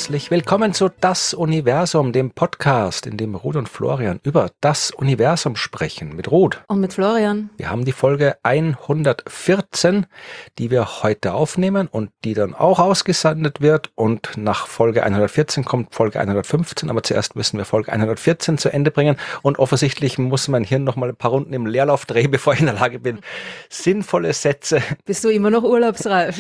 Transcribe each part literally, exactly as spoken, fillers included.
herzlich willkommen zu Das Universum, dem Podcast, in dem Ruth und Florian über das Universum sprechen. Mit Ruth. Und mit Florian. Wir haben die Folge hundertvierzehn, die wir heute aufnehmen und die dann auch ausgesendet wird. Und nach Folge hundertvierzehn kommt Folge hundertfünfzehn, aber zuerst müssen wir Folge hundertvierzehn zu Ende bringen. Und offensichtlich muss mein Hirn noch mal ein paar Runden im Leerlauf drehen, bevor ich in der Lage bin, sinnvolle Sätze... Bist du immer noch urlaubsreif?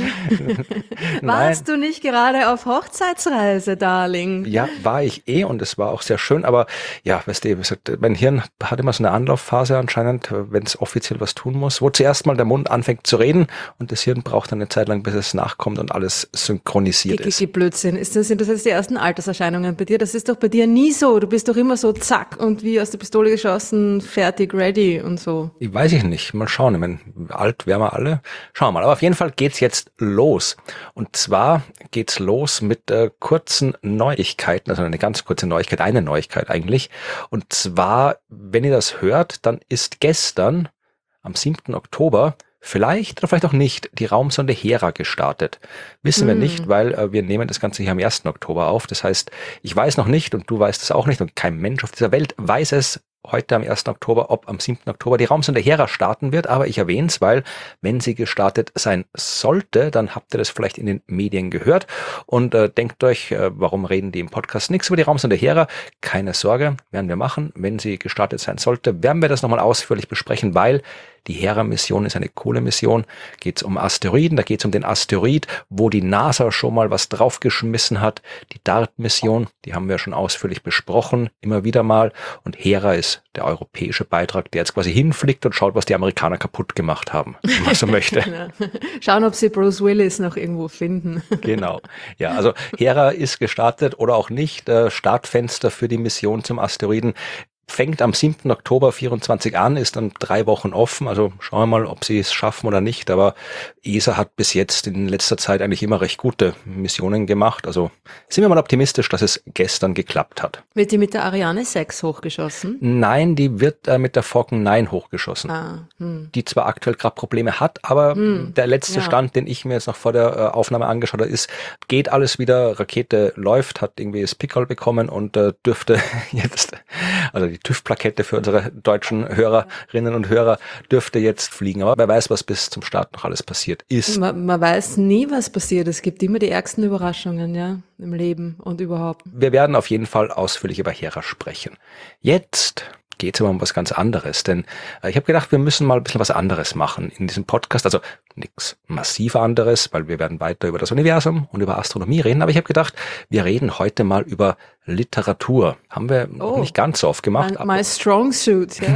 Warst du nicht gerade auf Hochzeitsreise, Darling? Ja, war ich eh und es war auch sehr schön, aber ja, weißt du, mein Hirn hat immer so eine Anlaufphase anscheinend, wenn es offiziell was tun muss, wo zuerst mal der Mund anfängt zu reden und das Hirn braucht dann eine Zeit lang, bis es nachkommt und alles synchronisiert ist. G- G- Blödsinn. Ist das, sind das jetzt die ersten Alterserscheinungen bei dir? Das ist doch bei dir nie so. Du bist doch immer so zack und wie aus der Pistole geschossen, fertig, ready und so. Ich weiß ich nicht. Mal schauen. Ich meine, alt wären wir alle. Schauen wir mal. Aber auf jeden Fall geht's jetzt los. Und zwar geht's los mit äh, kurzen Neuigkeiten, also eine ganz kurze Neuigkeit, eine Neuigkeit eigentlich. Und zwar, wenn ihr das hört, dann ist gestern am siebten Oktober vielleicht oder vielleicht auch nicht die Raumsonde Hera gestartet. Wissen mm. wir nicht, weil äh, wir nehmen das Ganze hier am ersten Oktober auf. Das heißt, ich weiß noch nicht und du weißt es auch nicht und kein Mensch auf dieser Welt weiß es heute am ersten Oktober, ob am siebten Oktober die Raumsonde Hera starten wird, aber ich erwähne es, weil wenn sie gestartet sein sollte, dann habt ihr das vielleicht in den Medien gehört und äh, denkt euch, äh, warum reden die im Podcast nichts über die Raumsonde Hera? Keine Sorge, werden wir machen. Wenn sie gestartet sein sollte, werden wir das nochmal ausführlich besprechen, weil die Hera-Mission ist eine coole Mission. Geht es um Asteroiden, da geht es um den Asteroid, wo die NASA schon mal was draufgeschmissen hat. Die DART-Mission, die haben wir schon ausführlich besprochen, immer wieder mal. Und Hera ist der europäische Beitrag, der jetzt quasi hinfliegt und schaut, was die Amerikaner kaputt gemacht haben, wenn man so möchte. Genau. Schauen, ob sie Bruce Willis noch irgendwo finden. Genau. Ja, also Hera ist gestartet oder auch nicht. Startfenster für die Mission zum Asteroiden fängt am siebten Oktober vierundzwanzig an, ist dann drei Wochen offen. Also schauen wir mal, ob sie es schaffen oder nicht. Aber E S A hat bis jetzt in letzter Zeit eigentlich immer recht gute Missionen gemacht. Also sind wir mal optimistisch, dass es gestern geklappt hat. Wird die mit der Ariane sechs hochgeschossen? Nein, die wird äh, mit der Falcon neun hochgeschossen. Ah, hm. Die zwar aktuell gerade Probleme hat, aber hm. der letzte ja. Stand, den ich mir jetzt noch vor der äh, Aufnahme angeschaut habe, ist, geht alles wieder, Rakete läuft, hat irgendwie das Pickerl bekommen und äh, dürfte jetzt, also die TÜV-Plakette für unsere deutschen Hörerinnen und Hörer dürfte jetzt fliegen. Aber wer weiß, was bis zum Start noch alles passiert ist. Man, man weiß nie, was passiert. Es gibt immer die ärgsten Überraschungen, ja, im Leben und überhaupt. Wir werden auf jeden Fall ausführlich über Hera sprechen. Jetzt geht es aber um was ganz anderes, denn äh, ich habe gedacht, wir müssen mal ein bisschen was anderes machen in diesem Podcast, also nichts massiv anderes, weil wir werden weiter über das Universum und über Astronomie reden, aber ich habe gedacht, wir reden heute mal über Literatur. Haben wir oh, noch nicht ganz so oft gemacht. My, my strong suit, ja.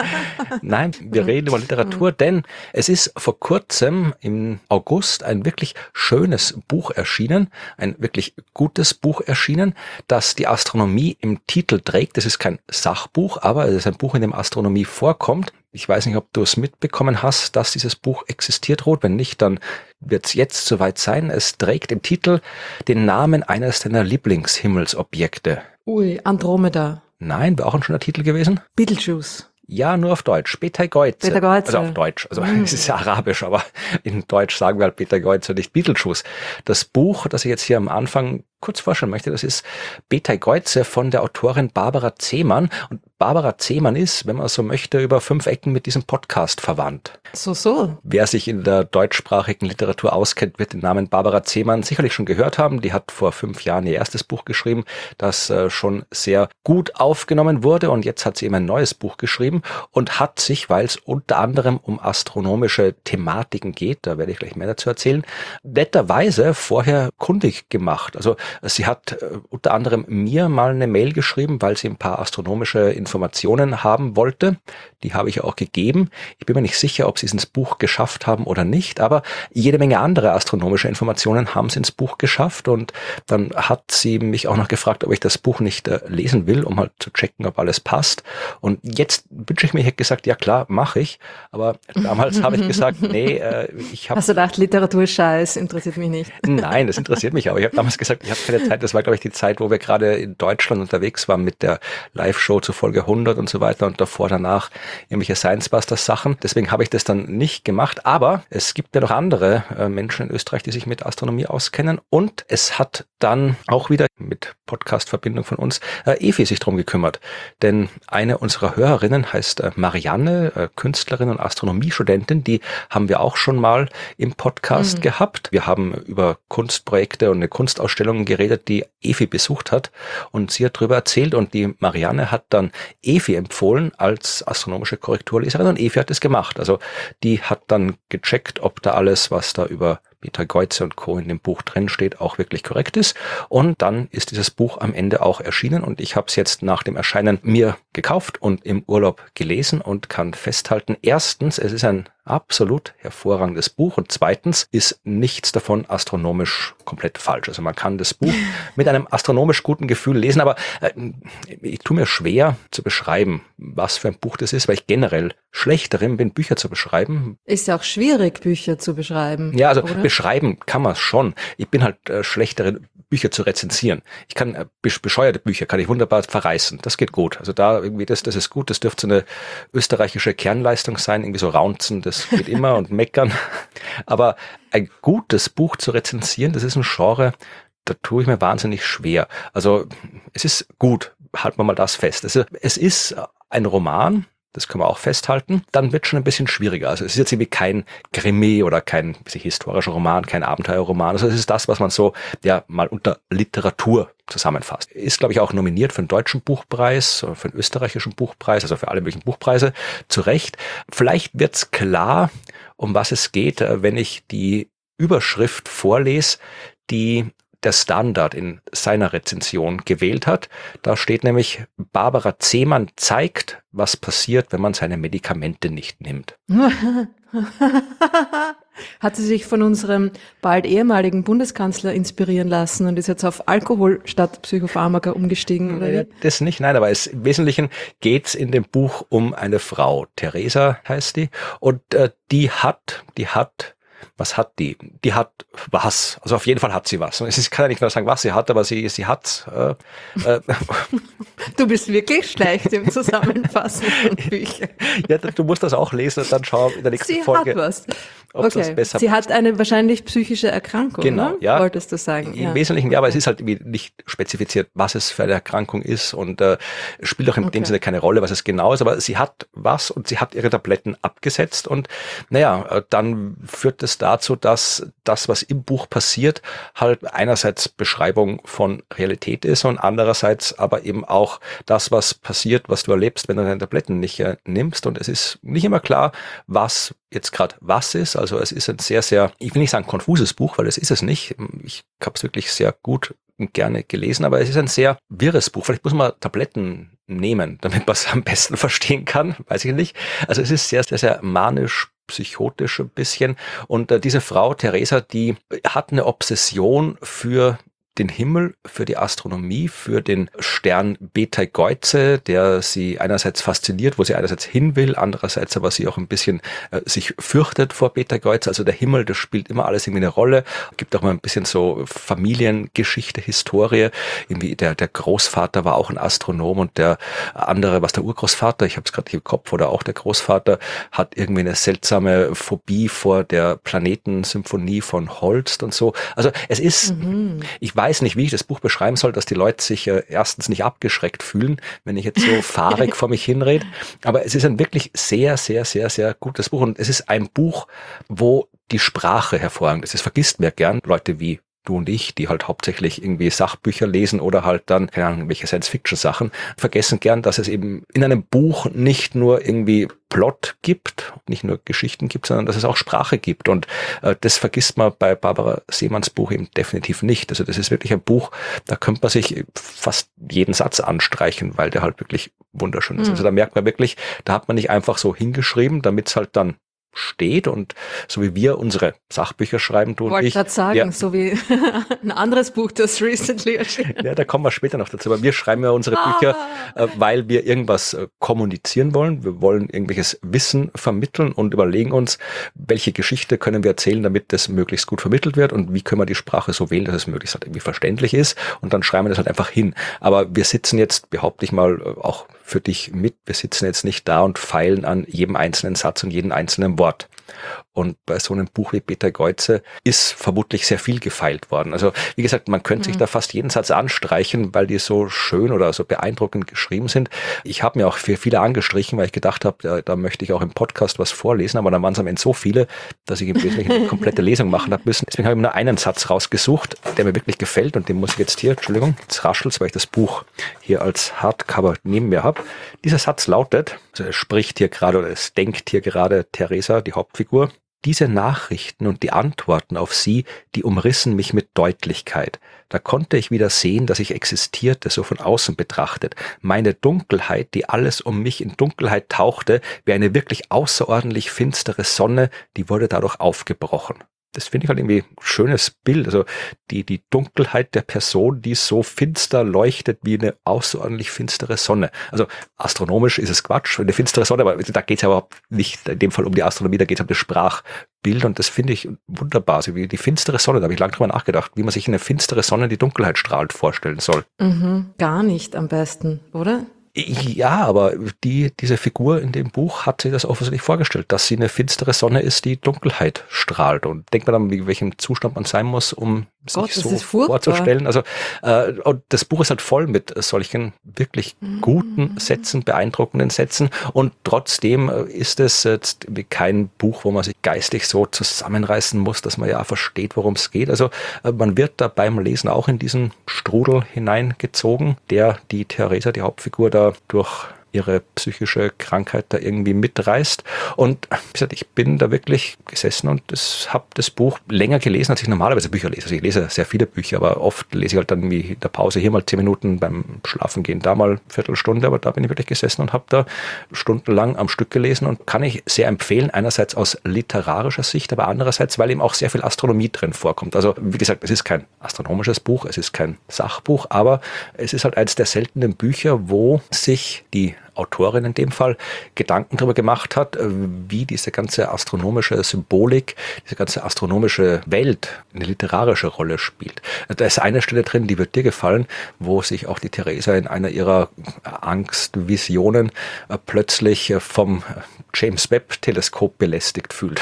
Nein, wir reden über Literatur, denn es ist vor kurzem im August ein wirklich schönes Buch erschienen, ein wirklich gutes Buch erschienen, das die Astronomie im Titel trägt. Es ist kein Sachbuch, aber es ist ein Buch, in dem Astronomie vorkommt. Ich weiß nicht, ob du es mitbekommen hast, dass dieses Buch existiert, Ruth. Wenn nicht, dann wird es jetzt soweit sein. Es trägt im Titel den Namen eines deiner Lieblingshimmelsobjekte. Ui, Andromeda. Nein, wäre auch ein schöner Titel gewesen. Betelgeuse. Ja, nur auf Deutsch. Betelgeuse. Betelgeuse. Also auf Deutsch. Also mm. es ist ja arabisch, aber in Deutsch sagen wir halt Betelgeuse, nicht Betelgeuse. Das Buch, das ich jetzt hier am Anfang kurz vorstellen möchte, das ist Betelgeuse von der Autorin Barbara Zehmann. Und Barbara Zehmann ist, wenn man so möchte, über fünf Ecken mit diesem Podcast verwandt. So, so. Wer sich in der deutschsprachigen Literatur auskennt, wird den Namen Barbara Zehmann sicherlich schon gehört haben. Die hat vor fünf Jahren ihr erstes Buch geschrieben, das äh, schon sehr gut aufgenommen wurde. Und jetzt hat sie eben ein neues Buch geschrieben und hat sich, weil es unter anderem um astronomische Thematiken geht, da werde ich gleich mehr dazu erzählen, netterweise vorher kundig gemacht. Also sie hat äh, unter anderem mir mal eine Mail geschrieben, weil sie ein paar astronomische Informationen haben wollte. Die habe ich auch gegeben. Ich bin mir nicht sicher, ob sie es ins Buch geschafft haben oder nicht, aber jede Menge andere astronomische Informationen haben sie ins Buch geschafft und dann hat sie mich auch noch gefragt, ob ich das Buch nicht äh, lesen will, um halt zu checken, ob alles passt. Und jetzt wünsche ich mir, ich hätte gesagt, ja klar, mache ich. Aber damals habe ich gesagt, nee, äh, ich habe... Hast du gedacht, Literatur Scheiß, interessiert mich nicht? Nein, das interessiert mich, aber ich habe damals gesagt, ich habe hat keine Zeit. Das war, glaube ich, die Zeit, wo wir gerade in Deutschland unterwegs waren mit der Live-Show zu Folge hundert und so weiter und davor, danach irgendwelche Science-Busters-Sachen. Deswegen habe ich das dann nicht gemacht. Aber es gibt ja noch andere äh, Menschen in Österreich, die sich mit Astronomie auskennen. Und es hat dann auch wieder mit Podcast-Verbindung von uns äh, Evi sich drum gekümmert. Denn eine unserer Hörerinnen heißt äh, Marianne, äh, Künstlerin und Astronomiestudentin. Die haben wir auch schon mal im Podcast mhm. gehabt. Wir haben über Kunstprojekte und eine Kunstausstellung geredet, die Evi besucht hat. Und sie hat darüber erzählt. Und die Marianne hat dann Evi empfohlen als astronomische Korrekturleserin. Und Evi hat es gemacht. Also die hat dann gecheckt, ob da alles, was da über Betelgeuse und Co. in dem Buch drin steht, auch wirklich korrekt ist. Und dann ist dieses Buch am Ende auch erschienen und ich habe es jetzt nach dem Erscheinen mir gekauft und im Urlaub gelesen und kann festhalten, erstens, es ist ein absolut hervorragendes Buch und zweitens ist nichts davon astronomisch komplett falsch. Also man kann das Buch mit einem astronomisch guten Gefühl lesen, aber äh, ich tue mir schwer zu beschreiben, was für ein Buch das ist, weil ich generell schlecht darin bin, Bücher zu beschreiben. Ist ja auch schwierig, Bücher zu beschreiben. Ja, also oder? Beschreiben kann man es schon. Ich bin halt äh, schlecht darin, Bücher zu rezensieren. Ich kann äh, bescheuerte Bücher kann ich wunderbar verreißen. Das geht gut. Also da irgendwie das, das ist gut. Das dürfte so eine österreichische Kernleistung sein, irgendwie so raunzen. Das geht immer und meckern. Aber ein gutes Buch zu rezensieren, das ist ein Genre, da tue ich mir wahnsinnig schwer. Also es ist gut, halten wir mal das fest. Also, es ist ein Roman, das können wir auch festhalten, dann wird schon ein bisschen schwieriger. Also es ist jetzt irgendwie kein Krimi oder kein wie historischer Roman, kein Abenteuerroman. Also es ist das, was man so ja mal unter Literatur zusammenfasst. Ist, glaube ich, auch nominiert für einen deutschen Buchpreis, für einen österreichischen Buchpreis, also für alle möglichen Buchpreise, zu Recht. Vielleicht wird's klar, um was es geht, wenn ich die Überschrift vorlese, die der Standard in seiner Rezension gewählt hat. Da steht nämlich, Barbara Zehmann zeigt, was passiert, wenn man seine Medikamente nicht nimmt. Hat sie sich von unserem bald ehemaligen Bundeskanzler inspirieren lassen und ist jetzt auf Alkohol statt Psychopharmaka umgestiegen? Oder wie? Das nicht, nein, aber es, im Wesentlichen geht's in dem Buch um eine Frau. Theresa heißt die. Und äh, die hat, die hat Was hat die? Die hat was. Also auf jeden Fall hat sie was. Ich kann ja nicht mehr sagen, was sie hat, aber sie, sie hat. Äh, äh. Du bist wirklich schlecht im Zusammenfassen von Büchern. Ja, du musst das auch lesen und dann schau in der nächsten sie Folge. Hat was. Ob okay. das besser sie hat eine wahrscheinlich psychische Erkrankung, genau, ne? Ja. Wolltest du sagen? Im ja. Wesentlichen ja, aber es ist halt irgendwie nicht spezifiziert, was es für eine Erkrankung ist und äh, spielt auch in okay. dem Sinne keine Rolle, was es genau ist, aber sie hat was und sie hat ihre Tabletten abgesetzt und naja, dann führt es dazu, dass das, was im Buch passiert, halt einerseits Beschreibung von Realität ist und andererseits aber eben auch das, was passiert, was du erlebst, wenn du deine Tabletten nicht äh, nimmst und es ist nicht immer klar, was jetzt gerade was ist. Also es ist ein sehr, sehr, ich will nicht sagen konfuses Buch, weil es ist es nicht. Ich habe es wirklich sehr gut und gerne gelesen, aber es ist ein sehr wirres Buch. Vielleicht muss man Tabletten nehmen, damit man es am besten verstehen kann, weiß ich nicht. Also es ist sehr, sehr, sehr manisch, psychotisch ein bisschen. Und äh, diese Frau, Theresa, die hat eine Obsession für den Himmel, für die Astronomie, für den Stern Betelgeuse, der sie einerseits fasziniert, wo sie einerseits hin will, andererseits aber sie auch ein bisschen äh, sich fürchtet vor Betelgeuse. Also der Himmel, das spielt immer alles irgendwie eine Rolle. Gibt auch mal ein bisschen so Familiengeschichte, Historie. Irgendwie der der Großvater war auch ein Astronom und der andere, was der Urgroßvater, ich habe es gerade nicht im Kopf, oder auch der Großvater, hat irgendwie eine seltsame Phobie vor der Planetensymphonie von Holst und so. Also es ist, mhm. ich weiß weiß nicht, wie ich das Buch beschreiben soll, dass die Leute sich äh, erstens nicht abgeschreckt fühlen, wenn ich jetzt so fahrig vor mich hinrede. Aber es ist ein wirklich sehr, sehr, sehr, sehr gutes Buch. Und es ist ein Buch, wo die Sprache hervorragend ist. Das vergisst mir gern Leute wie du und ich, die halt hauptsächlich irgendwie Sachbücher lesen oder halt dann, keine Ahnung, welche Science-Fiction-Sachen, vergessen gern, dass es eben in einem Buch nicht nur irgendwie Plot gibt, nicht nur Geschichten gibt, sondern dass es auch Sprache gibt. Und äh, das vergisst man bei Barbara Seemanns Buch eben definitiv nicht. Also das ist wirklich ein Buch, da könnte man sich fast jeden Satz anstreichen, weil der halt wirklich wunderschön ist. Mhm. Also da merkt man wirklich, da hat man nicht einfach so hingeschrieben, damit es halt dann steht und so wie wir unsere Sachbücher schreiben, du und Wollte ich. gerade sagen, ja, so wie ein anderes Buch, das recently erschienen. Ja, da kommen wir später noch dazu. Aber wir schreiben ja unsere Bücher, äh, weil wir irgendwas äh, kommunizieren wollen. Wir wollen irgendwelches Wissen vermitteln und überlegen uns, welche Geschichte können wir erzählen, damit das möglichst gut vermittelt wird und wie können wir die Sprache so wählen, dass es möglichst halt irgendwie verständlich ist. Und dann schreiben wir das halt einfach hin. Aber wir sitzen jetzt, behaupte ich mal, äh, auch für dich mit, wir sitzen jetzt nicht da und feilen an jedem einzelnen Satz und jedem einzelnen Wort. Und bei so einem Buch wie Peter Geuze ist vermutlich sehr viel gefeilt worden. Also wie gesagt, man könnte mhm. sich da fast jeden Satz anstreichen, weil die so schön oder so beeindruckend geschrieben sind. Ich habe mir auch für viele angestrichen, weil ich gedacht habe, da, da möchte ich auch im Podcast was vorlesen, aber dann waren es am Ende so viele, dass ich im Wesentlichen eine komplette Lesung machen habe müssen. Deswegen habe ich mir nur einen Satz rausgesucht, der mir wirklich gefällt und den muss ich jetzt hier, Entschuldigung, jetzt raschelt's, weil ich das Buch hier als Hardcover neben mir habe. Dieser Satz lautet, also es spricht hier gerade oder es denkt hier gerade Theresa, die Hauptfigur: Diese Nachrichten und die Antworten auf sie, die umrissen mich mit Deutlichkeit. Da konnte ich wieder sehen, dass ich existierte, so von außen betrachtet. Meine Dunkelheit, die alles um mich in Dunkelheit tauchte, wie eine wirklich außerordentlich finstere Sonne, die wurde dadurch aufgebrochen. Das finde ich halt irgendwie ein schönes Bild. Also die, die Dunkelheit der Person, die so finster leuchtet wie eine außerordentlich finstere Sonne. Also astronomisch ist es Quatsch, eine finstere Sonne, aber da geht es ja überhaupt nicht in dem Fall um die Astronomie, da geht es um das Sprachbild und das finde ich wunderbar. So wie die finstere Sonne, da habe ich lange drüber nachgedacht, wie man sich eine finstere Sonne, die Dunkelheit strahlt, vorstellen soll. Mhm, gar nicht am besten, oder? Ja, aber die, diese Figur in dem Buch hat sich das offensichtlich vorgestellt, dass sie eine finstere Sonne ist, die Dunkelheit strahlt. Und denkt man dann, in welchem Zustand man sein muss, um Gott, sich das so ist furchtbar vorzustellen. Also äh, und das Buch ist halt voll mit solchen wirklich guten Sätzen, beeindruckenden Sätzen. Und trotzdem ist es jetzt kein Buch, wo man sich geistig so zusammenreißen muss, dass man ja versteht, worum es geht. Also äh, man wird da beim Lesen auch in diesen Strudel hineingezogen, der die Theresa, die Hauptfigur, da durch ihre psychische Krankheit da irgendwie mitreißt. Und wie gesagt, ich bin da wirklich gesessen und habe das Buch länger gelesen, als ich normalerweise Bücher lese. Also ich lese sehr viele Bücher, aber oft lese ich halt dann wie in der Pause hier mal zehn Minuten, beim Schlafengehen da mal eine Viertelstunde, aber da bin ich wirklich gesessen und habe da stundenlang am Stück gelesen und kann ich sehr empfehlen, einerseits aus literarischer Sicht, aber andererseits, weil eben auch sehr viel Astronomie drin vorkommt. Also wie gesagt, es ist kein astronomisches Buch, es ist kein Sachbuch, aber es ist halt eines der seltenen Bücher, wo sich die Autorin in dem Fall Gedanken darüber gemacht hat, wie diese ganze astronomische Symbolik, diese ganze astronomische Welt eine literarische Rolle spielt. Da ist eine Stelle drin, die wird dir gefallen, wo sich auch die Theresa in einer ihrer Angstvisionen plötzlich vom James Webb-Teleskop belästigt fühlt.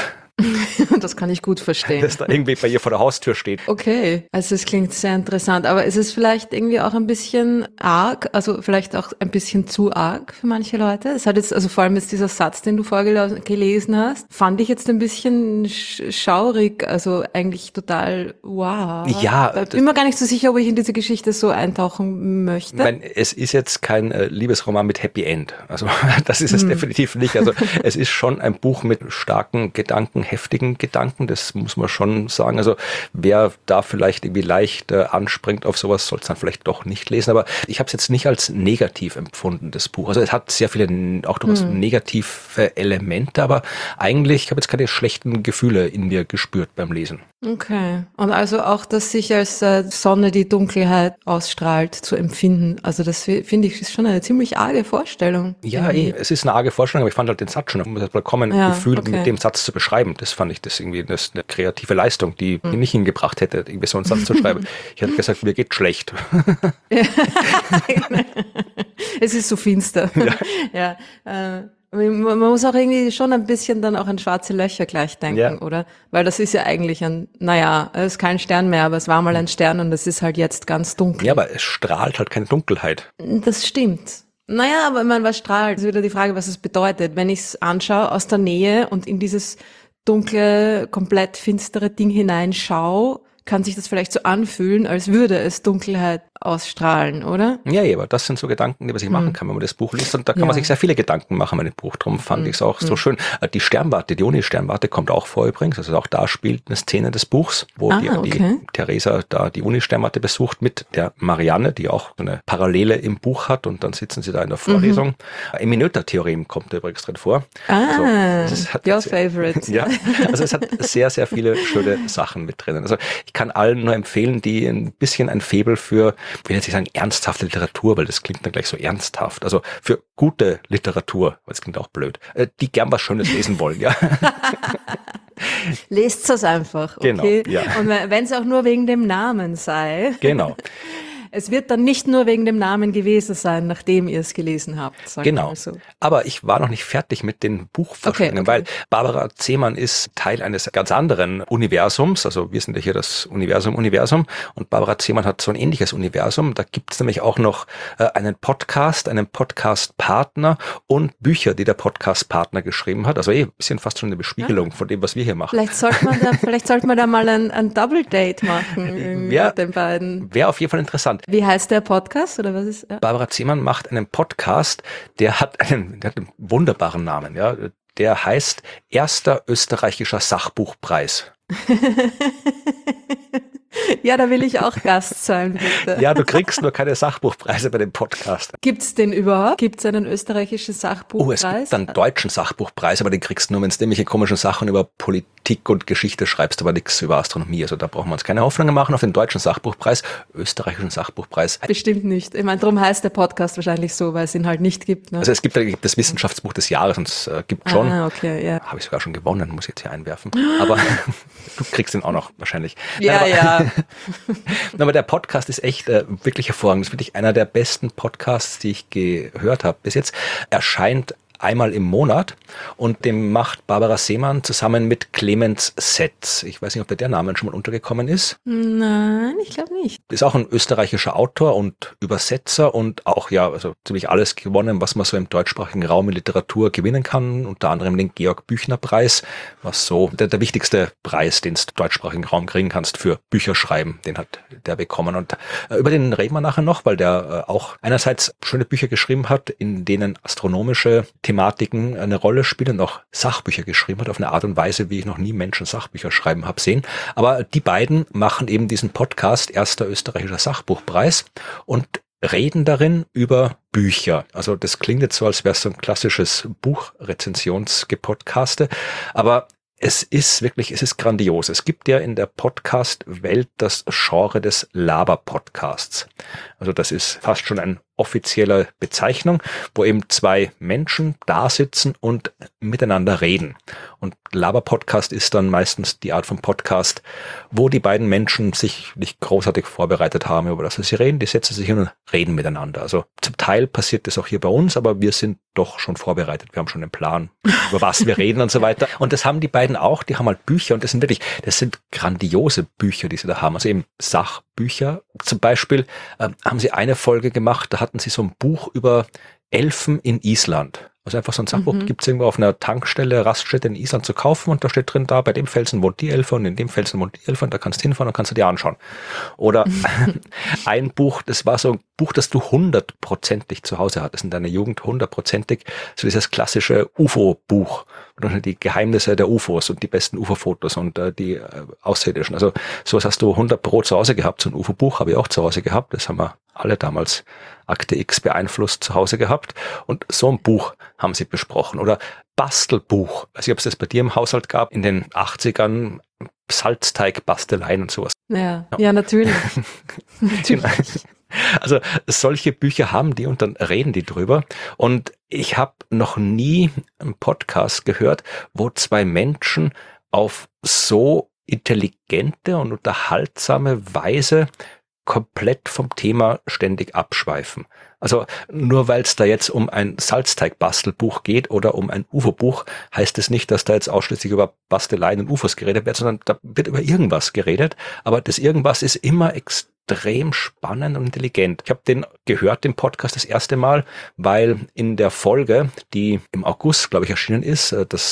Das kann ich gut verstehen. Das da irgendwie bei ihr vor der Haustür steht. Okay, also es klingt sehr interessant, aber ist es vielleicht irgendwie auch ein bisschen arg, also vielleicht auch ein bisschen zu arg für manche Leute? Es hat jetzt, also vor allem jetzt dieser Satz, den du vorgelesen hast, fand ich jetzt ein bisschen schaurig, also eigentlich total wow. Ja. Ich bin mir gar nicht so sicher, ob ich in diese Geschichte so eintauchen möchte. Ich meine, es ist jetzt kein äh, Liebesroman mit Happy End. Also das ist es hm. definitiv nicht. Also es ist schon ein Buch mit starken Gedanken, heftigen Gedanken, das muss man schon sagen. Also wer da vielleicht irgendwie leicht äh, anspringt auf sowas, soll es dann vielleicht doch nicht lesen. Aber ich habe es jetzt nicht als negativ empfunden, das Buch. Also es hat sehr viele auch durchaus hm. negative Elemente, aber eigentlich, ich habe jetzt keine schlechten Gefühle in mir gespürt beim Lesen. Okay. Und also auch, dass sich als äh, Sonne die Dunkelheit ausstrahlt, zu empfinden. Also das finde ich ist schon eine ziemlich arge Vorstellung. Ja, eh, es ist eine arge Vorstellung, aber ich fand halt den Satz schon, um das vollkommen ja, Gefühl okay. mit dem Satz zu beschreiben. Das fand ich das irgendwie das eine kreative Leistung, die hm. ich nicht hingebracht hätte, irgendwie so einen Satz zu schreiben. Ich hätte gesagt, mir geht schlecht. Es ist so finster. Ja, ja äh, man muss auch irgendwie schon ein bisschen dann auch an schwarze Löcher gleich denken, ja. oder? Weil das ist ja eigentlich ein, naja, es ist kein Stern mehr, aber es war mal ein Stern und es ist halt jetzt ganz dunkel. Ja, aber es strahlt halt keine Dunkelheit. Das stimmt. Naja, aber ich meine, was strahlt? Das ist wieder die Frage, was es bedeutet. Wenn ich es anschaue aus der Nähe und in dieses dunkle, komplett finstere Ding hineinschaue, kann sich das vielleicht so anfühlen, als würde es Dunkelheit ausstrahlen, oder? Ja, ja, aber das sind so Gedanken, die man sich machen kann, wenn man das Buch liest. Und da kann Ja. man sich sehr viele Gedanken machen mit dem Buch. Darum fand Mhm. ich es auch so Mhm. schön. Äh, Die Sternwarte, die Uni-Sternwarte kommt auch vor übrigens. Also auch da spielt eine Szene des Buchs, wo Ah, die, okay. die Theresa da die Uni-Sternwarte besucht mit der Marianne, die auch so eine Parallele im Buch hat. Und dann sitzen sie da in der Vorlesung. Mhm. Im Minöter-Theorem kommt da übrigens drin vor. Ah, also, es hat your sehr, favorite. Ja, also es hat sehr, sehr viele schöne Sachen mit drinnen. Also ich kann allen nur empfehlen, die ein bisschen ein Faible für, ich will jetzt nicht sagen ernsthafte Literatur, weil das klingt dann gleich so ernsthaft, also für gute Literatur, weil das klingt auch blöd, äh, die gern was Schönes lesen wollen, ja. Lest es einfach, Genau, okay? ja. Und wenn es auch nur wegen dem Namen sei. Genau. Es wird dann nicht nur wegen dem Namen gewesen sein, nachdem ihr es gelesen habt, sagen wir Genau. mal so. Aber ich war noch nicht fertig mit den Buchvorstellungen, Okay, okay. weil Barbara Zehmann ist Teil eines ganz anderen Universums. Also wir sind ja hier das Universum-Universum und Barbara Zehmann hat so ein ähnliches Universum. Da gibt es nämlich auch noch äh, einen Podcast, einen Podcast-Partner und Bücher, die der Podcast-Partner geschrieben hat. Also eh ein bisschen fast schon eine Bespiegelung von dem, was wir hier machen. Vielleicht sollte man da, vielleicht sollte man da mal ein, ein Double-Date machen irgendwie Ja. mit den beiden. Wäre auf jeden Fall interessant. Wie heißt der Podcast oder was ist? Ja. Barbara Zehmann macht einen Podcast, der hat einen, der hat einen wunderbaren Namen, ja. Der heißt Erster österreichischer Sachbuchpreis. Ja, da will ich auch Gast sein, bitte. Ja, du kriegst nur keine Sachbuchpreise bei dem Podcast. Gibt's den überhaupt? Gibt's einen österreichischen Oh, Sachbuchpreis? es gibt einen deutschen Sachbuchpreis, aber den kriegst du nur, wenn du nämlich komischen Sachen über Politik und Geschichte schreibst, aber nichts über Astronomie. Also da brauchen wir uns keine Hoffnungen machen auf den deutschen Sachbuchpreis, österreichischen Sachbuchpreis. Bestimmt nicht. Ich meine, darum heißt der Podcast wahrscheinlich so, weil es ihn halt nicht gibt. Ne? Also es gibt, gibt das Wissenschaftsbuch des Jahres und es äh, gibt schon. Ah, okay, ja. Habe ich sogar schon gewonnen, muss ich jetzt hier einwerfen. Aber du kriegst den auch noch wahrscheinlich. Ja, Nein, ja. aber der Podcast ist echt äh, wirklich hervorragend. Das ist wirklich einer der besten Podcasts, die ich gehört habe bis jetzt. Erscheint einmal im Monat und den macht Barbara Zehmann zusammen mit Clemens Setz. Ich weiß nicht, ob der Name schon mal untergekommen ist. Nein, ich glaube nicht. Ist auch ein österreichischer Autor und Übersetzer und auch ja, also ziemlich alles gewonnen, was man so im deutschsprachigen Raum in Literatur gewinnen kann. Unter anderem den Georg-Büchner-Preis, was so der, der wichtigste Preis, den du im deutschsprachigen Raum kriegen kannst für Bücherschreiben. Den hat der bekommen und äh, über den reden wir nachher noch, weil der äh, auch einerseits schöne Bücher geschrieben hat, in denen astronomische Thematiken eine Rolle spielen und auch Sachbücher geschrieben hat, auf eine Art und Weise, wie ich noch nie Menschen Sachbücher schreiben habe sehen. Aber die beiden machen eben diesen Podcast, Erster österreichischer Sachbuchpreis, und reden darin über Bücher. Also das klingt jetzt so, als wäre es so ein klassisches Buchrezensionsgepodcaste, aber es ist wirklich, es ist grandios. Es gibt ja in der Podcast-Welt das Genre des Laber-Podcasts. Also das ist fast schon eine offizielle Bezeichnung, wo eben zwei Menschen da sitzen und miteinander reden. Und Laber-Podcast ist dann meistens die Art von Podcast, wo die beiden Menschen sich nicht großartig vorbereitet haben, über das sie reden. Die setzen sich hin und reden miteinander. Also zum Teil passiert das auch hier bei uns, aber wir sind doch schon vorbereitet. Wir haben schon einen Plan, über was wir reden und so weiter. Und das haben die beiden auch. Die haben halt Bücher und das sind wirklich, das sind grandiose Bücher, die sie da haben. Also eben Sachbücher. Zum Beispiel äh, haben sie eine Folge gemacht, da hatten sie so ein Buch über Elfen in Island. Also einfach so ein Sachbuch Mhm. gibt es irgendwo auf einer Tankstelle, Raststätte in Island zu kaufen und da steht drin, da bei dem Felsen wohnt die Elfe und in dem Felsen wohnt die Elfe und da kannst du hinfahren und kannst du dir anschauen. Oder ein Buch, das war so ein Buch, das du hundertprozentig zu Hause hattest in deiner Jugend, hundertprozentig, so dieses klassische U F O-Buch. Oder die Geheimnisse der U F Os und die besten U F O-Fotos und äh, die äh, Außerirdischen. Also sowas hast du hundert Pro zu Hause gehabt. So ein U F O-Buch habe ich auch zu Hause gehabt. Das haben wir alle damals Akte X beeinflusst zu Hause gehabt. Und so ein Buch haben sie besprochen. Oder Bastelbuch. Also ob es das bei dir im Haushalt gab, in den achtzigern, Salzteig-Basteleien und sowas. Ja, ja, natürlich. Genau. Also solche Bücher haben die und dann reden die drüber. Und ich habe noch nie einen Podcast gehört, wo zwei Menschen auf so intelligente und unterhaltsame Weise komplett vom Thema ständig abschweifen. Also nur weil es da jetzt um ein Salzteigbastelbuch geht oder um ein U F O-Buch, heißt es nicht, dass da jetzt ausschließlich über Basteleien und U F Os geredet wird, sondern da wird über irgendwas geredet. Aber das irgendwas ist immer extrem spannend und intelligent. Ich habe den gehört, den Podcast, das erste Mal, weil in der Folge, die im August, glaube ich, erschienen ist, das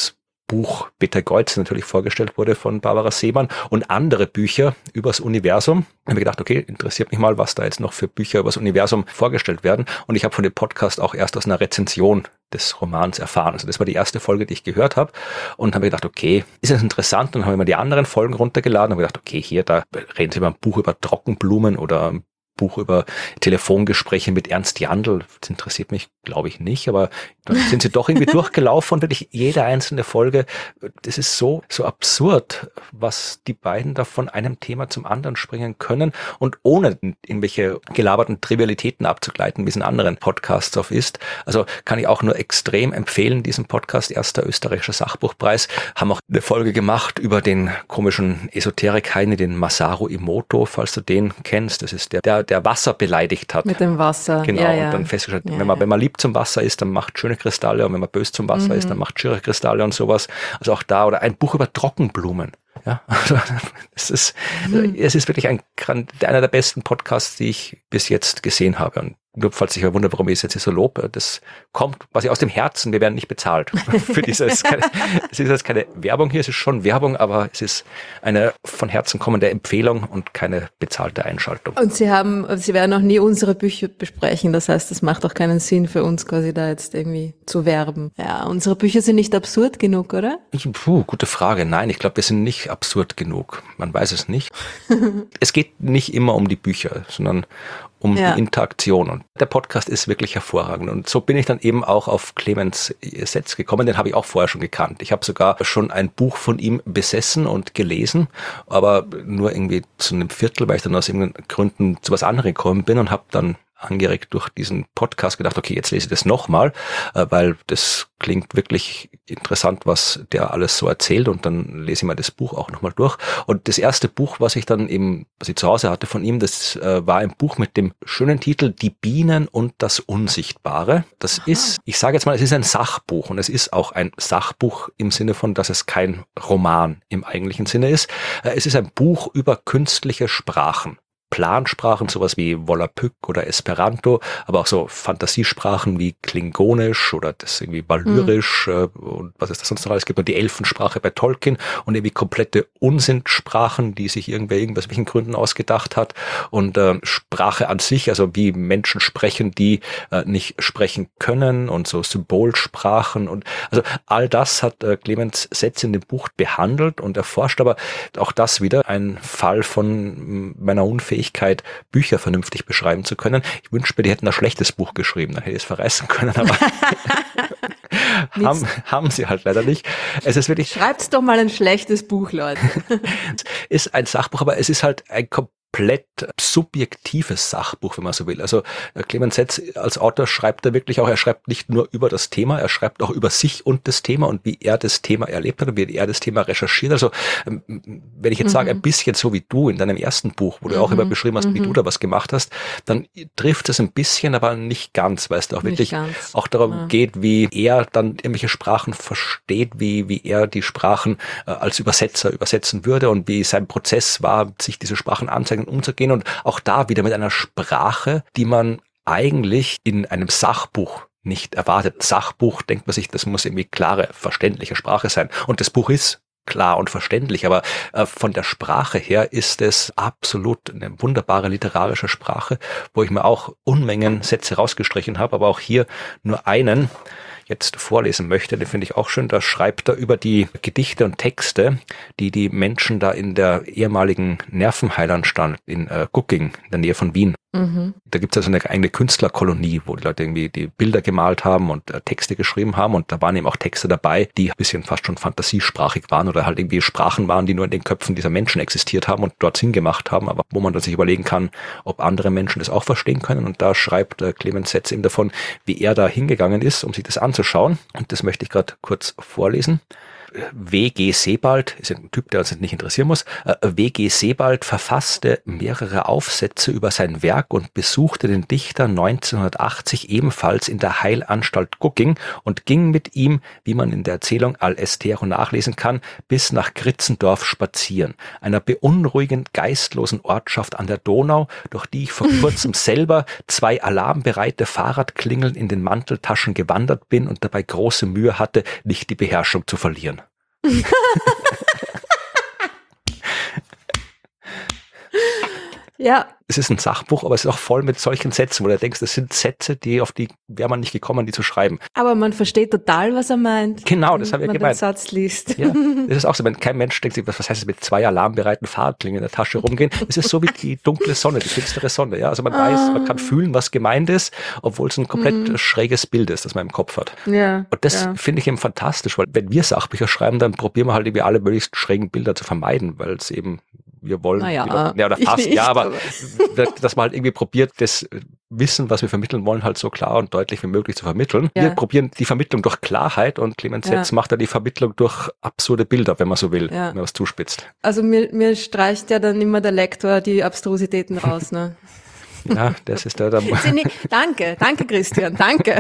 Buch Betelgeuse natürlich vorgestellt wurde von Barbara Seemann und andere Bücher übers Universum. Da habe ich gedacht, okay, interessiert mich mal, was da jetzt noch für Bücher übers Universum vorgestellt werden. Und ich habe von dem Podcast auch erst aus einer Rezension des Romans erfahren. Also das war die erste Folge, die ich gehört habe und habe gedacht, okay, ist das interessant? Und dann habe ich mir die anderen Folgen runtergeladen und habe gedacht, okay, hier, da reden sie über ein Buch über Trockenblumen oder ein Buch über Telefongespräche mit Ernst Jandl. Das interessiert mich, glaube ich, nicht, aber dann sind sie doch irgendwie durchgelaufen und wirklich jede einzelne Folge, das ist so, so absurd, was die beiden da von einem Thema zum anderen springen können und ohne irgendwelche gelaberten Trivialitäten abzugleiten, wie es in anderen Podcasts oft ist. Also kann ich auch nur extrem empfehlen, diesen Podcast, erster österreichischer Sachbuchpreis, haben auch eine Folge gemacht über den komischen Esoterik-Heini, den Masaru Emoto, falls du den kennst. Das ist der, der der Wasser beleidigt hat. Mit dem Wasser. Genau, ja, ja. und dann festgestellt, ja, wenn man, ja. wenn man lieb zum Wasser ist, dann macht schöne Kristalle und wenn man böse zum Wasser mhm. ist, dann macht schirre Kristalle und sowas. Also auch da, oder ein Buch über Trockenblumen. Ja, also es ist, mhm. es ist wirklich ein, einer der besten Podcasts, die ich bis jetzt gesehen habe. Und nur falls sich wundert, warum ich es jetzt so lobe, das kommt quasi aus dem Herzen. Wir werden nicht bezahlt für dieses. Es ist jetzt keine Werbung hier, es ist schon Werbung, aber es ist eine von Herzen kommende Empfehlung und keine bezahlte Einschaltung. Und Sie haben, Sie werden auch nie unsere Bücher besprechen. Das heißt, es macht auch keinen Sinn für uns, quasi da jetzt irgendwie zu werben. Ja, unsere Bücher sind nicht absurd genug, oder? Puh, gute Frage. Nein, ich glaube, wir sind nicht absurd genug. Man weiß es nicht. Es geht nicht immer um die Bücher, sondern um ja. die Interaktion. Und der Podcast ist wirklich hervorragend. Und so bin ich dann eben auch auf Clemens Setz gekommen. Den habe ich auch vorher schon gekannt. Ich habe sogar schon ein Buch von ihm besessen und gelesen, aber nur irgendwie zu einem Viertel, weil ich dann aus irgendeinen Gründen zu was anderem gekommen bin und habe dann angeregt durch diesen Podcast gedacht, okay, jetzt lese ich das nochmal, weil das klingt wirklich interessant, was der alles so erzählt und dann lese ich mal das Buch auch nochmal durch. Und das erste Buch, was ich dann eben, was ich zu Hause hatte von ihm, das äh, war ein Buch mit dem schönen Titel Die Bienen und das Unsichtbare. Das Aha. ist, ich sage jetzt mal, es ist ein Sachbuch und es ist auch ein Sachbuch im Sinne von, dass es kein Roman im eigentlichen Sinne ist. Äh, es ist ein Buch über künstliche Sprachen. Plansprachen, sowas wie Volapük oder Esperanto, aber auch so Fantasiesprachen wie Klingonisch oder das irgendwie Valyrisch mhm. äh, und was es da sonst noch alles gibt und die Elfensprache bei Tolkien und irgendwie komplette Unsinnsprachen, die sich irgendwer irgendwas welchen Gründen ausgedacht hat und äh, Sprache an sich, also wie Menschen sprechen, die äh, nicht sprechen können und so Symbolsprachen und also all das hat äh, Clemens Setz in dem Buch behandelt und erforscht, aber auch das wieder ein Fall von meiner Unfähigkeit Bücher vernünftig beschreiben zu können. Ich wünschte mir, die hätten ein schlechtes Buch geschrieben, dann hätte ich es verreißen können, aber haben, haben sie halt leider nicht. Es ist wirklich. Schreibt's doch mal ein schlechtes Buch, Leute. Es ist ein Sachbuch, aber es ist halt ein komplett subjektives Sachbuch, wenn man so will. Also Clemens Setz als Autor schreibt er wirklich auch, er schreibt nicht nur über das Thema, er schreibt auch über sich und das Thema und wie er das Thema erlebt hat und wie er das Thema recherchiert. Also wenn ich jetzt mhm. sage, ein bisschen so wie du in deinem ersten Buch, wo du mhm. auch immer beschrieben hast, mhm. wie du da was gemacht hast, dann trifft es ein bisschen, aber nicht ganz, weil es da auch nicht wirklich ganz. Auch darum ja. geht, wie er dann irgendwelche Sprachen versteht, wie, wie er die Sprachen äh, als Übersetzer übersetzen würde und wie sein Prozess war, sich diese Sprachen anzeigen umzugehen und auch da wieder mit einer Sprache, die man eigentlich in einem Sachbuch nicht erwartet. Sachbuch denkt man sich, das muss irgendwie klare, verständliche Sprache sein. Und das Buch ist klar und verständlich, aber äh, von der Sprache her ist es absolut eine wunderbare literarische Sprache, wo ich mir auch Unmengen Sätze rausgestrichen habe, aber auch hier nur einen jetzt vorlesen möchte, den finde ich auch schön. Da schreibt er über die Gedichte und Texte, die die Menschen da in der ehemaligen Nervenheilanstalt in äh, Gucking, in der Nähe von Wien. Mhm. Da gibt es also eine eigene Künstlerkolonie, wo die Leute irgendwie die Bilder gemalt haben und äh, Texte geschrieben haben und da waren eben auch Texte dabei, die ein bisschen fast schon fantasiesprachig waren oder halt irgendwie Sprachen waren, die nur in den Köpfen dieser Menschen existiert haben und dort Sinn gemacht haben, aber wo man dann sich überlegen kann, ob andere Menschen das auch verstehen können und da schreibt äh, Clemens Setz eben davon, wie er da hingegangen ist, um sich das anzuschauen und das möchte ich gerade kurz vorlesen. W G Sebald, ist ein Typ, der uns nicht interessieren muss, W G Sebald verfasste mehrere Aufsätze über sein Werk und besuchte den Dichter neunzehnhundertachtzig ebenfalls in der Heilanstalt Gucking und ging mit ihm, wie man in der Erzählung Al Estero nachlesen kann, bis nach Kritzendorf spazieren, einer beunruhigend geistlosen Ortschaft an der Donau, durch die ich vor kurzem selber zwei alarmbereite Fahrradklingeln in den Manteltaschen gewandert bin und dabei große Mühe hatte, nicht die Beherrschung zu verlieren. Ja. Es ist ein Sachbuch, aber es ist auch voll mit solchen Sätzen, wo du denkst, das sind Sätze, die auf die wäre man nicht gekommen, die zu schreiben. Aber man versteht total, was er meint. Genau, das habe ich wenn man gemeint. den Satz liest. Ja, das ist auch so, wenn kein Mensch denkt sich, was heißt es mit zwei alarmbereiten Fahrradklingen in der Tasche rumgehen? Es ist so wie die dunkle Sonne, die finstere Sonne. Ja, also man Ah. weiß, man kann fühlen, was gemeint ist, obwohl es ein komplett Mhm. schräges Bild ist, das man im Kopf hat. Ja. Und das ja. finde ich eben fantastisch, weil wenn wir Sachbücher schreiben, dann probieren wir halt irgendwie alle möglichst schrägen Bilder zu vermeiden, weil es eben wir wollen, Naja, wieder, ja, oder ich fast, nicht, ja, aber, aber- dass man halt irgendwie probiert, das Wissen, was wir vermitteln wollen, halt so klar und deutlich wie möglich zu vermitteln. Ja. Wir probieren die Vermittlung durch Klarheit und Clemens Ja. Setz macht da die Vermittlung durch absurde Bilder, wenn man so will, Ja. wenn man was zuspitzt. Also mir, mir streicht ja dann immer der Lektor die Abstrusitäten raus, ne? Ja, das ist da, da Sie ni- danke, danke Christian, danke.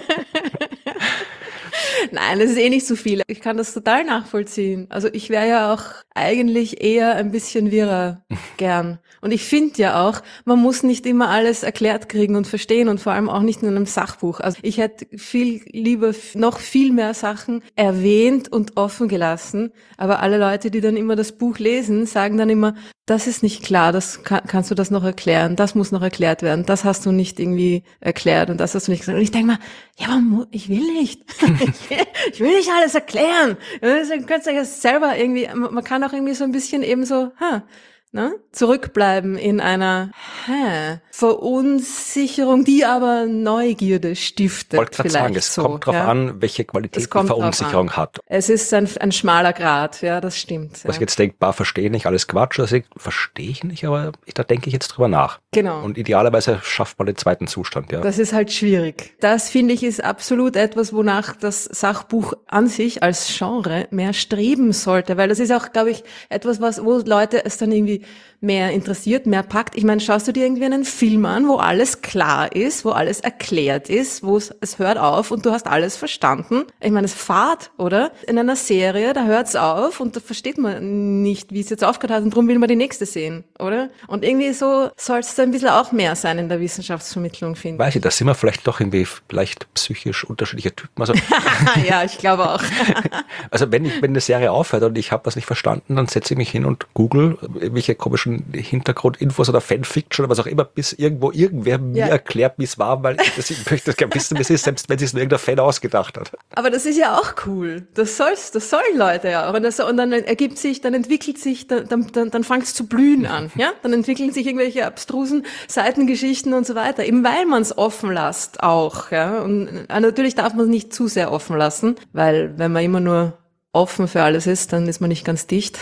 Nein, das ist eh nicht so viel. Ich kann das total nachvollziehen. Also ich wäre ja auch eigentlich eher ein bisschen wirrer gern. Und ich finde ja auch, man muss nicht immer alles erklärt kriegen und verstehen und vor allem auch nicht in einem Sachbuch. Also ich hätte viel lieber noch viel mehr Sachen erwähnt und offen gelassen. Aber alle Leute, die dann immer das Buch lesen, sagen dann immer, das ist nicht klar, das kann, kannst du das noch erklären, das muss noch erklärt werden, das hast du nicht irgendwie erklärt und das hast du nicht gesagt. Und ich denke mal, ja, aber mu- ich will nicht. ich, will, ich will nicht alles erklären. Dann könnt ihr ja selber irgendwie, man kann auch irgendwie so ein bisschen eben so, ha, ne, zurückbleiben in einer hä, Verunsicherung, die aber Neugierde stiftet. Ich wollte gerade vielleicht sagen, es so, kommt drauf ja. an, welche Qualität Es die kommt drauf Verunsicherung an. hat. Es ist ein, ein schmaler Grat, ja, das stimmt. Was ich Ja. jetzt denke, bah, verstehe nicht, alles Quatsch, also ich verstehe ich nicht, aber ich, da denke ich jetzt drüber nach. Genau. Und idealerweise schafft man den zweiten Zustand, ja. Das ist halt schwierig. Das, finde ich, ist absolut etwas, wonach das Sachbuch an sich als Genre mehr streben sollte, weil das ist auch, glaube ich, etwas, was, wo Leute es dann irgendwie mehr interessiert, mehr packt. Ich meine, schaust du dir irgendwie einen Film an, wo alles klar ist, wo alles erklärt ist, wo es, es hört auf und du hast alles verstanden. Ich meine, es fahrt, oder? In einer Serie, da hört's auf und da versteht man nicht, wie es jetzt aufgehört hat und darum will man die nächste sehen, oder? Und irgendwie so soll es da ein bisschen auch mehr sein in der Wissenschaftsvermittlung, finde ich. Weiß ich, da sind wir vielleicht doch irgendwie vielleicht psychisch unterschiedliche Typen. Also, Ja, ich glaube auch. also wenn ich, wenn eine Serie aufhört und ich habe was nicht verstanden, dann setze ich mich hin und google irgendwelche komischen Hintergrundinfos oder Fanfiction oder was auch immer, bis irgendwo irgendwer mir Ja. erklärt, wie es war, weil ich, das, ich möchte das gerne wissen, wie es ist, selbst wenn sich nur irgendein Fan ausgedacht hat. Aber das ist ja auch cool. Das soll's, das sollen Leute ja auch. Und, das, und dann ergibt sich, dann entwickelt sich, dann, dann, dann fängt's zu blühen an. Ja, dann entwickeln sich irgendwelche abstrusen Seitengeschichten und so weiter. Eben weil man's offen lässt auch. Ja, und äh, natürlich darf man es nicht zu sehr offen lassen, weil wenn man immer nur offen für alles ist, dann ist man nicht ganz dicht.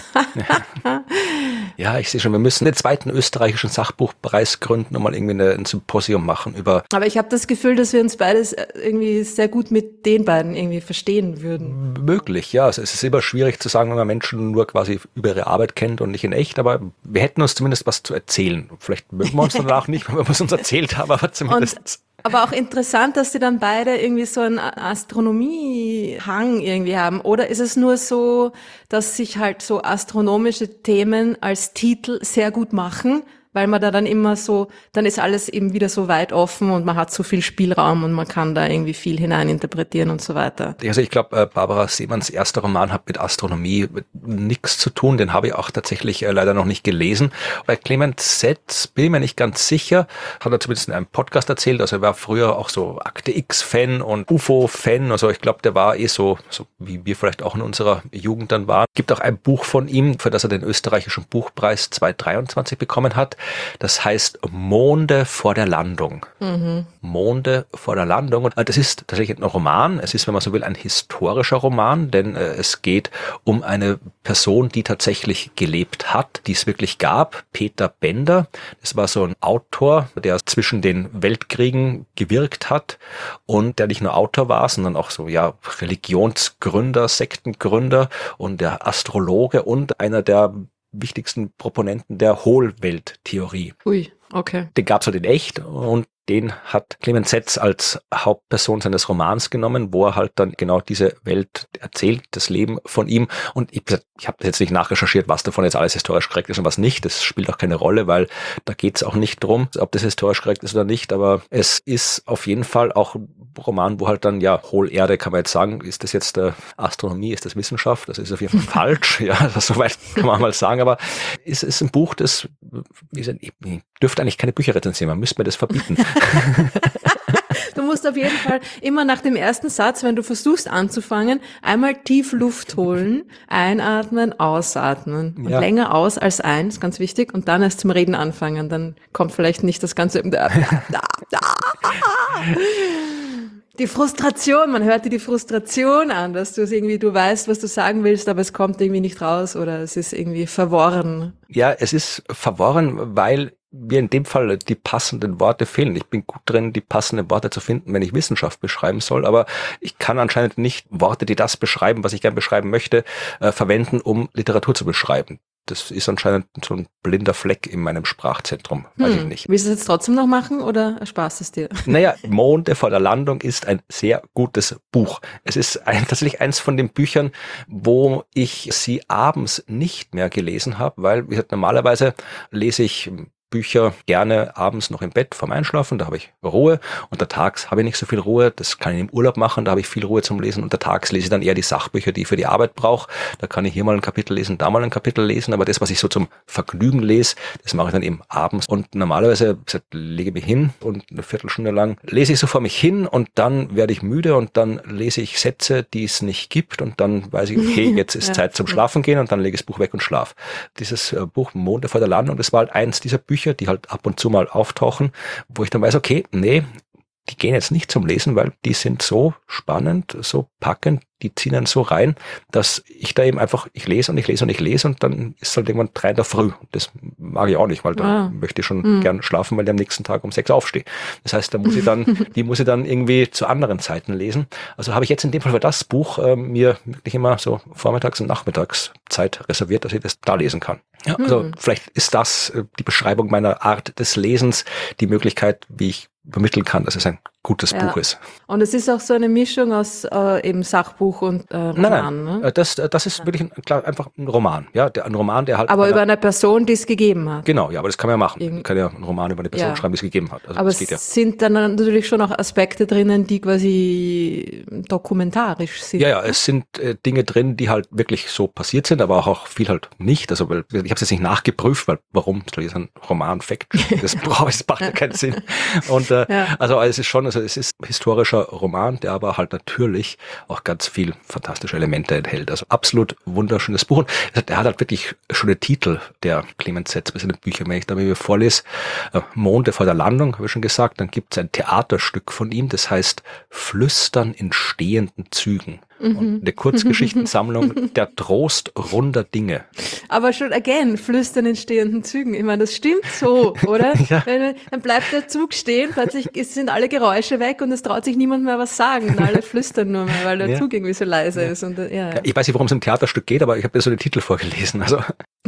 Ja, ich sehe schon, wir müssen den zweiten österreichischen Sachbuchpreis gründen und mal irgendwie eine, ein Symposium machen über Aber ich habe das Gefühl, dass wir uns beides irgendwie sehr gut mit den beiden irgendwie verstehen würden. möglich, ja. Also es ist immer schwierig zu sagen, wenn man Menschen nur quasi über ihre Arbeit kennt und nicht in echt, aber wir hätten uns zumindest was zu erzählen. Vielleicht mögen wir uns danach nicht, wenn wir es uns erzählt haben, aber zumindest. Und, aber auch interessant, dass die dann beide irgendwie so einen Astronomie-Hang irgendwie haben. Oder ist es nur so, dass sich halt so astronomische Themen als Titel sehr gut machen, weil man da dann immer so, dann ist alles eben wieder so weit offen und man hat so viel Spielraum und man kann da irgendwie viel hineininterpretieren und so weiter. Also ich glaube, Barbara Seemanns erster Roman hat mit Astronomie nichts zu tun. Den habe ich auch tatsächlich äh, leider noch nicht gelesen. Bei Clemens Setz bin ich mir nicht ganz sicher. Hat er zumindest in einem Podcast erzählt. Also er war früher auch so Akte X-Fan und U F O-Fan. Also ich glaube, der war eh so, so wie wir vielleicht auch in unserer Jugend dann waren. Gibt auch ein Buch von ihm, für das er den österreichischen Buchpreis zweitausenddreiundzwanzig bekommen hat. Das heißt Monde vor der Landung. Mhm. Monde vor der Landung. Und das ist tatsächlich ein Roman. Es ist, wenn man so will, ein historischer Roman, denn äh, es geht um eine Person, die tatsächlich gelebt hat, die es wirklich gab. Peter Bender. Das war so ein Autor, der zwischen den Weltkriegen gewirkt hat und der nicht nur Autor war, sondern auch so, ja, Religionsgründer, Sektengründer und der Astrologe und einer der wichtigsten Proponenten der Hohlwelttheorie. Ui, okay. Den gab's halt in echt und den hat Clemens Setz als Hauptperson seines Romans genommen, wo er halt dann genau diese Welt erzählt, das Leben von ihm. Und ich, ich habe jetzt nicht nachrecherchiert, was davon jetzt alles historisch korrekt ist und was nicht. Das spielt auch keine Rolle, weil da geht es auch nicht drum, ob das historisch korrekt ist oder nicht. Aber es ist auf jeden Fall auch ein Roman, wo halt dann, ja, Hohlerde kann man jetzt sagen, ist das jetzt äh, Astronomie, ist das Wissenschaft? Das ist auf jeden Fall falsch. Ja, das soweit kann man mal sagen. Aber es ist ein Buch, das, wie gesagt, ich, ich dürfte eigentlich keine Bücher rezensieren, man müsste mir das verbieten. Du musst auf jeden Fall immer nach dem ersten Satz, wenn du versuchst anzufangen, einmal tief Luft holen, einatmen, ausatmen und ja. länger aus als ein, ist ganz wichtig, und dann erst zum Reden anfangen, dann kommt vielleicht nicht das Ganze. Die Frustration, man hört dir die Frustration an, dass du es irgendwie, du weißt, was du sagen willst, aber es kommt irgendwie nicht raus oder es ist irgendwie verworren. Ja, es ist verworren, weil mir in dem Fall die passenden Worte fehlen. Ich bin gut drin, die passenden Worte zu finden, wenn ich Wissenschaft beschreiben soll, aber ich kann anscheinend nicht Worte, die das beschreiben, was ich gerne beschreiben möchte, äh, verwenden, um Literatur zu beschreiben. Das ist anscheinend so ein blinder Fleck in meinem Sprachzentrum, weiß hm. ich nicht. Willst du es jetzt trotzdem noch machen oder ersparst es dir? Naja, Monde vor der Landung ist ein sehr gutes Buch. Es ist ein, tatsächlich eins von den Büchern, wo ich sie abends nicht mehr gelesen habe, weil, wie gesagt, normalerweise lese ich Bücher gerne abends noch im Bett vorm Einschlafen, da habe ich Ruhe. Untertags habe ich nicht so viel Ruhe, das kann ich im Urlaub machen, da habe ich viel Ruhe zum Lesen. Untertags lese ich dann eher die Sachbücher, die ich für die Arbeit brauche. Da kann ich hier mal ein Kapitel lesen, da mal ein Kapitel lesen, aber das, was ich so zum Vergnügen lese, das mache ich dann eben abends. Und normalerweise wie gesagt, lege ich mich hin und eine Viertelstunde lang lese ich so vor mich hin und dann werde ich müde und dann lese ich Sätze, die es nicht gibt und dann weiß ich, okay, jetzt ist ja. Zeit zum Schlafen gehen und dann lege ich das Buch weg und schlaf. Dieses Buch Monde vor der Landung, das war halt eins dieser Bücher, die halt ab und zu mal auftauchen, wo ich dann weiß, okay, nee, die gehen jetzt nicht zum Lesen, weil die sind so spannend, so packend, die ziehen dann so rein, dass ich da eben einfach, ich lese und ich lese und ich lese und dann ist es halt irgendwann drei in der Früh. Das mag ich auch nicht, weil da ah. möchte ich schon mhm. gern schlafen, weil ich am nächsten Tag um sechs aufstehe. Das heißt, da muss ich dann, die muss ich dann irgendwie zu anderen Zeiten lesen. Also habe ich jetzt in dem Fall für das Buch äh, mir wirklich immer so vormittags und nachmittags Zeit reserviert, dass ich das da lesen kann. Ja, also mhm. vielleicht ist das äh, die Beschreibung meiner Art des Lesens, die Möglichkeit, wie ich übermitteln kann, dass es ein gutes ja. Buch ist. Und es ist auch so eine Mischung aus äh, eben Sachbuch und äh, Roman. Nein, nein. Ne? Das, das ist ja. wirklich ein, klar, einfach ein Roman. Ja, der, ein Roman, der halt. Aber einer, über eine Person, die es gegeben hat. Genau, ja, aber das kann man ja machen. Irgend- man kann ja einen Roman über eine Person ja. schreiben, die es gegeben hat. Also aber das es geht ja. sind dann natürlich schon auch Aspekte drinnen, die quasi dokumentarisch sind. Ja, ja, es sind äh, Dinge drin, die halt wirklich so passiert sind, aber auch, auch viel halt nicht. Also weil, ich habe es jetzt nicht nachgeprüft, weil warum soll ich ein Roman Fact? Das braucht, das macht ja keinen Sinn. Und äh, ja. also es ist schon, also es ist historischer Roman, der aber halt natürlich auch ganz viel fantastische Elemente enthält. Also absolut wunderschönes Buch. Und der hat halt wirklich schöne Titel, der Clemens Setz bei seinen Büchern. Wenn ich da mir vorlese, äh, Monde vor der Landung, habe ich schon gesagt, dann gibt es ein Theaterstück von ihm, das heißt Flüstern in stehenden Zügen. Mhm. Und eine Kurzgeschichtensammlung Der Trost runder Dinge. Aber schon again, Flüstern in stehenden Zügen. Ich meine, das stimmt so, oder? Ja. Wenn, dann bleibt der Zug stehen, plötzlich sind alle Geräusche weg und es traut sich niemand mehr was sagen. Und alle flüstern nur mehr, weil der ja. Zug irgendwie so leise ja. ist. Und, ja, ja. Ja, ich weiß nicht, worum es im Theaterstück geht, aber ich habe dir so den Titel vorgelesen. Also.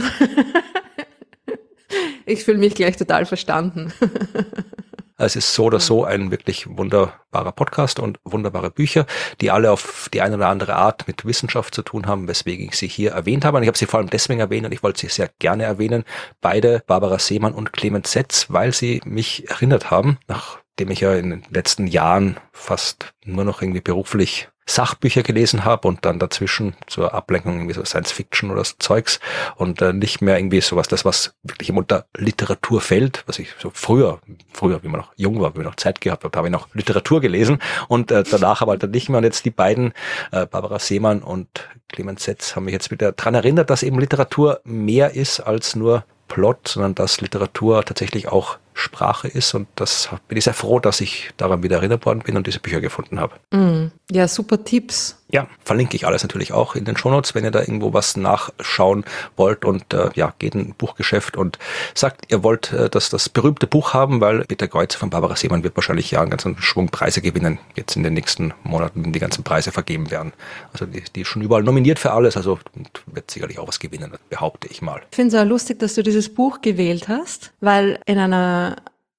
Ich fühle mich gleich total verstanden. Es ist so oder so ein wirklich wunderbarer Podcast und wunderbare Bücher, die alle auf die eine oder andere Art mit Wissenschaft zu tun haben, weswegen ich sie hier erwähnt habe. Und ich habe sie vor allem deswegen erwähnt und ich wollte sie sehr gerne erwähnen. Beide, Barbara Seemann und Clemens Setz, weil sie mich erinnert haben, nachdem ich ja in den letzten Jahren fast nur noch irgendwie beruflich Sachbücher gelesen habe und dann dazwischen zur Ablenkung irgendwie so Science Fiction oder so Zeugs und äh, nicht mehr irgendwie sowas, das was wirklich unter Literatur fällt, was ich so früher, früher, wie man noch jung war, wie man noch Zeit gehabt hat, habe ich noch Literatur gelesen und äh, danach aber dann nicht mehr und jetzt die beiden, äh, Barbara Seemann und Clemens Setz, haben mich jetzt wieder dran erinnert, dass eben Literatur mehr ist als nur Plot, sondern dass Literatur tatsächlich auch Sprache ist und das bin ich sehr froh, dass ich daran wieder erinnert worden bin und diese Bücher gefunden habe. Mm, ja, super Tipps. Ja, verlinke ich alles natürlich auch in den Shownotes, wenn ihr da irgendwo was nachschauen wollt und äh, ja, geht in ein Buchgeschäft und sagt, ihr wollt äh, das, das berühmte Buch haben, weil Peter Kreuzer von Barbara Seemann wird wahrscheinlich ja einen ganzen Schwung Preise gewinnen, jetzt in den nächsten Monaten, wenn die ganzen Preise vergeben werden. Also die, die ist schon überall nominiert für alles, also wird sicherlich auch was gewinnen, behaupte ich mal. Ich finde es auch lustig, dass du dieses Buch gewählt hast, weil in einer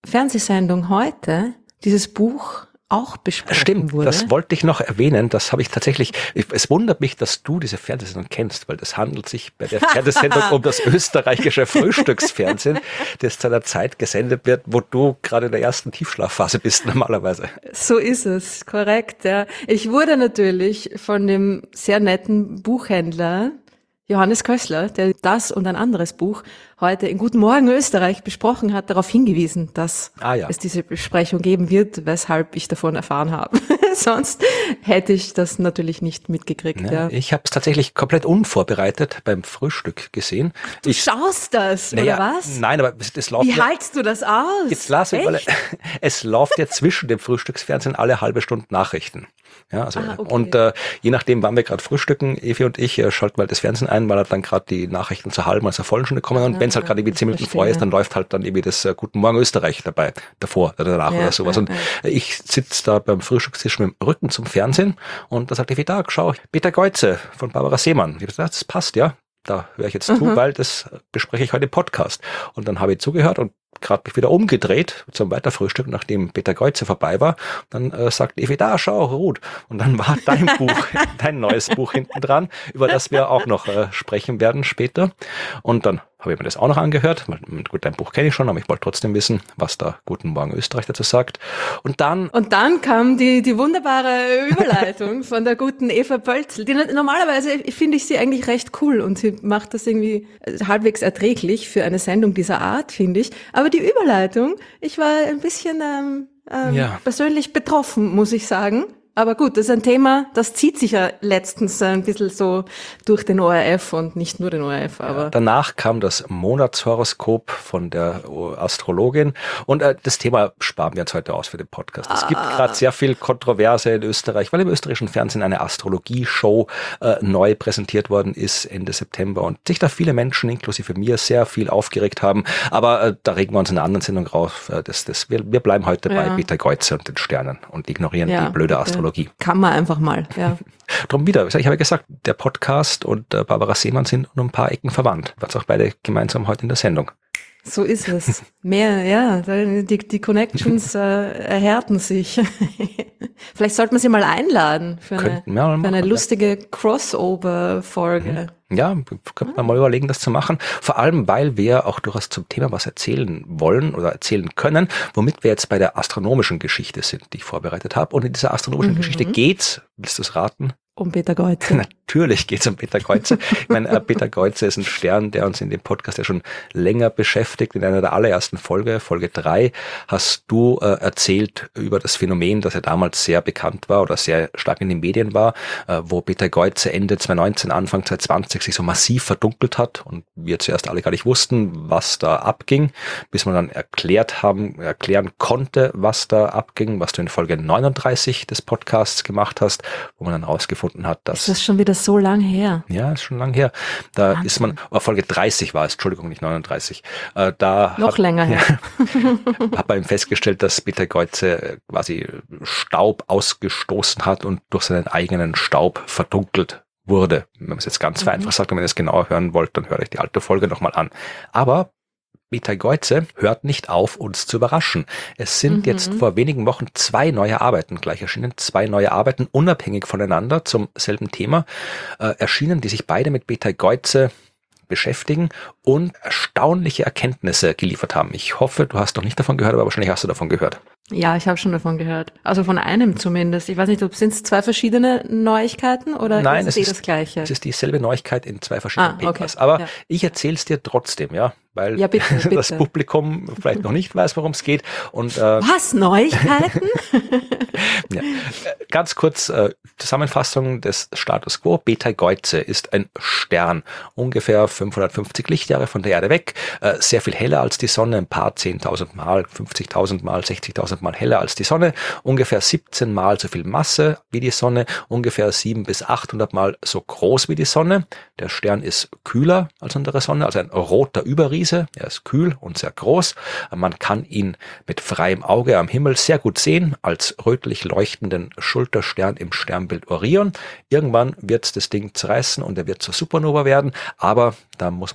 Fernsehsendung heute dieses Buch auch besprochen Stimmt, wurde. das wollte ich noch erwähnen. Das habe ich tatsächlich, es wundert mich, dass du diese Fernsehsendung kennst, weil das handelt sich bei der Fernsehsendung um das österreichische Frühstücksfernsehen, das zu einer Zeit gesendet wird, wo du gerade in der ersten Tiefschlafphase bist normalerweise. So ist es, korrekt. Ja. Ich wurde natürlich von dem sehr netten Buchhändler Johannes Kössler, der das und ein anderes Buch heute in Guten Morgen Österreich besprochen hat, darauf hingewiesen, dass Ah, ja. es diese Besprechung geben wird, weshalb ich davon erfahren habe. Sonst hätte ich das natürlich nicht mitgekriegt. Ja, Ja. ich habe es tatsächlich komplett unvorbereitet beim Frühstück gesehen. Du ich, schaust das, naja, oder was? Nein, aber es, es läuft Wie ja, haltst du das aus? jetzt lass mich, weil Echt? es läuft ja zwischen dem Frühstücksfernsehen alle halbe Stunde Nachrichten. Ja, also, Ah, okay. und äh, je nachdem, wann wir gerade frühstücken, Evi und ich, äh, schalten mal das Fernsehen ein, weil dann gerade die Nachrichten zur halben, also zur vollen Stunde kommen. Und wenn es halt gerade irgendwie zehn Minuten verstehe. vor ist, dann läuft halt dann irgendwie das äh, Guten Morgen Österreich dabei, davor oder danach Ja, oder sowas. ja, Und ja. ich sitze da beim Frühstückstisch mit dem Rücken zum Fernsehen und da sagt Evi, da, schau, Peter Geuze von Barbara Seemann. Ich habe gesagt, das passt, ja. Da höre ich jetzt zu, Mhm. weil das bespreche ich heute im Podcast. Und dann habe ich zugehört und gerade mich wieder umgedreht zum Weiterfrühstück, nachdem Peter Geuze vorbei war. Dann äh, sagt Evi, da, schau, Ruth. Und dann war dein Buch, dein neues Buch hinten dran, über das wir auch noch äh, sprechen werden später. Und dann habe ich mir das auch noch angehört. Gut, dein Buch kenne ich schon, aber ich wollte trotzdem wissen, was da Guten Morgen Österreich dazu sagt. Und dann Und dann kam die, die wunderbare Überleitung von der guten Eva Pölzl. Die, normalerweise finde ich sie eigentlich recht cool und sie macht das irgendwie halbwegs erträglich für eine Sendung dieser Art, finde ich. Aber die Überleitung, ich war ein bisschen ähm, ähm, Ja. persönlich betroffen, muss ich sagen. Aber gut, das ist ein Thema, das zieht sich ja letztens ein bisschen so durch den O R F und nicht nur den O R F, aber danach kam das Monatshoroskop von der Astrologin und äh, das Thema sparen wir uns heute aus für den Podcast. Es gibt gerade sehr viel Kontroverse in Österreich, weil im österreichischen Fernsehen eine Astrologie-Show äh, neu präsentiert worden ist Ende September und sich da viele Menschen, inklusive mir, sehr viel aufgeregt haben. Aber äh, da regen wir uns in einer anderen Sendung raus. Äh, das, das, wir, wir bleiben heute Ja. bei Peter Geuze und den Sternen und ignorieren ja, die blöde bitte. Astrologie. Kann man einfach mal, ja. Drum wieder, ich habe ja gesagt, der Podcast und äh, Barbara Seemann sind um ein paar Ecken verwandt. Wir waren auch beide gemeinsam heute in der Sendung. So ist es. Mehr, ja, die, die Connections äh, erhärten sich. Vielleicht sollte man sie mal einladen für eine, Könnten wir mal für eine machen, lustige Crossover-Folge. Ja, könnte man mal überlegen, das zu machen. Vor allem, weil wir auch durchaus zum Thema was erzählen wollen oder erzählen können, womit wir jetzt bei der astronomischen Geschichte sind, die ich vorbereitet habe. Und in dieser astronomischen Mhm. Geschichte geht's, willst du es raten? Um Peter Geuze. Natürlich geht's um Peter Geuze. Ich meine, äh, Peter Geuze ist ein Stern, der uns in dem Podcast ja schon länger beschäftigt. In einer der allerersten Folge, Folge drei, hast du äh, erzählt über das Phänomen, das ja damals sehr bekannt war oder sehr stark in den Medien war, äh, wo Peter Geuze Ende zwanzig neunzehn, Anfang zwanzig zwanzig sich so massiv verdunkelt hat und wir zuerst alle gar nicht wussten, was da abging, bis man dann erklärt haben, erklären konnte, was da abging, was du in Folge neununddreißig des Podcasts gemacht hast, wo man dann rausgefunden hat, dass Ist das schon wieder so lang her? ja, ist schon lang her. Da Wahnsinn. ist man, oh, Folge dreißig war es, Entschuldigung, nicht neununddreißig. Äh, da Noch hat, länger her. Ja, hat man eben festgestellt, dass Peter Geuze quasi Staub ausgestoßen hat und durch seinen eigenen Staub verdunkelt wurde. Wenn man es jetzt ganz Mhm. vereinfacht sagt und wenn ihr es genauer hören wollt, dann hört euch die alte Folge nochmal an. Aber Peter Geuze hört nicht auf, uns zu überraschen. Es sind Mhm. jetzt vor wenigen Wochen zwei neue Arbeiten gleich erschienen, zwei neue Arbeiten unabhängig voneinander zum selben Thema äh, erschienen, die sich beide mit Peter Geuze beschäftigen und erstaunliche Erkenntnisse geliefert haben. Ich hoffe, du hast noch nicht davon gehört, aber wahrscheinlich hast du davon gehört. Ja, ich habe schon davon gehört. Also von einem zumindest. Ich weiß nicht, ob sind es zwei verschiedene Neuigkeiten oder Nein, ist es es eh ist, das Gleiche? es ist dieselbe Neuigkeit in zwei verschiedenen Ah, okay. Papers. Aber Ja. ich erzähle es dir trotzdem, ja, weil Ja, bitte, bitte. das Publikum vielleicht noch nicht weiß, worum es geht. Und äh, Was? Neuigkeiten? Ja. Ganz kurz äh, Zusammenfassung des Status Quo. Peter Geuze ist ein Stern, ungefähr fünfhundertfünfzig Lichtjahre von der Erde weg, äh, sehr viel heller als die Sonne, ein paar zehntausend Mal, fünfzigtausend Mal, sechzigtausend Mal heller als die Sonne, ungefähr siebzehn Mal so viel Masse wie die Sonne, ungefähr sieben bis achthundert Mal so groß wie die Sonne. Der Stern ist kühler als unsere Sonne, also ein roter Überriese. Er ist kühl und sehr groß. Man kann ihn mit freiem Auge am Himmel sehr gut sehen, als rötlich leuchtenden Schulterstern im Sternbild Orion. Irgendwann wird das Ding zerreißen und er wird zur Supernova werden, aber da muss man sich keine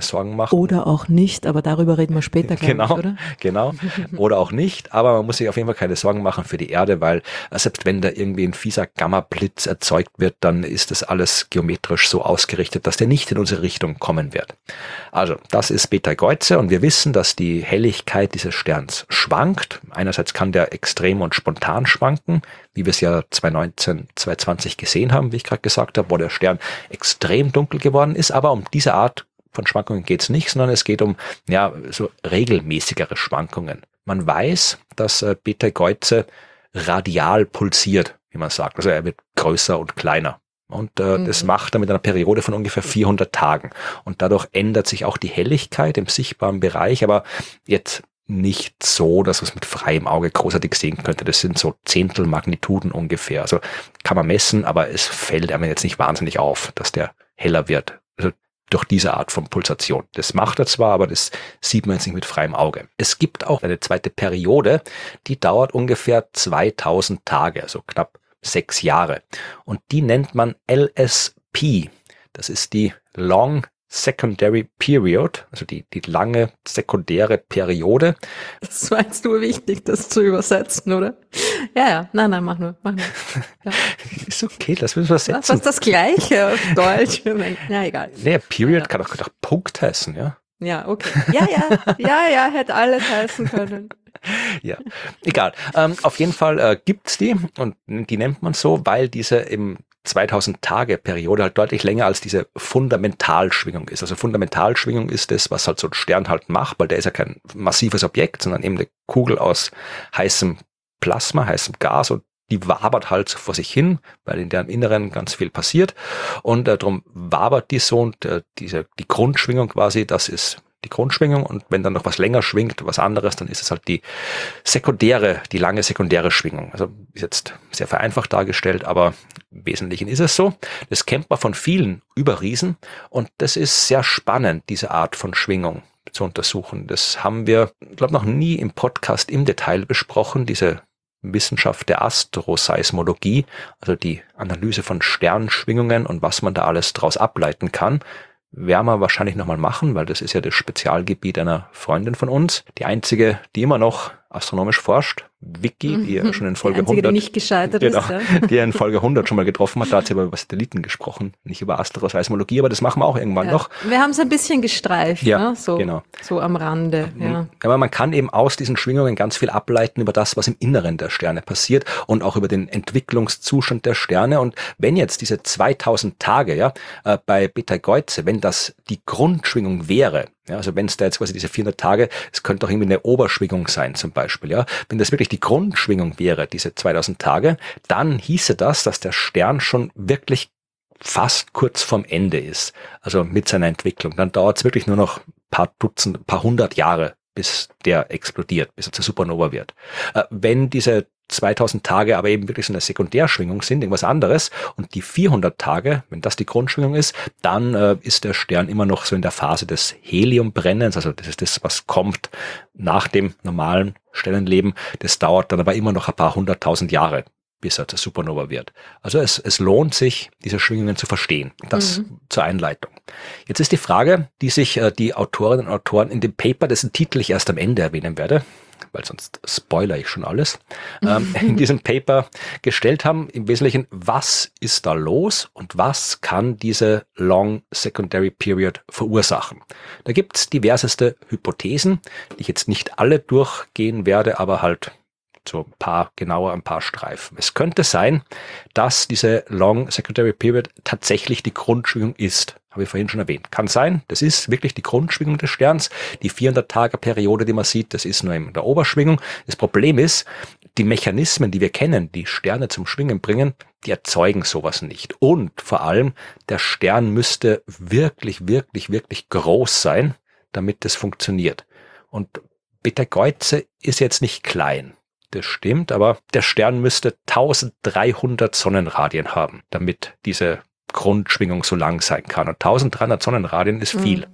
Sorgen machen. Oder auch nicht, aber darüber reden wir später, glaube genau, ich, oder? Genau, oder auch nicht, aber man muss sich auf jeden Fall keine Sorgen machen für die Erde, weil selbst wenn da irgendwie ein fieser Gamma-Blitz erzeugt wird, dann ist das alles geometrisch so ausgerichtet, dass der nicht in unsere Richtung kommen wird. Also, das ist Betelgeuse und wir wissen, dass die Helligkeit dieses Sterns schwankt. Einerseits kann der extrem und spontan schwanken, wie wir es ja zwanzig neunzehn, zwanzig zwanzig gesehen haben, wie ich gerade gesagt habe, wo der Stern extrem dunkel geworden ist, aber um diese Art von Schwankungen geht es nicht, sondern es geht um ja so regelmäßigere Schwankungen. Man weiß, dass äh, Betelgeuse radial pulsiert, wie man sagt. Also er wird größer und kleiner. Und äh, mhm. das macht er mit einer Periode von ungefähr vierhundert Tagen. Und dadurch ändert sich auch die Helligkeit im sichtbaren Bereich, aber jetzt nicht so, dass man es mit freiem Auge großartig sehen könnte. Das sind so Zehntelmagnituden ungefähr. Also kann man messen, aber es fällt einem jetzt nicht wahnsinnig auf, dass der heller wird. Also durch diese Art von Pulsation. Das macht er zwar, aber das sieht man jetzt nicht mit freiem Auge. Es gibt auch eine zweite Periode, die dauert ungefähr zweitausend Tage, also knapp sechs Jahre. Und die nennt man L S P. Das ist die Long Secondary Period, also die, die lange sekundäre Periode. Das war jetzt nur wichtig, das zu übersetzen, oder? Ja, ja, nein, nein, mach nur, mach nur. Ja. Ist okay, lass mich übersetzen. Was ist das Gleiche auf Deutsch? Ja, egal. Nee, Period ja. kann auch, auch Punkt heißen, ja? Ja, okay. Ja, ja, ja, ja, hätte alles heißen können. Ja, egal. Ähm, auf jeden Fall äh, gibt's die und die nennt man so, weil diese im zweitausend Tage Periode halt deutlich länger als diese Fundamentalschwingung ist. Also Fundamentalschwingung ist das, was halt so ein Stern halt macht, weil der ist ja kein massives Objekt, sondern eben eine Kugel aus heißem Plasma, heißem Gas und die wabert halt so vor sich hin, weil in deren Inneren ganz viel passiert und äh, darum wabert die so und äh, diese, die Grundschwingung quasi, das ist die Grundschwingung und wenn dann noch was länger schwingt, was anderes, dann ist es halt die sekundäre, die lange sekundäre Schwingung. Also ist jetzt sehr vereinfacht dargestellt, aber im Wesentlichen ist es so. Das kennt man von vielen Überriesen und das ist sehr spannend, diese Art von Schwingung zu untersuchen. Das haben wir, glaube ich, noch nie im Podcast im Detail besprochen, diese Wissenschaft der Astroseismologie, also die Analyse von Sternschwingungen und was man da alles daraus ableiten kann. Werden wir wahrscheinlich nochmal machen, weil das ist ja das Spezialgebiet einer Freundin von uns. Die einzige, die immer noch astronomisch forscht, Vicky, die ja schon in Folge die einzige, hundert, die nicht gescheitert genau, ist, ja. die ja in Folge hundert schon mal getroffen hat, da hat sie über Satelliten gesprochen, nicht über Astroseismologie, aber das machen wir auch irgendwann ja. noch. Wir haben es ein bisschen gestreift, ja, ne? so, genau. so am Rande. Ja. Aber man kann eben aus diesen Schwingungen ganz viel ableiten über das, was im Inneren der Sterne passiert und auch über den Entwicklungszustand der Sterne. Und wenn jetzt diese zweitausend Tage ja äh, bei Betelgeuse, wenn das die Grundschwingung wäre, ja, also wenn es da jetzt quasi diese vierhundert Tage, es könnte auch irgendwie eine Oberschwingung sein zum Beispiel, ja. Wenn das wirklich die Grundschwingung wäre, diese zweitausend Tage, dann hieße das, dass der Stern schon wirklich fast kurz vorm Ende ist, also mit seiner Entwicklung. Dann dauert es wirklich nur noch ein paar Dutzend, ein paar hundert Jahre, bis der explodiert, bis er zur Supernova wird. Äh, wenn diese zweitausend Tage aber eben wirklich so eine Sekundärschwingung sind, irgendwas anderes, und die vierhundert Tage, wenn das die Grundschwingung ist, dann äh, ist der Stern immer noch so in der Phase des Heliumbrennens, also das ist das, was kommt nach dem normalen Sternenleben. Das dauert dann aber immer noch ein paar hunderttausend Jahre, bis er zur Supernova wird. Also es, es lohnt sich, diese Schwingungen zu verstehen. Das mhm. zur Einleitung. Jetzt ist die Frage, die sich äh, die Autorinnen und Autoren in dem Paper, dessen Titel ich erst am Ende erwähnen werde, weil sonst spoilere ich schon alles, ähm, in diesem Paper gestellt haben, im Wesentlichen, was ist da los und was kann diese Long Secondary Period verursachen? Da gibt es diverseste Hypothesen, die ich jetzt nicht alle durchgehen werde, aber halt so ein paar, genauer ein paar Streifen. Es könnte sein, dass diese Long Secondary Period tatsächlich die Grundschwingung ist. Habe ich vorhin schon erwähnt. Kann sein, das ist wirklich die Grundschwingung des Sterns. Die vierhundert Tage Periode, die man sieht, das ist nur in der Oberschwingung. Das Problem ist, die Mechanismen, die wir kennen, die Sterne zum Schwingen bringen, die erzeugen sowas nicht. Und vor allem, der Stern müsste wirklich, wirklich, wirklich groß sein, damit das funktioniert. Und Betelgeuse ist jetzt nicht klein. Das stimmt, aber der Stern müsste dreizehnhundert Sonnenradien haben, damit diese Grundschwingung so lang sein kann. Und eintausenddreihundert Sonnenradien ist viel.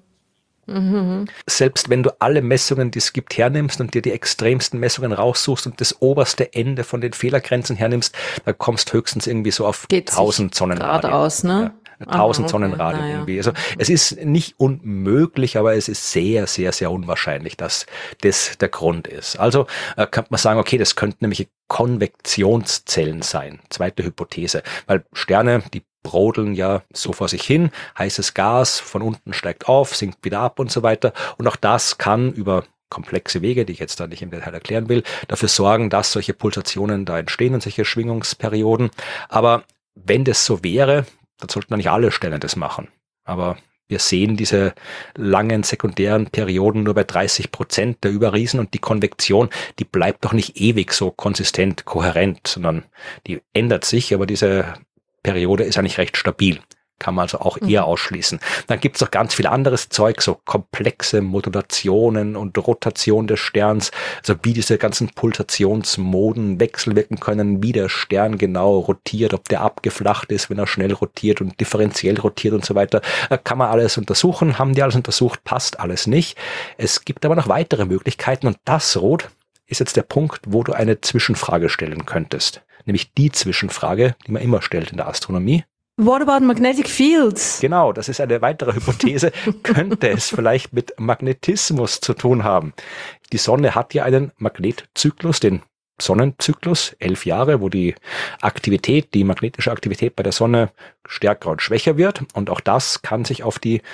Mhm. Selbst wenn du alle Messungen, die es gibt, hernimmst und dir die extremsten Messungen raussuchst und das oberste Ende von den Fehlergrenzen hernimmst, da kommst höchstens irgendwie so auf Geht tausend Sonnenradien. Geradeaus, ne? tausend okay. Sonnenradien Naja. irgendwie. Also es ist nicht unmöglich, aber es ist sehr, sehr, sehr unwahrscheinlich, dass das der Grund ist. Also äh, kann man sagen, okay, das könnten nämlich Konvektionszellen sein. Zweite Hypothese. Weil Sterne, die brodeln ja so vor sich hin, heißes Gas von unten steigt auf, sinkt wieder ab und so weiter. Und auch das kann über komplexe Wege, die ich jetzt da nicht im Detail erklären will, dafür sorgen, dass solche Pulsationen da entstehen und solche Schwingungsperioden. Aber wenn das so wäre, dann sollten nicht alle Sterne das machen. Aber wir sehen diese langen sekundären Perioden nur bei dreißig Prozent der Überriesen und die Konvektion, die bleibt doch nicht ewig so konsistent, kohärent, sondern die ändert sich, aber diese Periode ist eigentlich recht stabil. Kann man also auch eher ausschließen. Dann gibt es noch ganz viel anderes Zeug, so komplexe Modulationen und Rotation des Sterns, also wie diese ganzen Pulsationsmoden wechselwirken können, wie der Stern genau rotiert, ob der abgeflacht ist, wenn er schnell rotiert und differenziell rotiert und so weiter. Kann man alles untersuchen, haben die alles untersucht, passt alles nicht. Es gibt aber noch weitere Möglichkeiten und das, Ruth, ist jetzt der Punkt, wo du eine Zwischenfrage stellen könntest. Nämlich die Zwischenfrage, die man immer stellt in der Astronomie. What about magnetic fields? Genau, das ist eine weitere Hypothese. Könnte es vielleicht mit Magnetismus zu tun haben? Die Sonne hat ja einen Magnetzyklus, den Sonnenzyklus, elf Jahre, wo die Aktivität, die magnetische Aktivität bei der Sonne stärker und schwächer wird. Und auch das kann sich auf die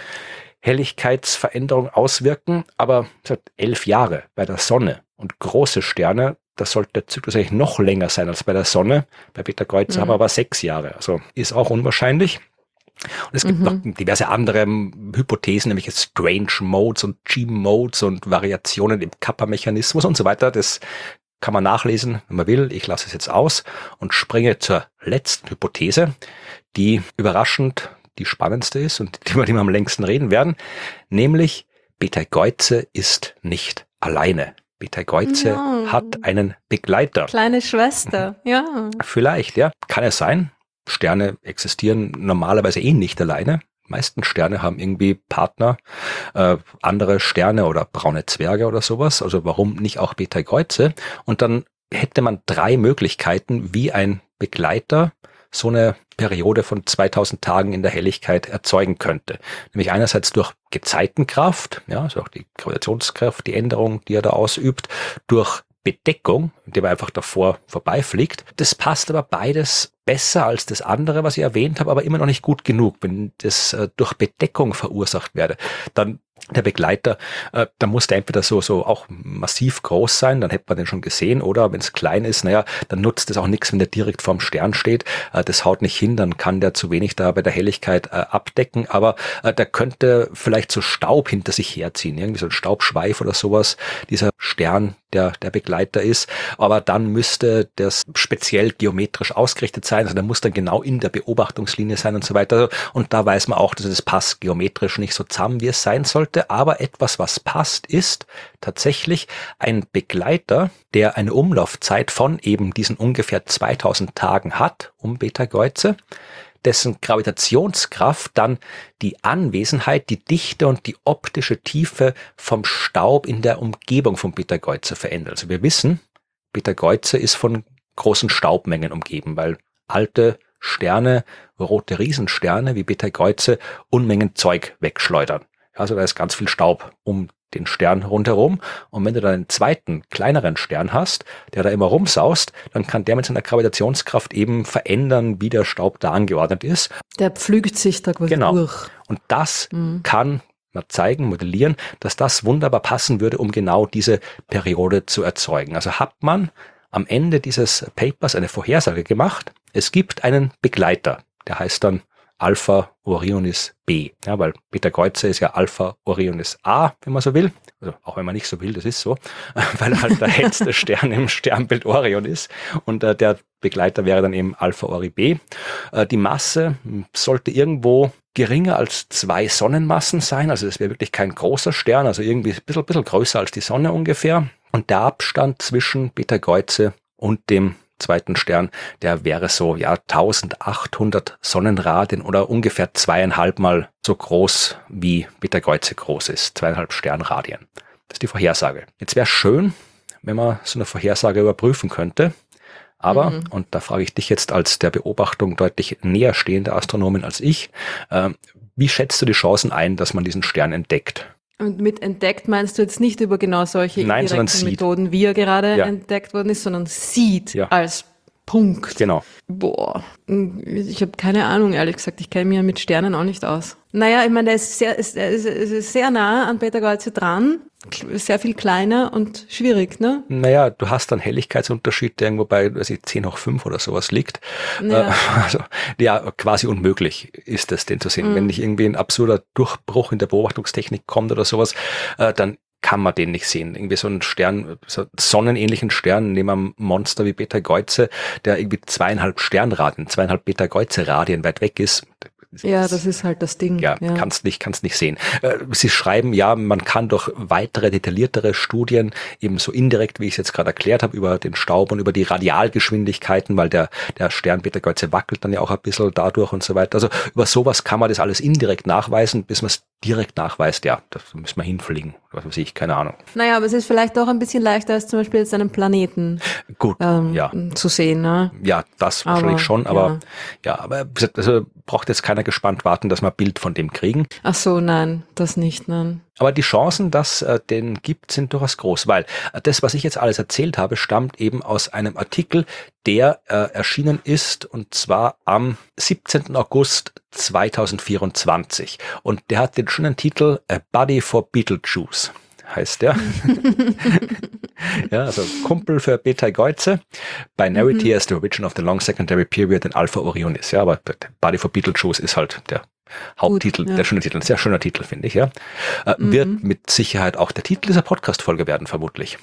Helligkeitsveränderung auswirken. Aber seit elf Jahre bei der Sonne und große Sterne, da sollte der Zyklus eigentlich noch länger sein als bei der Sonne. Bei Beta-Kreuzer mhm. haben wir aber sechs Jahre. Also ist auch unwahrscheinlich. Und es gibt mhm. noch diverse andere Hypothesen, nämlich Strange Modes und G-Modes und Variationen im Kappa-Mechanismus und so weiter. Das kann man nachlesen, wenn man will. Ich lasse es jetzt aus und springe zur letzten Hypothese, die überraschend die spannendste ist und über die wir am längsten reden werden. Nämlich Betelgeuse ist nicht alleine. Betelgeuse ja. hat einen Begleiter. Kleine Schwester, ja. Vielleicht, ja. Kann es sein. Sterne existieren normalerweise eh nicht alleine. Die meisten Sterne haben irgendwie Partner, äh, andere Sterne oder braune Zwerge oder sowas. Also warum nicht auch Betelgeuse? Und dann hätte man drei Möglichkeiten, wie ein Begleiter so eine Periode von zweitausend Tagen in der Helligkeit erzeugen könnte. Nämlich einerseits durch Gezeitenkraft, ja, also auch die Gravitationskraft, die Änderung, die er da ausübt, durch Bedeckung, indem er einfach davor vorbeifliegt. Das passt aber beides besser als das andere, was ich erwähnt habe, aber immer noch nicht gut genug. Wenn das äh, durch Bedeckung verursacht werde, dann der Begleiter, äh, da muss der entweder so so auch massiv groß sein, dann hätte man den schon gesehen, oder wenn es klein ist, naja, dann nutzt es auch nichts, wenn der direkt vorm Stern steht. Äh, das haut nicht hin, dann kann der zu wenig da bei der Helligkeit äh, abdecken, aber äh, der könnte vielleicht so Staub hinter sich herziehen, irgendwie so ein Staubschweif oder sowas, dieser Stern, der der Begleiter ist, aber dann müsste das speziell geometrisch ausgerichtet sein, also der muss dann genau in der Beobachtungslinie sein und so weiter, und da weiß man auch, dass es passt geometrisch nicht so zusammen, wie es sein sollte, aber etwas, was passt, ist tatsächlich ein Begleiter, der eine Umlaufzeit von eben diesen ungefähr zweitausend Tagen hat, um Betelgeuse, dessen Gravitationskraft dann die Anwesenheit, die Dichte und die optische Tiefe vom Staub in der Umgebung von Betelgeuse verändert. Also wir wissen, Betelgeuse ist von großen Staubmengen umgeben, weil alte Sterne, rote Riesensterne wie Betelgeuse Unmengen Zeug wegschleudern. Also da ist ganz viel Staub um den Stern rundherum. Und wenn du dann einen zweiten, kleineren Stern hast, der da immer rumsaust, dann kann der mit seiner Gravitationskraft eben verändern, wie der Staub da angeordnet ist. Der pflügt sich da quasi genau. durch. Und das mhm. kann man zeigen, modellieren, dass das wunderbar passen würde, um genau diese Periode zu erzeugen. Also hat man am Ende dieses Papers eine Vorhersage gemacht. Es gibt einen Begleiter, der heißt dann Alpha Orionis B, ja, weil Betelgeuse ist ja Alpha Orionis A, wenn man so will, also auch wenn man nicht so will, das ist so, weil er halt der hellste Stern im Sternbild Orion ist, und äh, der Begleiter wäre dann eben Alpha Ori B. Äh, die Masse sollte irgendwo geringer als zwei Sonnenmassen sein, also es wäre wirklich kein großer Stern, also irgendwie ein bisschen, bisschen größer als die Sonne ungefähr, und der Abstand zwischen Betelgeuse und dem zweiten Stern, der wäre so ja eintausendachthundert Sonnenradien oder ungefähr zweieinhalb Mal so groß wie Betelgeuse groß ist, zweieinhalb Sternradien. Das ist die Vorhersage. Jetzt wäre schön, wenn man so eine Vorhersage überprüfen könnte. Aber, Mhm. und da frage ich dich jetzt als der Beobachtung deutlich näher stehende Astronomin als ich, äh, wie schätzt du die Chancen ein, dass man diesen Stern entdeckt? Und mit entdeckt meinst du jetzt nicht über genau solche Nein, sondern indirekten sieht. Methoden, wie er gerade Ja. entdeckt worden ist, sondern sieht Ja. als Punkt. Genau. Boah, ich habe keine Ahnung, ehrlich gesagt. Ich kenne mich ja mit Sternen auch nicht aus. Naja, ich meine, der ist sehr, ist, ist, ist sehr nah an Beta Geuze dran, sehr viel kleiner und schwierig, ne? Naja, du hast einen Helligkeitsunterschied, der irgendwo bei weiß ich, zehn hoch fünf oder sowas liegt. Ja. Äh, also, ja, quasi unmöglich ist es, den zu sehen. Mhm. Wenn nicht irgendwie ein absurder Durchbruch in der Beobachtungstechnik kommt oder sowas, äh, dann kann man den nicht sehen. Irgendwie so ein Stern, so einen sonnenähnlichen Stern neben einem Monster wie Beta Geuze, der irgendwie zweieinhalb Sternradien, zweieinhalb Beta Geuze Radien weit weg ist. Ja, das ist halt das Ding. Ja, Ja. kannst nicht, kannst nicht sehen. Äh, Sie schreiben, ja, man kann durch weitere, detailliertere Studien, eben so indirekt, wie ich es jetzt gerade erklärt habe, über den Staub und über die Radialgeschwindigkeiten, weil der, der Stern Beta Geuze wackelt dann ja auch ein bisschen dadurch und so weiter. Also über sowas kann man das alles indirekt nachweisen, bis man es direkt nachweist. Ja, da müssen wir hinfliegen. Was weiß ich, keine Ahnung. Naja, aber es ist vielleicht doch ein bisschen leichter, als zum Beispiel jetzt einen Planeten Gut, ähm, ja. zu sehen, ne? Ja, das Aber, wahrscheinlich schon, aber ja. ja, aber wie gesagt, also braucht jetzt keiner gespannt warten, dass wir ein Bild von dem kriegen. Ach so, nein, das nicht, nein. Aber die Chancen, dass äh, den gibt, sind durchaus groß, weil äh, das, was ich jetzt alles erzählt habe, stammt eben aus einem Artikel, der äh, erschienen ist, und zwar am siebzehnten August zweitausendvierundzwanzig. Und der hat den schönen Titel A Buddy for Betelgeuse, heißt der. Ja, also Kumpel für Beta Geuze. Binarity Mhm. as the origin of the long secondary period in Alpha Orionis. Ja, aber Buddy for Betelgeuse ist halt der Haupttitel, Gut, ja. der schöne Titel, ein sehr schöner Titel, finde ich, ja. Äh, Mhm. Wird mit Sicherheit auch der Titel dieser Podcast-Folge werden, vermutlich.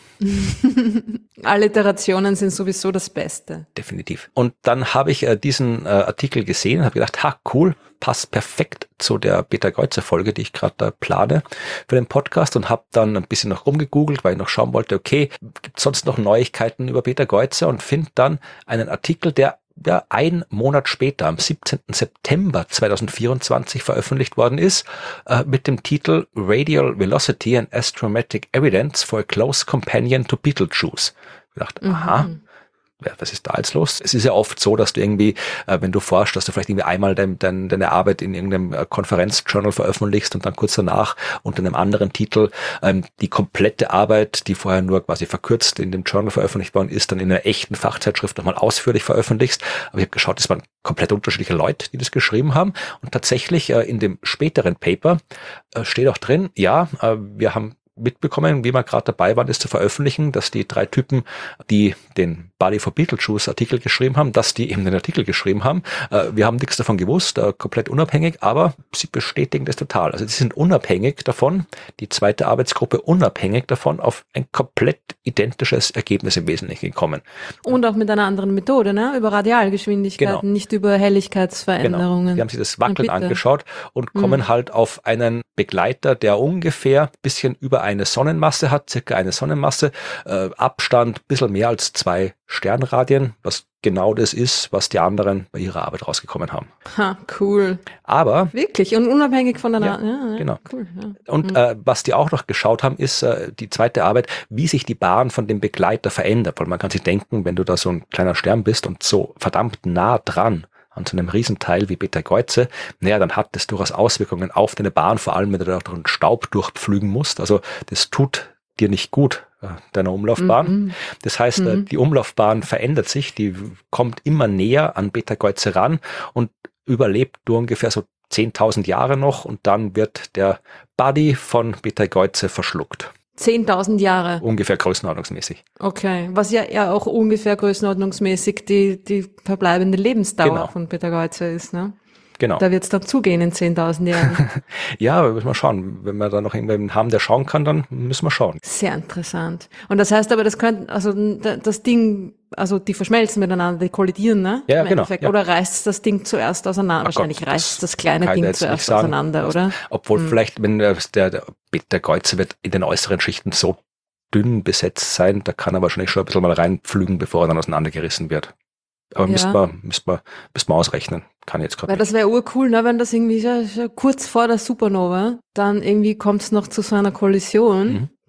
Alliterationen sind sowieso das Beste. Definitiv. Und dann habe ich äh, diesen äh, Artikel gesehen und habe gedacht, ha, cool, passt perfekt zu der Beta-Geuze-Folge, die ich gerade da plane für den Podcast, und habe dann ein bisschen noch rumgegoogelt, weil ich noch schauen wollte, okay, gibt es sonst noch Neuigkeiten über Beta-Geuze, und finde dann einen Artikel, der ja ein Monat später, am siebzehnten September zweitausendvierundzwanzig veröffentlicht worden ist, äh, mit dem Titel Radial Velocity and Astrometric Evidence for a Close Companion to Betelgeuse. Ich dachte, aha, Mhm. ja, was ist da jetzt los? Es ist ja oft so, dass du irgendwie, äh, wenn du forschst, dass du vielleicht irgendwie einmal dein, dein, deine Arbeit in irgendeinem äh, Konferenzjournal veröffentlichst und dann kurz danach unter einem anderen Titel ähm, die komplette Arbeit, die vorher nur quasi verkürzt in dem Journal veröffentlicht worden ist, dann in einer echten Fachzeitschrift nochmal ausführlich veröffentlichst. Aber ich habe geschaut, es waren komplett unterschiedliche Leute, die das geschrieben haben. Und tatsächlich äh, in dem späteren Paper äh, steht auch drin, ja, äh, wir haben mitbekommen, wie wir gerade dabei waren, das zu veröffentlichen, dass die drei Typen, die den Buddy for Betelgeuse Artikel geschrieben haben, dass die eben den Artikel geschrieben haben. Äh, wir haben nichts davon gewusst, äh, komplett unabhängig, aber sie bestätigen das total. Also sie sind unabhängig davon, die zweite Arbeitsgruppe unabhängig davon, auf ein komplett identisches Ergebnis im Wesentlichen gekommen. Und auch mit einer anderen Methode, ne? Über Radialgeschwindigkeiten, Genau. nicht über Helligkeitsveränderungen. Genau. Die haben sich das Wackeln bitte. angeschaut und kommen Mhm. halt auf einen Begleiter, der ungefähr bisschen über eine Sonnenmasse hat, circa eine Sonnenmasse, äh, Abstand bisschen mehr als zwei Sternradien, was genau das ist, was die anderen bei ihrer Arbeit rausgekommen haben. Ha, cool. Aber Wirklich. Und unabhängig voneinander. Ja, Ja, ja, genau. Cool, ja. Und Mhm. äh, was die auch noch geschaut haben, ist äh, die zweite Arbeit, wie sich die Bahn von dem Begleiter verändert. Weil man kann sich denken, wenn du da so ein kleiner Stern bist und so verdammt nah dran an so einem Riesenteil wie Beta Geuze, naja, dann hat das durchaus Auswirkungen auf deine Bahn, vor allem wenn du da durch den Staub durchpflügen musst. Also das tut dir nicht gut, äh, deiner Umlaufbahn. Mhm. Das heißt, äh, Mhm. die Umlaufbahn verändert sich, die kommt immer näher an Beta Geuze ran und überlebt nur ungefähr so zehntausend Jahre noch, und dann wird der Buddy von Beta Geuze verschluckt. zehntausend Jahre. Ungefähr größenordnungsmäßig. Okay. Was ja, ja auch ungefähr größenordnungsmäßig die, die verbleibende Lebensdauer Genau. von Beta Geuze ist, ne? Genau. Da wird's dann zugehen in zehntausend Jahren. Ja, aber müssen wir schauen. Wenn wir da noch irgendwen haben, der schauen kann, dann müssen wir schauen. Sehr interessant. Und das heißt aber, das könnte, also d- das Ding, also die verschmelzen miteinander, die kollidieren, ne? Ja, Im genau, Endeffekt. ja. Oder reißt das Ding zuerst auseinander? Ach Wahrscheinlich Gott, reißt das das kleine kann ich Ding jetzt nicht zuerst sagen. auseinander, Das- oder? Obwohl Hm. vielleicht, wenn der, der, der Beta Geuze wird in den äußeren Schichten so dünn besetzt sein, da kann er wahrscheinlich schon ein bisschen mal reinpflügen, bevor er dann auseinandergerissen wird. Aber Ja. müssen wir, müssen wir, müssen wir ausrechnen. Kann ich jetzt gerade Weil nicht. das wäre urcool, ne, wenn das irgendwie so, so kurz vor der Supernova, dann irgendwie kommt es noch zu so einer Kollision. Mhm.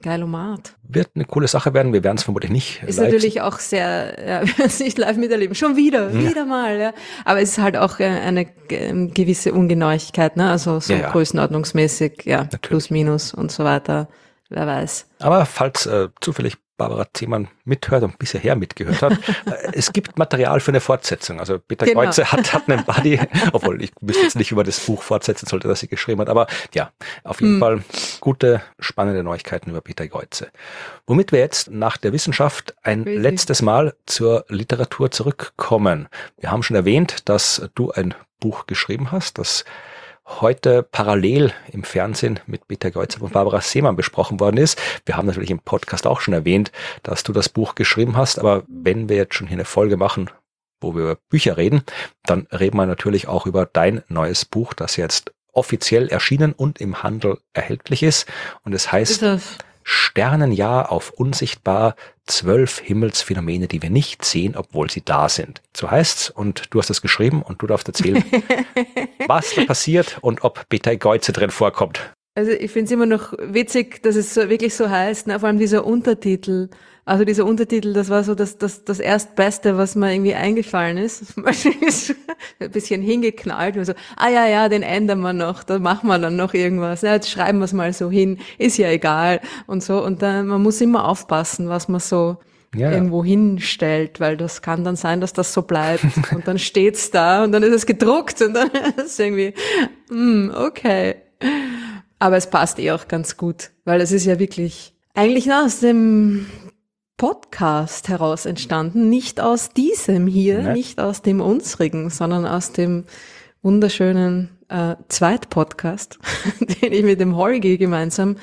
Geilomat. Wird eine coole Sache werden. Wir werden es vermutlich nicht Ist live natürlich auch sehr, ja, nicht live miterleben. Schon wieder, Ja. wieder mal, ja. Aber es ist halt auch äh, eine äh, gewisse Ungenauigkeit, ne? Also so Ja, ja. größenordnungsmäßig, ja, Natürlich. plus, minus und so weiter. Wer weiß. Aber falls äh, zufällig Barbara Zehmann mithört und bisher her mitgehört hat, äh, es gibt Material für eine Fortsetzung. Also Peter Genau. Geuze hat, hat einen Buddy, obwohl ich wüsste jetzt nicht, über das Buch fortsetzen sollte, das sie geschrieben hat. Aber ja, auf jeden Hm. Fall gute, spannende Neuigkeiten über Peter Geuze. Womit wir jetzt nach der Wissenschaft ein Crazy. letztes Mal zur Literatur zurückkommen. Wir haben schon erwähnt, dass du ein Buch geschrieben hast, das heute parallel im Fernsehen mit Peter Geuze und Barbara Seemann besprochen worden ist. Wir haben natürlich im Podcast auch schon erwähnt, dass du das Buch geschrieben hast, aber wenn wir jetzt schon hier eine Folge machen, wo wir über Bücher reden, dann reden wir natürlich auch über dein neues Buch, das jetzt offiziell erschienen und im Handel erhältlich ist. Und es heißt Ist das? Sternenjahr auf unsichtbar, zwölf Himmelsphänomene, die wir nicht sehen, obwohl sie da sind. So heißt's und du hast das geschrieben und du darfst erzählen, was da passiert und ob Peter Geuze drin vorkommt. Also ich finde es immer noch witzig, dass es so, wirklich so heißt, ne? Vor allem dieser Untertitel. Also dieser Untertitel, das war so das, das, das Erstbeste, was mir irgendwie eingefallen ist. Zum Beispiel ist ein bisschen hingeknallt und so, ah ja, ja, den ändern wir noch, da machen wir dann noch irgendwas. Ja, jetzt schreiben wir es mal so hin, ist ja egal und so. Und dann, man muss immer aufpassen, was man so Ja, ja. irgendwo hinstellt, weil das kann dann sein, dass das so bleibt. Und dann steht's da und dann ist es gedruckt und dann ist es irgendwie, mm, okay. Aber es passt eh auch ganz gut, weil es ist ja wirklich eigentlich aus dem Podcast heraus entstanden, nicht aus diesem hier, Ne? nicht aus dem unsrigen, sondern aus dem wunderschönen äh, Zweitpodcast, den ich mit dem Holgi gemeinsam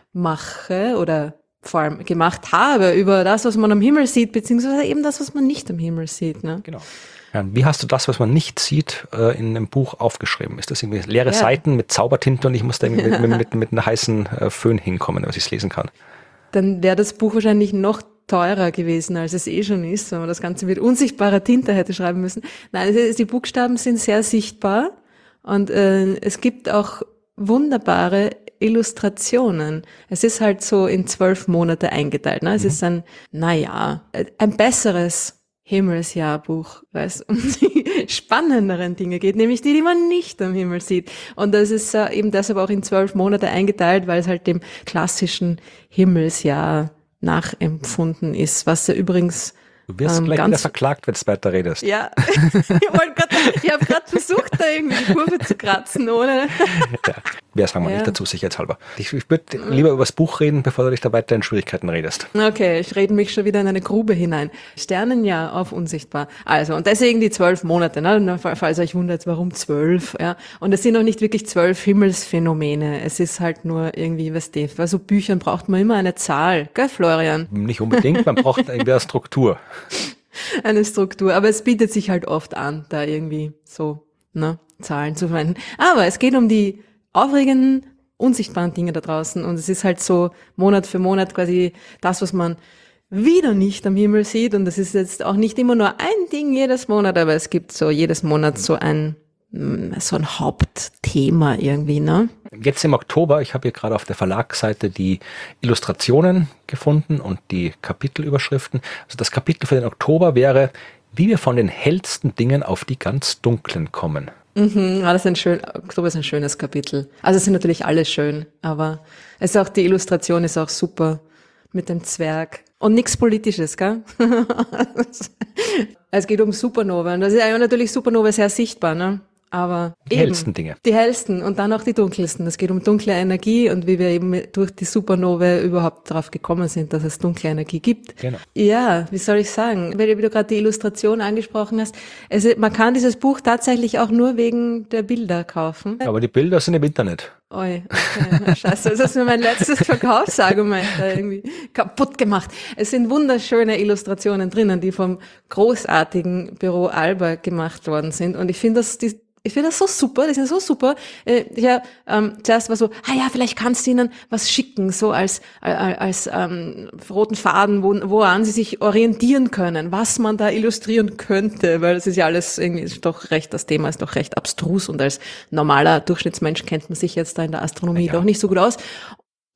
mache oder vor allem gemacht habe über das, was man am Himmel sieht, beziehungsweise eben das, was man nicht am Himmel sieht. Ne? Genau. Ja, wie hast du das, was man nicht sieht, äh, in einem Buch aufgeschrieben? Ist das irgendwie leere Ja. Seiten mit Zaubertinte und ich muss da irgendwie mit, mit, mit, mit einem heißen äh, Föhn hinkommen, dass ich es lesen kann? Dann wäre das Buch wahrscheinlich noch teurer gewesen, als es eh schon ist, wenn man das Ganze mit unsichtbarer Tinte hätte schreiben müssen. Nein, es ist, die Buchstaben sind sehr sichtbar und äh, es gibt auch wunderbare Illustrationen. Es ist halt so in zwölf Monate eingeteilt. Ne? Es ist ein, naja, ein besseres Himmelsjahrbuch, weil es um die spannenderen Dinge geht, nämlich die, die man nicht am Himmel sieht. Und das ist äh, eben deshalb auch in zwölf Monate eingeteilt, weil es halt dem klassischen Himmelsjahr nachempfunden ist, was ja übrigens Du wirst ähm, gleich ganz wieder verklagt, wenn du weiter redest. ja, ich, wollte grad, ich habe gerade versucht, da irgendwie die Kurve zu kratzen, ohne. Ja, mehr sagen wir Ja. nicht dazu, sicherheitshalber. Ich, ich würde lieber über das Buch reden, bevor du dich da weiter in Schwierigkeiten redest. Okay, ich rede mich schon wieder in eine Grube hinein. Sternenjahr auf unsichtbar. Also, und deswegen die zwölf Monate, ne? Falls euch wundert, warum zwölf, ja. Und es sind auch nicht wirklich zwölf Himmelsphänomene. Es ist halt nur irgendwie, was du, bei so Büchern braucht man immer eine Zahl, gell, Florian? Nicht unbedingt, man braucht irgendwie eine Struktur. Eine Struktur. Aber es bietet sich halt oft an, da irgendwie so, ne, Zahlen zu verwenden. Aber es geht um die aufregenden, unsichtbaren Dinge da draußen. Und es ist halt so Monat für Monat quasi das, was man wieder nicht am Himmel sieht. Und das ist jetzt auch nicht immer nur ein Ding jedes Monat, aber es gibt so jedes Monat so ein, so ein Hauptthema irgendwie, ne? Jetzt im Oktober, ich habe hier gerade auf der Verlagsseite die Illustrationen gefunden und die Kapitelüberschriften. Also das Kapitel für den Oktober wäre, wie wir von den hellsten Dingen auf die ganz dunklen kommen. Mhm, ja, das ist ein schön, Oktober ist ein schönes Kapitel. Also es sind natürlich alle schön, aber es ist auch, die Illustration ist auch super mit dem Zwerg. Und nichts Politisches, gell? Es geht um Supernova. Und das ist ja natürlich Supernova sehr sichtbar, ne? Aber Die eben, hellsten Dinge. Die hellsten und dann auch die dunkelsten. Es geht um dunkle Energie und wie wir eben durch die Supernova überhaupt darauf gekommen sind, dass es dunkle Energie gibt. Genau. Ja, wie soll ich sagen? Weil wie du gerade die Illustration angesprochen hast, es, ist- man kann dieses Buch tatsächlich auch nur wegen der Bilder kaufen. Aber die Bilder sind im Internet. Oi, okay, na, scheiße, das ist mir mein letztes Verkaufsargument da irgendwie kaputt gemacht. Es sind wunderschöne Illustrationen drinnen, die vom großartigen Büro Alba gemacht worden sind. Und ich finde das, die, ich finde das so super, die sind so super. Äh, Ja, ähm, zuerst war so, ah ja, vielleicht kannst du ihnen was schicken, so als äh, als ähm, roten Faden, wo, woran sie sich orientieren können, was man da illustrieren könnte, weil das ist ja alles irgendwie ist doch recht, das Thema ist doch recht abstrus und als normaler Durchschnittsmensch kennt man sich jetzt da in der Astronomie Ja. doch nicht so gut aus.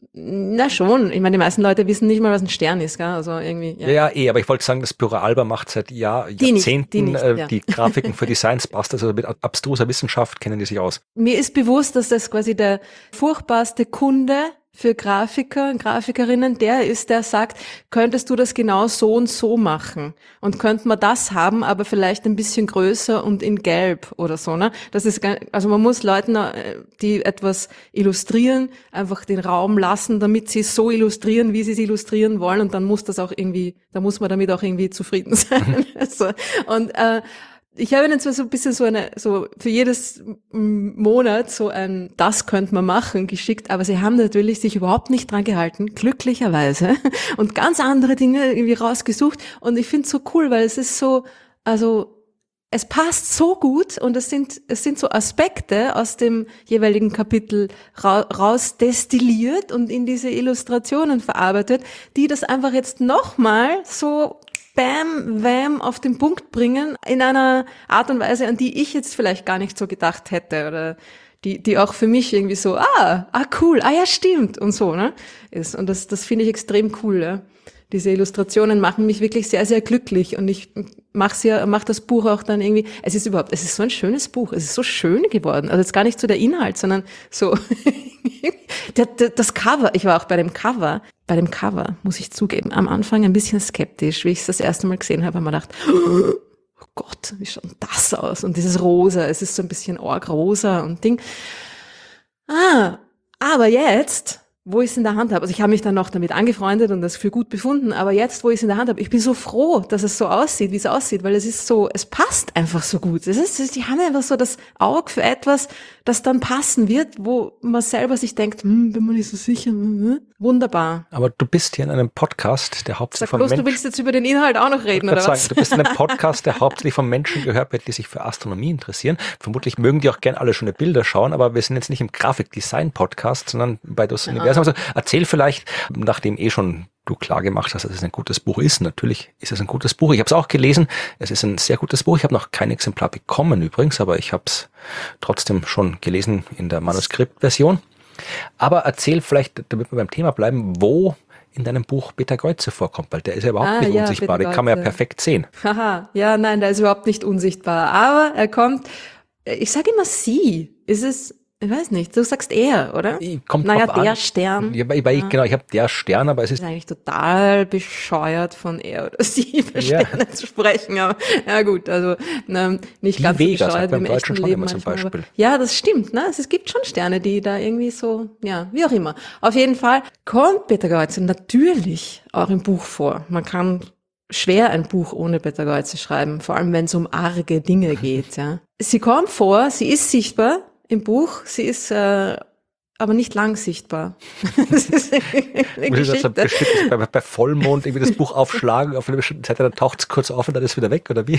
Na schon. Ich meine, die meisten Leute wissen nicht mal, was ein Stern ist, gell? Also irgendwie. Ja, ja, eh, aber ich wollte sagen, das Büro Alba macht seit Jahr, Die nicht, Jahrzehnten die nicht, äh, ja. die Grafiken für die Science Busters, also mit abstruser Wissenschaft kennen die sich aus. Mir ist bewusst, dass das quasi der furchtbarste Kunde für Grafiker und Grafikerinnen der ist, der sagt, könntest du das genau so und so machen? Und könnte man das haben, aber vielleicht ein bisschen größer und in Gelb oder so, ne? Das ist, gar- also man muss Leuten, äh, die etwas illustrieren, einfach den Raum lassen, damit sie es so illustrieren, wie sie es illustrieren wollen, und dann muss das auch irgendwie, da muss man damit auch irgendwie zufrieden sein. so. Und, äh, ich habe ihnen zwar so ein bisschen so eine, so für jedes Monat so ein, das könnte man machen, geschickt, aber sie haben natürlich sich überhaupt nicht dran gehalten, glücklicherweise, und ganz andere Dinge irgendwie rausgesucht, und ich finde es so cool, weil es ist so, also, es passt so gut, und es sind, es sind so Aspekte aus dem jeweiligen Kapitel ra raus destilliert und in diese Illustrationen verarbeitet, die das einfach jetzt nochmal so bam, wham auf den Punkt bringen, in einer Art und Weise, an die ich jetzt vielleicht gar nicht so gedacht hätte, oder die, die auch für mich irgendwie so, ah, ah, cool, ah ja, stimmt, und so, ne, ist. Und das, das finde ich extrem cool, ja. Diese Illustrationen machen mich wirklich sehr, sehr glücklich, und ich mach's ja, mach das Buch auch dann irgendwie, es ist überhaupt, es ist so ein schönes Buch, es ist so schön geworden, also jetzt gar nicht so der Inhalt, sondern so, der, der, das Cover, ich war auch bei dem Cover, bei dem Cover, muss ich zugeben, am Anfang ein bisschen skeptisch, wie ich es das erste Mal gesehen habe, habe ich mir gedacht, oh Gott, wie schaut das aus? Und dieses Rosa, es ist so ein bisschen org-rosa und Ding. Ah, aber jetzt, wo ich es in der Hand habe, also ich habe mich dann noch damit angefreundet und das für gut befunden, aber jetzt, wo ich es in der Hand habe, ich bin so froh, dass es so aussieht, wie es aussieht, weil es ist so, es passt einfach so gut. Es ist, die haben einfach so das Auge für etwas, das dann passen wird, wo man selber sich denkt, hm, bin mir nicht so sicher. Hm, wunderbar. Aber du bist hier in einem Podcast, der hauptsächlich Sag von bloß, Menschen... du willst jetzt über den Inhalt auch noch reden, oder sagen, was? du bist in einem Podcast, der hauptsächlich von Menschen gehört wird, die sich für Astronomie interessieren. Vermutlich mögen die auch gern alle schöne Bilder schauen, aber wir sind jetzt nicht im Grafikdesign-Podcast, sondern bei das Ja. Universum. Also erzähl vielleicht, nachdem eh schon du klar gemacht hast, dass es ein gutes Buch ist. Natürlich ist es ein gutes Buch. Ich habe es auch gelesen. Es ist ein sehr gutes Buch. Ich habe noch kein Exemplar bekommen übrigens, aber ich habe es trotzdem schon gelesen in der Manuskriptversion. Aber erzähl vielleicht, damit wir beim Thema bleiben, wo in deinem Buch Peter Geuze vorkommt, weil der ist ja überhaupt Ah, nicht ja, unsichtbar. Peter Den kann man ja Geuze. perfekt sehen. Haha, ja, nein, der ist überhaupt nicht unsichtbar. Aber er kommt, ich sage immer sie. Ist es, ich weiß nicht, du sagst er, oder? Kommt naja, drauf der an. Stern. Ja, weil ich, genau, ich habe der Stern, aber es Das ist ist eigentlich total bescheuert von er oder sie über Ja. Sterne zu sprechen. Aber ja gut, also ähm, nicht Die ganz Vega, so sagt bescheuert man wie im im Deutschen echten schon Leben immer zum manchmal. Aber, Beispiel. ja, das stimmt. Ne? Es gibt schon Sterne, die da irgendwie so, ja, wie auch immer. Auf jeden Fall kommt Peter Geuze natürlich auch im Buch vor. Man kann schwer ein Buch ohne Peter Geuze schreiben, vor allem wenn es um arge Dinge geht. Ja. Sie kommt vor, sie ist sichtbar im Buch, sie ist äh, aber nicht lang sichtbar. Das ist eine muss ich das so Geschichte. bestimmt bei, bei Vollmond irgendwie das Buch aufschlagen, auf eine bestimmte Seite, dann taucht es kurz auf und dann ist es wieder weg, oder wie?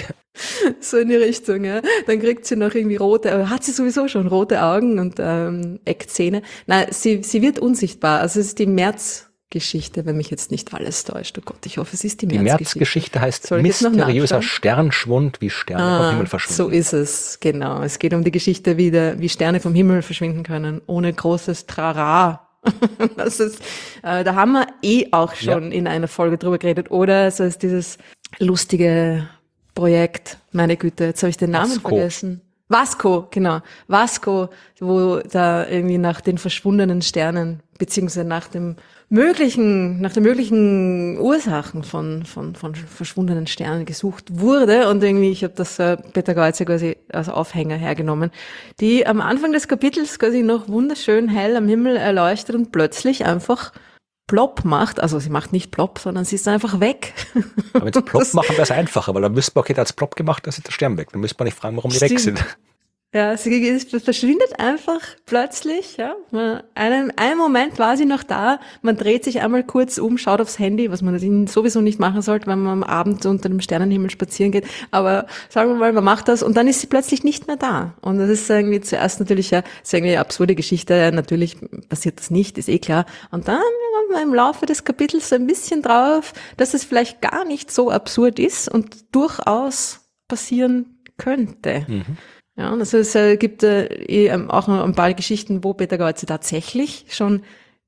So in die Richtung, ja. Dann kriegt sie noch irgendwie rote, aber hat sie sowieso schon rote Augen und ähm, Eckzähne. Nein, sie, sie wird unsichtbar. Also es ist die Märzgeschichte, wenn mich jetzt nicht alles täuscht. Oh Gott, ich hoffe, es ist die Die Märzgeschichte. Märzgeschichte heißt Soll ich jetzt noch mysteriöser nachschauen? Sternschwund, wie Sterne vom Himmel Ah, verschwinden. so ist es, genau. Es geht um die Geschichte, wie, der, wie Sterne vom Himmel verschwinden können, ohne großes Trara. Das ist, äh, da haben wir eh auch schon in einer Folge drüber geredet. Oder so ist dieses lustige Projekt, meine Güte, jetzt habe ich den Namen Vasco. vergessen. Vasco, genau. Vasco, wo da irgendwie nach den verschwundenen Sternen, beziehungsweise nach dem möglichen, nach den möglichen Ursachen von, von, von verschwundenen Sternen gesucht wurde. Und irgendwie, ich habe das äh, Peter Geuze quasi als Aufhänger hergenommen, die am Anfang des Kapitels quasi noch wunderschön hell am Himmel erleuchtet und plötzlich einfach plopp macht. Also sie macht nicht plopp, sondern sie ist dann einfach weg. Aber wenn sie Plop Das- machen, wäre es einfacher, weil dann müsste man, okay, der hat es Plop gemacht, dann ist der Stern weg. Dann müsste man nicht fragen, warum die weg Stimmt. sind. Ja, sie es verschwindet einfach plötzlich, ja. Man- Einen, einen Moment war sie noch da, man dreht sich einmal kurz um, schaut aufs Handy, was man natürlich sowieso nicht machen sollte, wenn man am Abend unter dem Sternenhimmel spazieren geht. Aber sagen wir mal, man macht das und dann ist sie plötzlich nicht mehr da. Und das ist irgendwie zuerst natürlich ja, ist irgendwie eine absurde Geschichte. Natürlich passiert das nicht, ist eh klar. Und dann kommt man im Laufe des Kapitels so ein bisschen drauf, dass es vielleicht gar nicht so absurd ist und durchaus passieren könnte. Ja, und also es äh, gibt äh, eh, ähm, auch noch ein paar Geschichten, wo Peter Geuze tatsächlich schon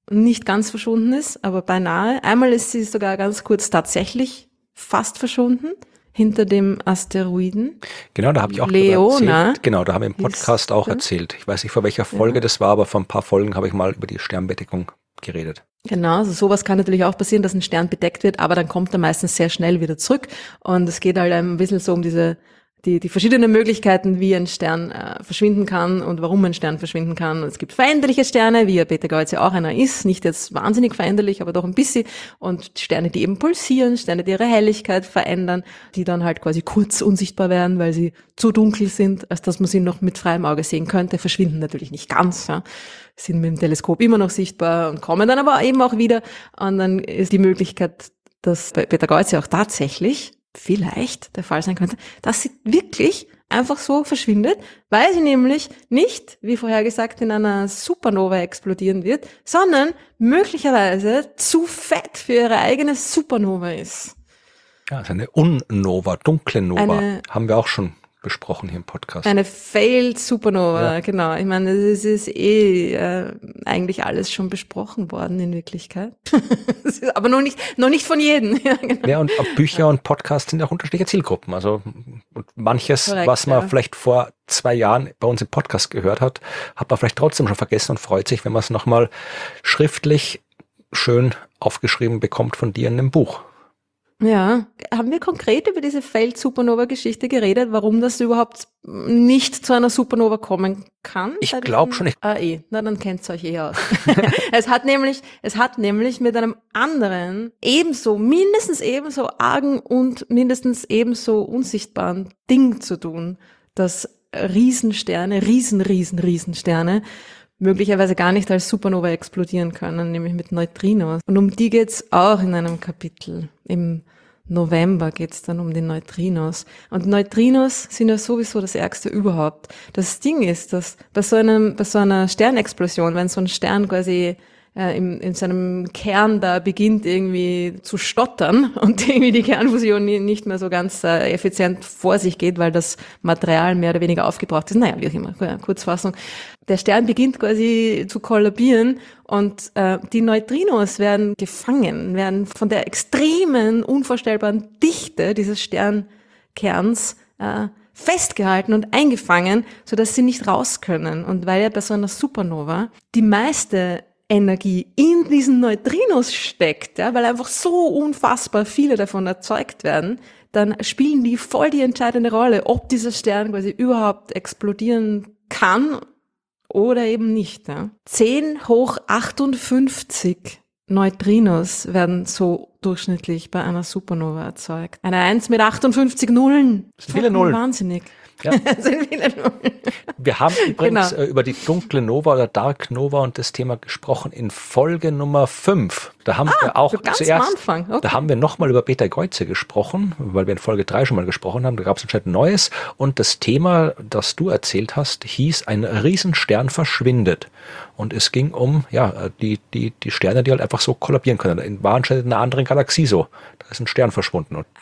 nicht ganz verschwunden ist, aber beinahe. Einmal ist sie sogar ganz kurz tatsächlich fast verschwunden, hinter dem Asteroiden. Genau, da habe ich auch Leona drüber erzählt. Genau, da haben wir im Podcast auch das? erzählt. Ich weiß nicht, vor welcher Folge Ja. das war, aber vor ein paar Folgen habe ich mal über die Sternbedeckung geredet. Genau, also sowas kann natürlich auch passieren, dass ein Stern bedeckt wird, aber dann kommt er meistens sehr schnell wieder zurück. Und es geht halt ein bisschen so um diese die die verschiedenen Möglichkeiten, wie ein Stern äh, verschwinden kann und warum ein Stern verschwinden kann. Und es gibt veränderliche Sterne, wie ja Betelgeuse auch einer ist, nicht jetzt wahnsinnig veränderlich, aber doch ein bisschen. Und Sterne, die eben pulsieren, Sterne, die ihre Helligkeit verändern, die dann halt quasi kurz unsichtbar werden, weil sie zu dunkel sind, als dass man sie noch mit freiem Auge sehen könnte, verschwinden natürlich nicht ganz, ja. Sind mit dem Teleskop immer noch sichtbar und kommen dann aber eben auch wieder. Und dann ist die Möglichkeit, dass bei Betelgeuse auch tatsächlich vielleicht der Fall sein könnte, dass sie wirklich einfach so verschwindet, weil sie nämlich nicht, wie vorher gesagt, in einer Supernova explodieren wird, sondern möglicherweise zu fett für ihre eigene Supernova ist. Ja, also eine Unnova, dunkle Nova, Eine, haben wir auch schon besprochen hier im Podcast. eine Failed Supernova, Ja. genau. Ich meine, es ist eh äh, eigentlich alles schon besprochen worden in Wirklichkeit. Aber noch nicht, noch nicht von jedem. Ja, genau. Ja, und auch Bücher und Podcasts sind auch unterschiedliche Zielgruppen. Also und manches, Korrekt, was man ja. vielleicht vor zwei Jahren bei uns im Podcast gehört hat, hat man vielleicht trotzdem schon vergessen und freut sich, wenn man es nochmal schriftlich schön aufgeschrieben bekommt von dir in einem Buch. Ja, haben wir konkret über diese Failed Supernova-Geschichte geredet, warum das überhaupt nicht zu einer Supernova kommen kann? Ich Bei glaub diesem- schon, ich- Ah, eh. Na, dann kennt's euch eh aus. es hat nämlich, es hat nämlich mit einem anderen, ebenso, mindestens ebenso argen und mindestens ebenso unsichtbaren Ding zu tun, dass Riesensterne, riesen, riesen, Riesensterne möglicherweise gar nicht als Supernova explodieren können, nämlich mit Neutrinos. Und um die geht's auch in einem Kapitel. Im November geht's dann um die Neutrinos. Und Neutrinos sind ja sowieso das Ärgste überhaupt. Das Ding ist, dass bei so einem, bei so einer Sternexplosion, wenn so ein Stern quasi äh, in, in seinem Kern da beginnt irgendwie zu stottern und irgendwie die Kernfusion nie- nicht mehr so ganz äh, effizient vor sich geht, weil das Material mehr oder weniger aufgebraucht ist. Naja, wie auch immer, ja, Kurzfassung. Der Stern beginnt quasi zu kollabieren und äh, die Neutrinos werden gefangen, werden von der extremen, unvorstellbaren Dichte dieses Sternkerns äh, festgehalten und eingefangen, sodass sie nicht raus können. Und weil ja bei so einer Supernova die meiste Energie in diesen Neutrinos steckt, ja, weil einfach so unfassbar viele davon erzeugt werden, dann spielen die voll die entscheidende Rolle, ob dieser Stern quasi überhaupt explodieren kann oder eben nicht. Ja. zehn hoch achtundfünfzig Neutrinos werden so durchschnittlich bei einer Supernova erzeugt. Eine eins mit achtundfünfzig Nullen. Das sind viele Nullen. Wahnsinnig. Ja. Das sind viele Nullen. Wir haben übrigens Genau. äh, über die dunkle Nova oder Dark Nova und das Thema gesprochen in Folge Nummer fünf. Da haben wir auch so ganz am zuerst, Anfang, okay. da haben wir nochmal über Betelgeuse gesprochen, weil wir in Folge drei schon mal gesprochen haben. Da gab es anscheinend Neues. Und das Thema, das du erzählt hast, hieß, ein Riesenstern verschwindet. Und es ging um ja die die die Sterne, die halt einfach so kollabieren können. In war anscheinend in einer anderen Galaxie so. Da ist ein Stern verschwunden. Und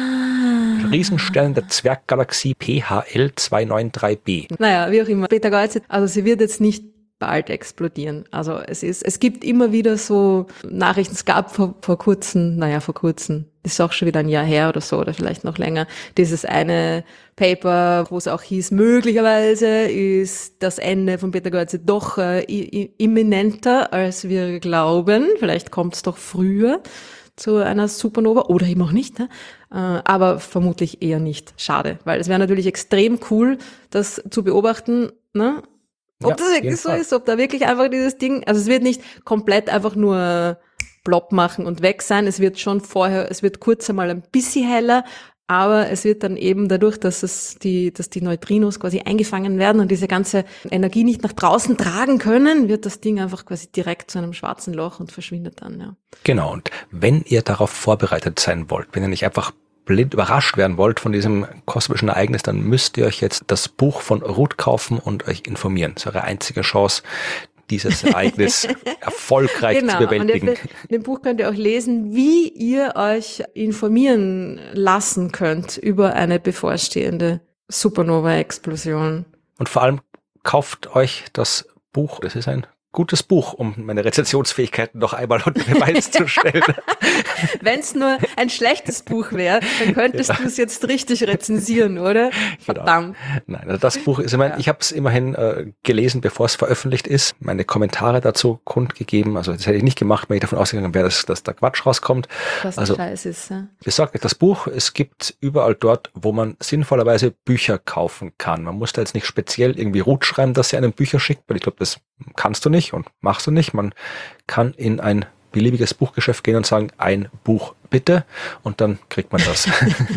Ah. Riesenstern der Zwerggalaxie P H L zwei neun drei b. Naja, wie auch immer. Betelgeuse, also sie wird jetzt nicht bald explodieren. Also es ist, es gibt immer wieder so Nachrichten, es gab vor, vor kurzem, naja, vor kurzem, das ist auch schon wieder ein Jahr her oder so, oder vielleicht noch länger, dieses eine Paper, wo es auch hieß, möglicherweise ist das Ende von Betelgeuse doch äh, i- i- imminenter, als wir glauben. Vielleicht kommt es doch früher zu einer Supernova oder eben auch nicht, ne? Äh, aber vermutlich eher nicht. Schade, weil es wäre natürlich extrem cool, das zu beobachten, ne? Ob Ja, das auf jeden wirklich so Fall. ist, ob da wirklich einfach dieses Ding, also es wird nicht komplett einfach nur plopp machen und weg sein, es wird schon vorher, es wird kurz einmal ein bisschen heller, aber es wird dann eben dadurch, dass es die, dass die Neutrinos quasi eingefangen werden und diese ganze Energie nicht nach draußen tragen können, wird das Ding einfach quasi direkt zu einem schwarzen Loch und verschwindet dann, ja. Genau, und wenn ihr darauf vorbereitet sein wollt, wenn ihr nicht einfach blind überrascht werden wollt von diesem kosmischen Ereignis, dann müsst ihr euch jetzt das Buch von Ruth kaufen und euch informieren. Das ist eure einzige Chance, dieses Ereignis erfolgreich Genau, zu bewältigen. und in dem Buch könnt ihr auch lesen, wie ihr euch informieren lassen könnt über eine bevorstehende Supernova-Explosion. Und vor allem kauft euch das Buch. Das ist ein gutes Buch, um meine Rezensionsfähigkeiten noch einmal unter Beweis zu stellen. Wenn es nur ein schlechtes Buch wäre, dann könntest ja. du es jetzt richtig rezensieren, oder? Verdammt. Genau. Nein, also das Buch ist, ich meine, ja. ich habe es immerhin äh, gelesen, bevor es veröffentlicht ist, meine Kommentare dazu kundgegeben, also das hätte ich nicht gemacht, wenn ich davon ausgegangen wäre, dass, dass da Quatsch rauskommt. Was also, Scheiß ist, ja. Besorgt euch das Buch, es gibt überall dort, wo man sinnvollerweise Bücher kaufen kann. Man muss da jetzt nicht speziell irgendwie Root schreiben, dass sie einem Bücher schickt, weil ich glaube, das kannst du nicht und machst du nicht. Man kann in ein beliebiges Buchgeschäft gehen und sagen, ein Buch bitte, und dann kriegt man das.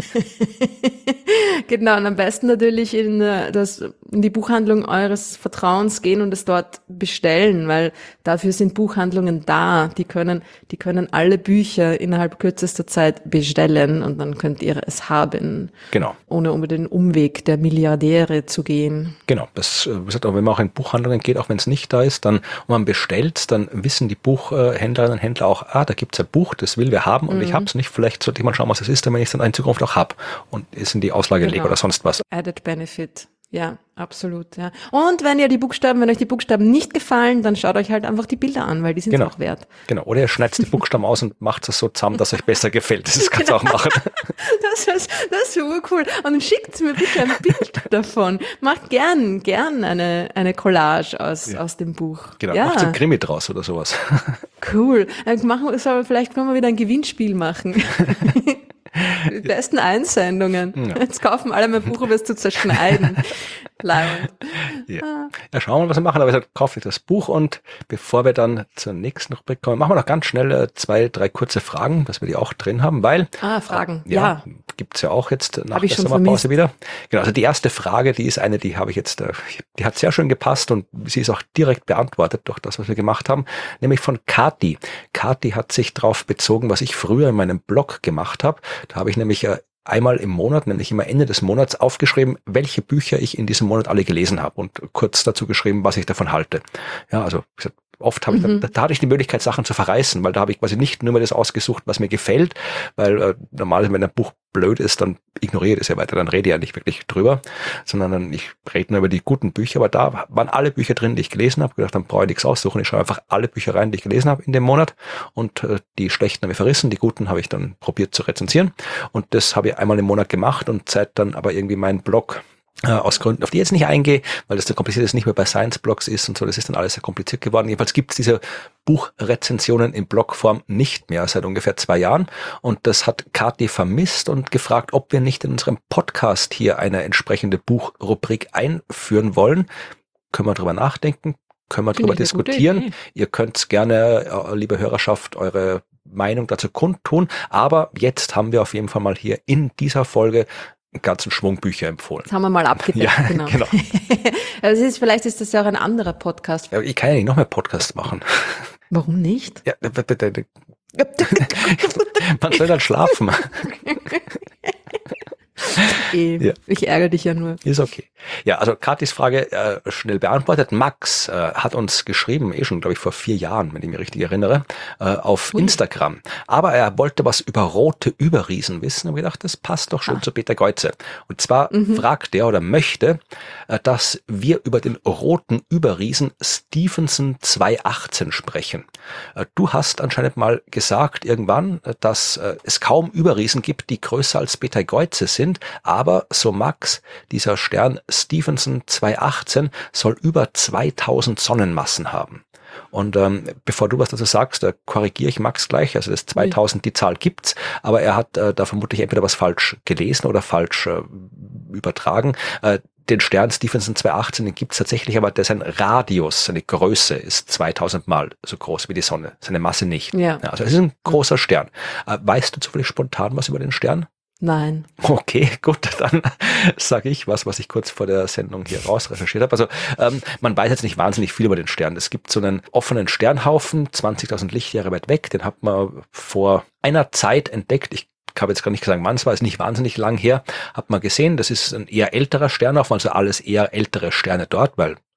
Genau, und am besten natürlich in, das, in die Buchhandlung eures Vertrauens gehen und es dort bestellen, weil dafür sind Buchhandlungen da. Die können, die können alle Bücher innerhalb kürzester Zeit bestellen und dann könnt ihr es haben. Genau. Ohne über den Umweg der Milliardäre zu gehen. Genau, das, wie gesagt, wenn man auch in Buchhandlungen geht, auch wenn es nicht da ist, dann, und man bestellt, dann wissen die Buchhändlerinnen und Händler auch, ah, da gibt's ein Buch, das will wir haben und mhm. ich habe es nicht, vielleicht sollte ich mal schauen, was das ist, damit ich es dann in Zukunft auch habe und ist in die Auslage lege. Genau. Oder sonst was. Added Benefit. Ja, absolut, ja. Und wenn ihr die Buchstaben, wenn euch die Buchstaben nicht gefallen, dann schaut euch halt einfach die Bilder an, weil die sind genau. auch wert. Genau. Oder ihr schneidet die Buchstaben aus und macht es so zusammen, dass euch besser gefällt. Das kannst du genau. auch machen. Das ist, das ist urcool. Und schickt mir bitte ein Bild davon. Macht gern, gern eine, eine Collage aus, ja. aus dem Buch. Genau. Ja. Macht ein Krimi draus oder sowas. Cool. Machen, vielleicht können wir wieder ein Gewinnspiel machen. Die besten Einsendungen. Ja. Jetzt kaufen alle mein Buch, um es zu zerschneiden. Leibend. Ja. ja, schauen wir mal, was wir machen. Aber ich sage, kaufe ich das Buch, und bevor wir dann zur nächsten Rubrik kommen, machen wir noch ganz schnell äh, zwei, drei kurze Fragen, dass wir die auch drin haben, weil... Ah, Fragen, äh, ja. ja. Gibt's ja auch jetzt nach hab der Sommerpause wieder. Genau, also die erste Frage, die ist eine, die habe ich jetzt, äh, die hat sehr schön gepasst und sie ist auch direkt beantwortet durch das, was wir gemacht haben, nämlich von Kati. Kati hat sich darauf bezogen, was ich früher in meinem Blog gemacht habe. Da habe ich nämlich äh, einmal im Monat, nämlich immer Ende des Monats, aufgeschrieben, welche Bücher ich in diesem Monat alle gelesen habe und kurz dazu geschrieben, was ich davon halte. Ja, also wie gesagt, oft habe ich dann, mhm. da hatte ich die Möglichkeit, Sachen zu verreißen, weil da habe ich quasi nicht nur mal das ausgesucht, was mir gefällt, weil äh, normalerweise, wenn ein Buch blöd ist, dann ignoriere ich das ja weiter, dann rede ich ja nicht wirklich drüber, sondern dann, ich rede nur über die guten Bücher, aber da waren alle Bücher drin, die ich gelesen habe, gedacht, dann brauche ich nichts aussuchen, ich schaue einfach alle Bücher rein, die ich gelesen habe in dem Monat, und äh, die schlechten habe ich verrissen, die guten habe ich dann probiert zu rezensieren, und das habe ich einmal im Monat gemacht, und seit dann aber irgendwie mein Blog Äh, aus Gründen, auf die ich jetzt nicht eingehe, weil das so kompliziert ist, nicht mehr bei Science-Blogs ist und so, das ist dann alles sehr kompliziert geworden. Jedenfalls gibt es diese Buchrezensionen in Blogform nicht mehr seit ungefähr zwei Jahren, und das hat Kathi vermisst und gefragt, ob wir nicht in unserem Podcast hier eine entsprechende Buchrubrik einführen wollen. Können wir drüber nachdenken, können wir drüber diskutieren. Ihr könnt gerne, äh, liebe Hörerschaft, eure Meinung dazu kundtun, aber jetzt haben wir auf jeden Fall mal hier in dieser Folge einen ganzen Schwung Bücher empfohlen. Das haben wir mal abgedeckt, ja, genau. genau. Also ist, vielleicht ist das ja auch ein anderer Podcast. Ja, ich kann ja nicht noch mehr Podcasts machen. Warum nicht? Ja, man soll dann schlafen. Eh, ja. Ich ärgere dich ja nur. Ist okay. Ja, also Kathis Frage äh, schnell beantwortet. Max äh, hat uns geschrieben, eh schon, glaube ich, vor vier Jahren, wenn ich mich richtig erinnere, äh, auf Ui. Instagram. Aber er wollte was über rote Überriesen wissen und gedacht, das passt doch schon ah. zu Peter Geuze. Und zwar mhm. fragt er oder möchte, äh, dass wir über den roten Überriesen Stephenson zweihundertachtzehn sprechen. Äh, du hast anscheinend mal gesagt irgendwann, äh, dass äh, es kaum Überriesen gibt, die größer als Peter Geuze sind. Aber, so Max, dieser Stern Stephenson zweihundertachtzehn soll über zweitausend Sonnenmassen haben. Und ähm, bevor du was dazu sagst, da korrigiere ich Max gleich. Also das zweitausend, die Zahl gibt's, aber er hat äh, da vermutlich entweder was falsch gelesen oder falsch äh, übertragen. Äh, den Stern Stephenson zweihundertachtzehn, den gibt's tatsächlich, aber der sein Radius, seine Größe ist zweitausend Mal so groß wie die Sonne. Seine Masse nicht. Ja. Ja, also es ist ein großer Stern. Äh, weißt du zufällig spontan was über den Stern? Nein. Okay, gut, dann sage ich was, was ich kurz vor der Sendung hier raus recherchiert habe. Also ähm, man weiß jetzt nicht wahnsinnig viel über den Stern. Es gibt so einen offenen Sternhaufen, zwanzigtausend Lichtjahre weit weg. Den hat man vor einer Zeit entdeckt. Ich habe jetzt gar nicht gesagt, wann es war, ist nicht wahnsinnig lang her. Hat man gesehen, das ist ein eher älterer Sternhaufen, also alles eher ältere Sterne dort, weil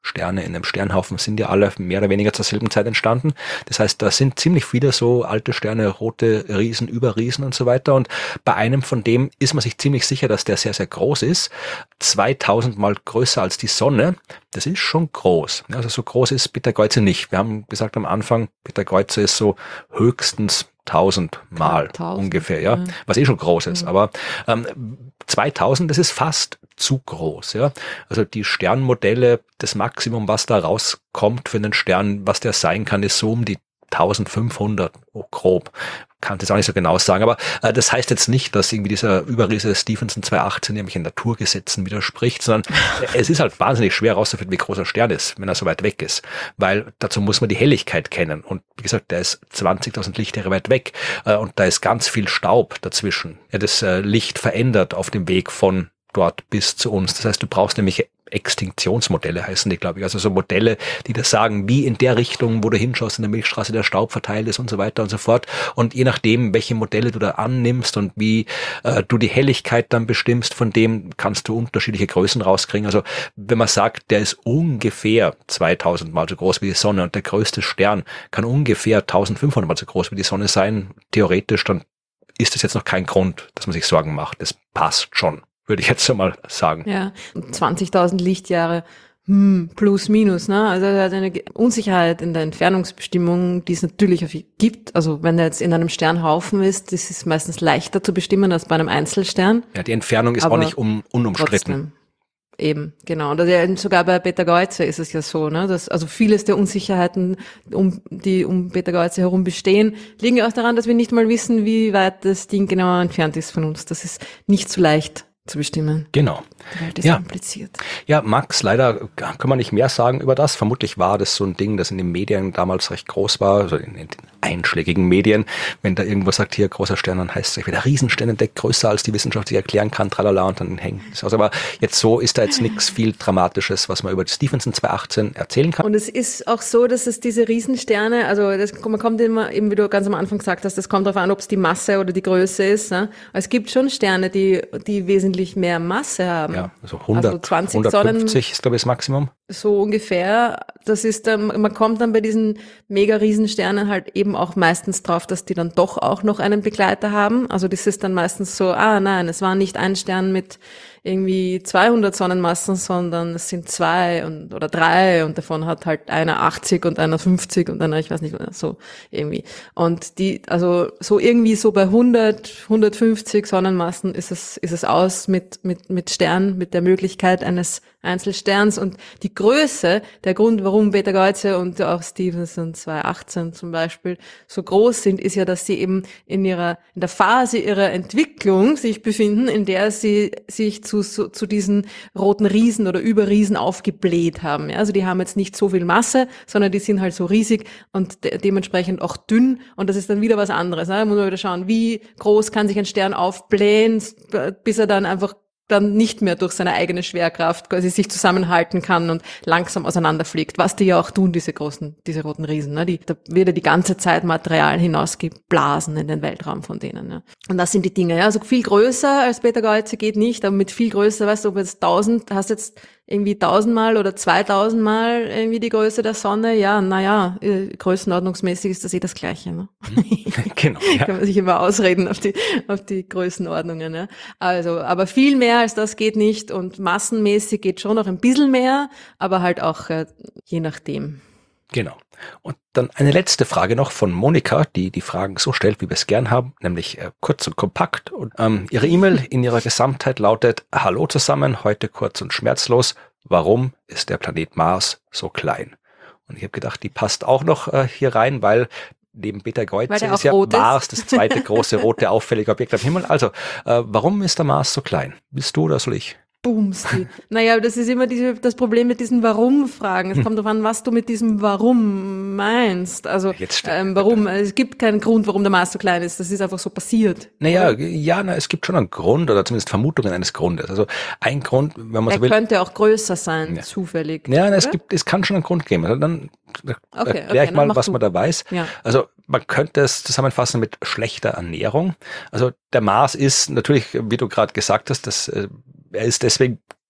Sterne in einem Sternhaufen sind ja alle mehr oder weniger zur selben Zeit entstanden. Das heißt, da sind ziemlich viele so alte Sterne, rote Riesen, Überriesen und so weiter. Und bei einem von dem ist man sich ziemlich sicher, dass der sehr, sehr groß ist. zweitausend Mal größer als die Sonne. Das ist schon groß. Also so groß ist Betelgeuse nicht. Wir haben gesagt am Anfang, Betelgeuse ist so höchstens tausend Mal tausend, ungefähr, ja, ja, was eh schon groß ist. Mhm. Aber ähm, zweitausend, das ist fast zu groß, ja. Also die Sternmodelle, das Maximum, was da rauskommt für einen Stern, was der sein kann, ist so um die eintausendfünfhundert, oh, grob. Kann das auch nicht so genau sagen, aber äh, das heißt jetzt nicht, dass irgendwie dieser Überriese Stephenson zweihundertachtzehn irgendwelchen Naturgesetzen widerspricht, sondern es ist halt wahnsinnig schwer herauszufinden, wie groß ein Stern ist, wenn er so weit weg ist, weil dazu muss man die Helligkeit kennen und wie gesagt, der ist zwanzigtausend Lichtjahre weit weg äh, und da ist ganz viel Staub dazwischen. Ja, das äh, Licht verändert auf dem Weg von dort bis zu uns. Das heißt, du brauchst nämlich Extinktionsmodelle, heißen die, glaube ich. Also so Modelle, die das sagen, wie in der Richtung, wo du hinschaust, in der Milchstraße der Staub verteilt ist und so weiter und so fort. Und je nachdem, welche Modelle du da annimmst und wie äh, du die Helligkeit dann bestimmst, von dem kannst du unterschiedliche Größen rauskriegen. Also wenn man sagt, der ist ungefähr zweitausend Mal so groß wie die Sonne und der größte Stern kann ungefähr eintausendfünfhundert Mal so groß wie die Sonne sein, theoretisch, dann ist das jetzt noch kein Grund, dass man sich Sorgen macht. Das passt schon, würde ich jetzt einmal sagen. Ja, zwanzigtausend Lichtjahre, hm, plus, minus, ne? Also er hat eine Unsicherheit in der Entfernungsbestimmung, die es natürlich gibt. Also wenn er jetzt in einem Sternhaufen ist, das ist meistens leichter zu bestimmen als bei einem Einzelstern. Ja, die Entfernung ist auch nicht un- unumstritten. Trotzdem. Eben, genau. Und also sogar bei Betelgeuse ist es ja so, ne, dass also vieles der Unsicherheiten, um, die um Betelgeuse herum bestehen, liegen ja auch daran, dass wir nicht mal wissen, wie weit das Ding genau entfernt ist von uns. Das ist nicht so leicht zu bestimmen. Genau. Die Welt ist ja. kompliziert. Ja, Max, leider kann man nicht mehr sagen über das. Vermutlich war das so ein Ding, das in den Medien damals recht groß war, also in, in den einschlägigen Medien. Wenn da irgendwo sagt, hier großer Stern, dann heißt es wieder Riesenstern entdeckt, größer als die Wissenschaft sich erklären kann, tralala, und dann hängt es aus. Aber jetzt so ist da jetzt nichts viel Dramatisches, was man über Stephenson zweihundertachtzehn erzählen kann. Und es ist auch so, dass es diese Riesensterne, also das, man kommt immer, eben wie du ganz am Anfang gesagt hast, das kommt darauf an, ob es die Masse oder die Größe ist. Ne? Es gibt schon Sterne, die, die wesentlich mehr Masse haben. Ja, also hundert, also zwanzig hundertfünfzig Sonnen, ist, glaube ich, das Maximum. So ungefähr. Das ist dann, man kommt dann bei diesen mega Riesensternen halt eben auch meistens drauf, dass die dann doch auch noch einen Begleiter haben. Also das ist dann meistens so, ah nein, es war nicht ein Stern mit irgendwie zweihundert Sonnenmassen, sondern es sind zwei und oder drei und davon hat halt einer achtzig und einer fünfzig und einer, ich weiß nicht, so irgendwie. Und die, also so irgendwie so bei hundert, hundertfünfzig Sonnenmassen ist es, ist es aus mit, mit, mit Stern, mit der Möglichkeit eines Einzelsterns. Und die Größe, der Grund, warum Betelgeuse und auch Stephenson zweihundertachtzehn zum Beispiel so groß sind, ist ja, dass sie eben in ihrer, in der Phase ihrer Entwicklung sich befinden, in der sie sich zu, zu, zu diesen roten Riesen oder Überriesen aufgebläht haben. Ja, also die haben jetzt nicht so viel Masse, sondern die sind halt so riesig und de- dementsprechend auch dünn. Und das ist dann wieder was anderes. Ne? Da muss man wieder schauen, wie groß kann sich ein Stern aufblähen, bis er dann einfach dann nicht mehr durch seine eigene Schwerkraft quasi sich zusammenhalten kann und langsam auseinanderfliegt, was die ja auch tun, diese großen, diese roten Riesen, ne? Die, da wird ja die ganze Zeit Material hinausgeblasen in den Weltraum von denen, ja. Und das sind die Dinge, ja. Also viel größer als Betelgeuse geht nicht, aber mit viel größer, weißt du, ob jetzt tausend, hast jetzt irgendwie tausendmal oder zweitausendmal irgendwie die Größe der Sonne, ja, naja, größenordnungsmäßig ist das eh das Gleiche, ne? Genau, ja. Kann man sich immer ausreden auf die, auf die Größenordnungen, ja. Also, aber viel mehr als das geht nicht und massenmäßig geht schon noch ein bisschen mehr, aber halt auch äh, je nachdem. Genau. Und dann eine letzte Frage noch von Monika, die die Fragen so stellt, wie wir es gern haben, nämlich äh, kurz und kompakt. Und ähm, ihre E-Mail in ihrer Gesamtheit lautet: Hallo zusammen, heute kurz und schmerzlos. Warum ist der Planet Mars so klein? Und ich habe gedacht, die passt auch noch äh, hier rein, weil neben Betelgeuse ist ja Mars das zweite große rote auffällige Objekt am Himmel. Also, äh, warum ist der Mars so klein? Bist du oder soll ich? Boomsti. Naja, das ist immer diese, das Problem mit diesen Warum-Fragen. Es kommt darauf an, was du mit diesem Warum meinst. Also, ähm, warum? Es gibt keinen Grund, warum der Mars so klein ist. Das ist einfach so passiert. Naja, oder? ja, na, es gibt schon einen Grund oder zumindest Vermutungen eines Grundes. Also, ein Grund, wenn man er so will. Er könnte auch größer sein, ja. zufällig. Ja, na, es gibt, es kann schon einen Grund geben. Also dann okay, erkläre okay, ich mal, was du. man da weiß. Ja. Also, man könnte es zusammenfassen mit schlechter Ernährung. Also, der Mars ist natürlich, wie du gerade gesagt hast, das, er ist deswegen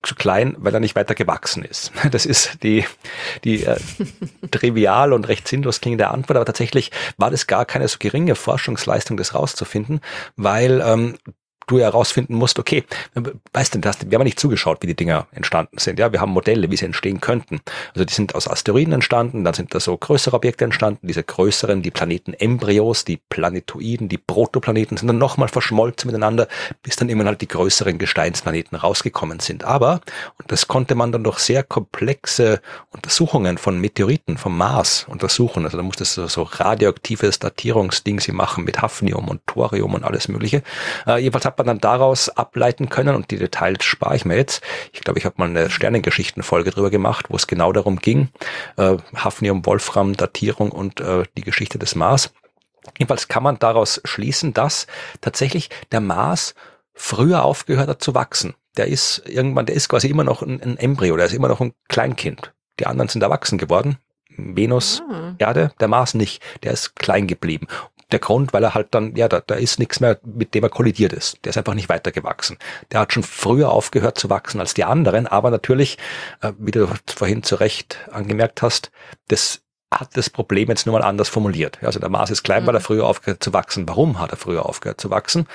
zu klein, weil er nicht weiter gewachsen ist. Das ist die, die äh, trivial und recht sinnlos klingende Antwort, aber tatsächlich war das gar keine so geringe Forschungsleistung, das rauszufinden, weil ähm, du ja herausfinden musst, okay, weißt du, wir haben ja nicht zugeschaut, wie die Dinger entstanden sind. Ja, wir haben Modelle, wie sie entstehen könnten. Also die sind aus Asteroiden entstanden, dann sind da so größere Objekte entstanden, diese größeren, die Planetenembryos, die Planetoiden, die Protoplaneten sind dann nochmal verschmolzen miteinander, bis dann immer halt die größeren Gesteinsplaneten rausgekommen sind. Aber, und das konnte man dann durch sehr komplexe Untersuchungen von Meteoriten, vom Mars untersuchen, also da musstest du so radioaktives Datierungsding sie machen mit Hafnium und Thorium und alles mögliche. Äh, jedenfalls hat man dann daraus ableiten können, und die Details spare ich mir jetzt. Ich glaube, ich habe mal eine Sternengeschichten-Folge drüber gemacht, wo es genau darum ging, äh, Hafnium, Wolfram, Datierung und äh, die Geschichte des Mars. Jedenfalls kann man daraus schließen, dass tatsächlich der Mars früher aufgehört hat zu wachsen. Der ist irgendwann, der ist quasi immer noch ein, ein Embryo, der ist immer noch ein Kleinkind. Die anderen sind erwachsen geworden. Venus, Ah. Erde, der Mars nicht. Der ist klein geblieben. Der Grund, weil er halt dann, ja, da, da ist nichts mehr, mit dem er kollidiert ist. Der ist einfach nicht weitergewachsen. Der hat schon früher aufgehört zu wachsen als die anderen, aber natürlich, äh, wie du vorhin zu Recht angemerkt hast, das hat das Problem jetzt nur mal anders formuliert. Also der Mars ist klein, weil er früher aufgehört zu wachsen. Warum hat er früher aufgehört zu wachsen?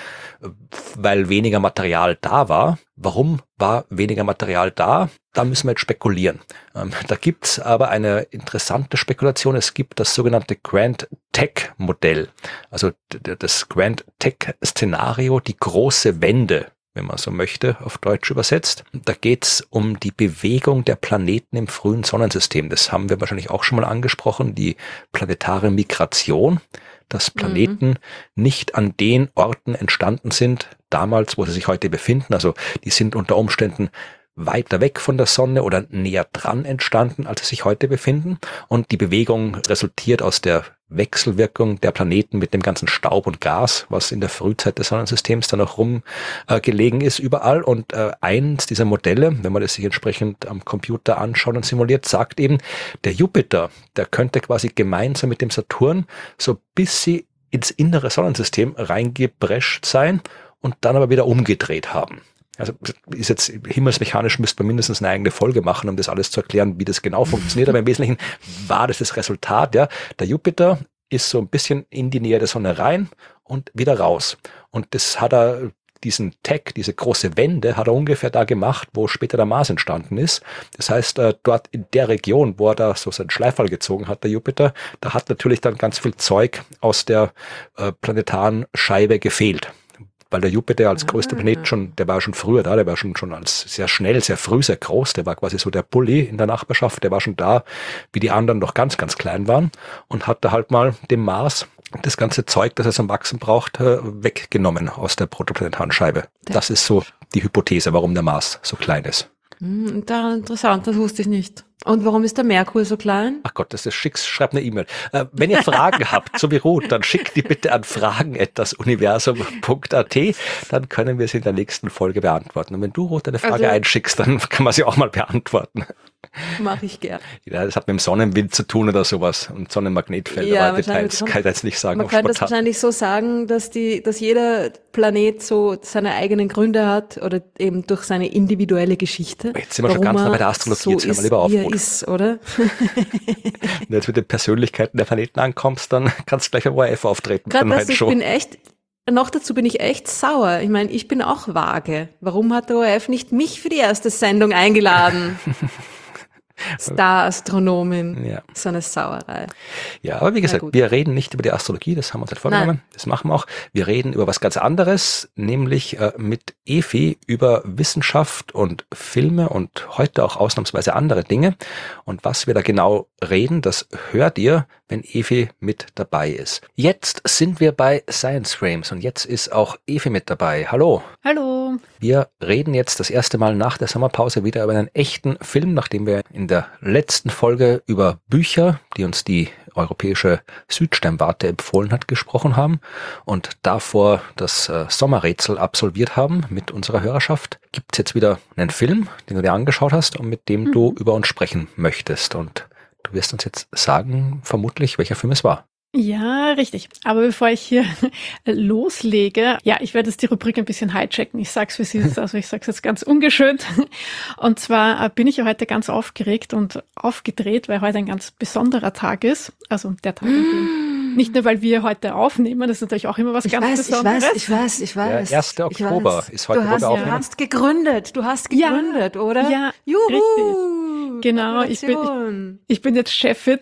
Weil weniger Material da war. Warum war weniger Material da? Da müssen wir jetzt spekulieren. Ähm, da gibt's aber eine interessante Spekulation. Es gibt das sogenannte Grand Tech-Modell. Also d- das Grand Tech-Szenario, die große Wende, wenn man so möchte, auf Deutsch übersetzt. Da geht's um die Bewegung der Planeten im frühen Sonnensystem. Das haben wir wahrscheinlich auch schon mal angesprochen, die planetare Migration, dass Planeten mhm. nicht an den Orten entstanden sind, damals, wo sie sich heute befinden. Also die sind unter Umständen weiter weg von der Sonne oder näher dran entstanden, als sie sich heute befinden. Und die Bewegung resultiert aus der Wechselwirkung der Planeten mit dem ganzen Staub und Gas, was in der Frühzeit des Sonnensystems dann auch rumgelegen äh, ist überall. Und äh, eins dieser Modelle, wenn man das sich entsprechend am Computer anschaut und simuliert, sagt eben, der Jupiter, der könnte quasi gemeinsam mit dem Saturn so bis sie ins innere Sonnensystem reingeprescht sein und dann aber wieder umgedreht haben. Also ist jetzt himmelsmechanisch, müsste man mindestens eine eigene Folge machen, um das alles zu erklären, wie das genau funktioniert. Aber im Wesentlichen war das das Resultat. Ja, der Jupiter ist so ein bisschen in die Nähe der Sonne rein und wieder raus. Und das hat er, diesen Tag, diese große Wende, hat er ungefähr da gemacht, wo später der Mars entstanden ist. Das heißt, dort in der Region, wo er da so seinen Schleiferl gezogen hat, der Jupiter, da hat natürlich dann ganz viel Zeug aus der äh, planetaren Scheibe gefehlt. Weil der Jupiter als größter Planet schon, der war schon früher da, der war schon schon als sehr schnell, sehr früh, sehr groß, der war quasi so der Bully in der Nachbarschaft, der war schon da, wie die anderen noch ganz, ganz klein waren, und hat da halt mal dem Mars das ganze Zeug, das er zum Wachsen braucht, weggenommen aus der protoplanetaren Scheibe. Das ist so die Hypothese, warum der Mars so klein ist. Hm, da, interessant, das wusste ich nicht. Und warum ist der Merkur so klein? Ach Gott, das ist schick, schreibt eine E-Mail. Äh, wenn ihr Fragen habt, so wie Ruth, dann schickt die bitte an fragen at das universum punkt a t, dann können wir sie in der nächsten Folge beantworten. Und wenn du, Ruth, eine Frage also, einschickst, dann kann man sie auch mal beantworten. Mache ich gern. Ja, das hat mit dem Sonnenwind zu tun oder sowas und Sonnenmagnetfeld, ja, aber Details kann ich jetzt nicht sagen. Man kann das wahrscheinlich so sagen, dass die, dass jeder Planet so seine eigenen Gründe hat oder eben durch seine individuelle Geschichte. Jetzt sind wir schon ganz nah bei der Astrologie, so jetzt hören wir lieber auf. Ist, oder? Wenn du jetzt mit den Persönlichkeiten der Planeten ankommst, dann kannst du gleich beim O R F auftreten. Gerade das, ich bin echt, noch dazu bin ich echt sauer. Ich meine, ich bin auch vage. Warum hat der O R F nicht mich für die erste Sendung eingeladen? Star-Astronomin, ja. So eine Sauerei. Ja, aber wie gesagt, wir reden nicht über die Astrologie, das haben wir uns halt vorgenommen, das machen wir auch. Wir reden über was ganz anderes, nämlich äh, mit Evi über Wissenschaft und Filme und heute auch ausnahmsweise andere Dinge. Und was wir da genau reden, das hört ihr, wenn Evi mit dabei ist. Jetzt sind wir bei Science Frames und jetzt ist auch Evi mit dabei. Hallo. Hallo. Wir reden jetzt das erste Mal nach der Sommerpause wieder über einen echten Film, nachdem wir in der letzten Folge über Bücher, die uns die europäische Südsternwarte empfohlen hat, gesprochen haben und davor das äh, Sommerrätsel absolviert haben mit unserer Hörerschaft, gibt es jetzt wieder einen Film, den du dir angeschaut hast und mit dem mhm. du über uns sprechen möchtest. Und du wirst uns jetzt sagen, vermutlich, welcher Film es war. Ja, richtig. Aber bevor ich hier loslege, ja, ich werde jetzt die Rubrik ein bisschen hijacken. Ich sag's, wie sie ist, also ich sag's jetzt ganz ungeschönt. Und zwar äh, bin ich heute ganz aufgeregt und aufgedreht, weil heute ein ganz besonderer Tag ist. Also der Tag, an dem, nicht nur, weil wir heute aufnehmen, das ist natürlich auch immer was Ich ganz weiß, Besonderes. ich weiß, ich weiß, ich Der weiß. erste Ich Oktober weiß. ist heute, Du wo hast, wir du aufnehmen. hast gegründet, du hast Ja, gegründet, oder? ja, Juhu! Genau, ich bin, Gratulation. Ich bin jetzt Chefin.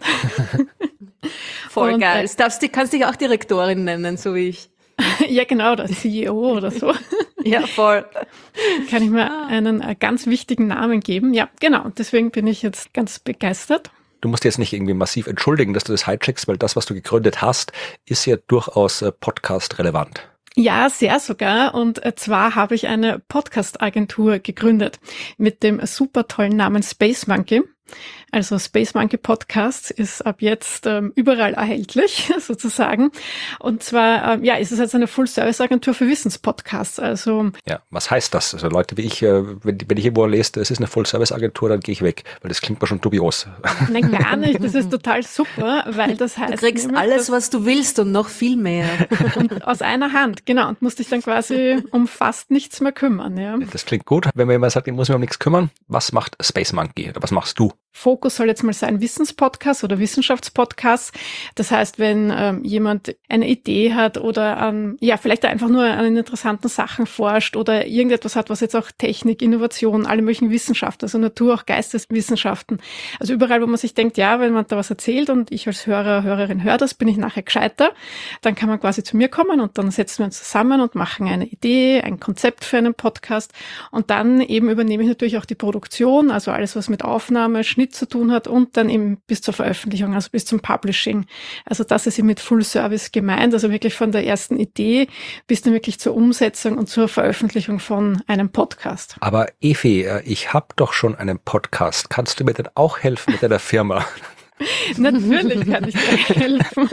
Voll Und, geil. äh, Du darfst, du kannst dich auch Direktorin nennen, so wie ich. Ja, genau, oder C E O oder so. Ja, voll. Kann ich mir einen äh, ganz wichtigen Namen geben. Ja, genau. Und deswegen bin ich jetzt ganz begeistert. Du musst jetzt nicht irgendwie massiv entschuldigen, dass du das hijackst, weil das, was du gegründet hast, ist ja durchaus äh, podcast-relevant. Ja, sehr sogar. Und äh, zwar habe ich eine Podcast-Agentur gegründet mit dem super tollen Namen Space Monkey. Also Space Monkey Podcasts ist ab jetzt ähm, überall erhältlich, sozusagen. Und zwar, ähm, ja, ist es jetzt eine Full-Service-Agentur für Wissenspodcasts. Also Ja, was heißt das? Also Leute wie ich, äh, wenn, wenn ich irgendwo lese, es ist eine Full-Service-Agentur, dann gehe ich weg, weil das klingt mir schon dubios. nein, gar nicht. Das ist total super, weil das heißt, Du kriegst nämlich, alles, dass- was du willst und noch viel mehr. und aus einer Hand, genau. Und musst dich dann quasi um fast nichts mehr kümmern. Ja. Das klingt gut. Wenn man immer sagt, ich muss mich um nichts kümmern, was macht Space Monkey oder was machst du? Fokus soll jetzt mal sein Wissenspodcast oder Wissenschaftspodcast. Das heißt, wenn ähm, jemand eine Idee hat oder ähm, ja vielleicht einfach nur an interessanten Sachen forscht oder irgendetwas hat, was jetzt auch Technik, Innovation, alle möglichen Wissenschaften, also Natur, auch Geisteswissenschaften. Also überall, wo man sich denkt, ja, wenn man da was erzählt und ich als Hörer, Hörerin höre das, bin ich nachher gescheiter, dann kann man quasi zu mir kommen und dann setzen wir uns zusammen und machen eine Idee, ein Konzept für einen Podcast und dann eben übernehme ich natürlich auch die Produktion, also alles, was mit Aufnahme, Schnitt zu tun hat und dann eben bis zur Veröffentlichung, also bis zum Publishing. Also das ist eben mit Full Service gemeint, also wirklich von der ersten Idee bis dann wirklich zur Umsetzung und zur Veröffentlichung von einem Podcast. Aber Evi, äh, ich habe doch schon einen Podcast. Kannst du mir denn auch helfen mit deiner Firma? Natürlich kann ich dir helfen.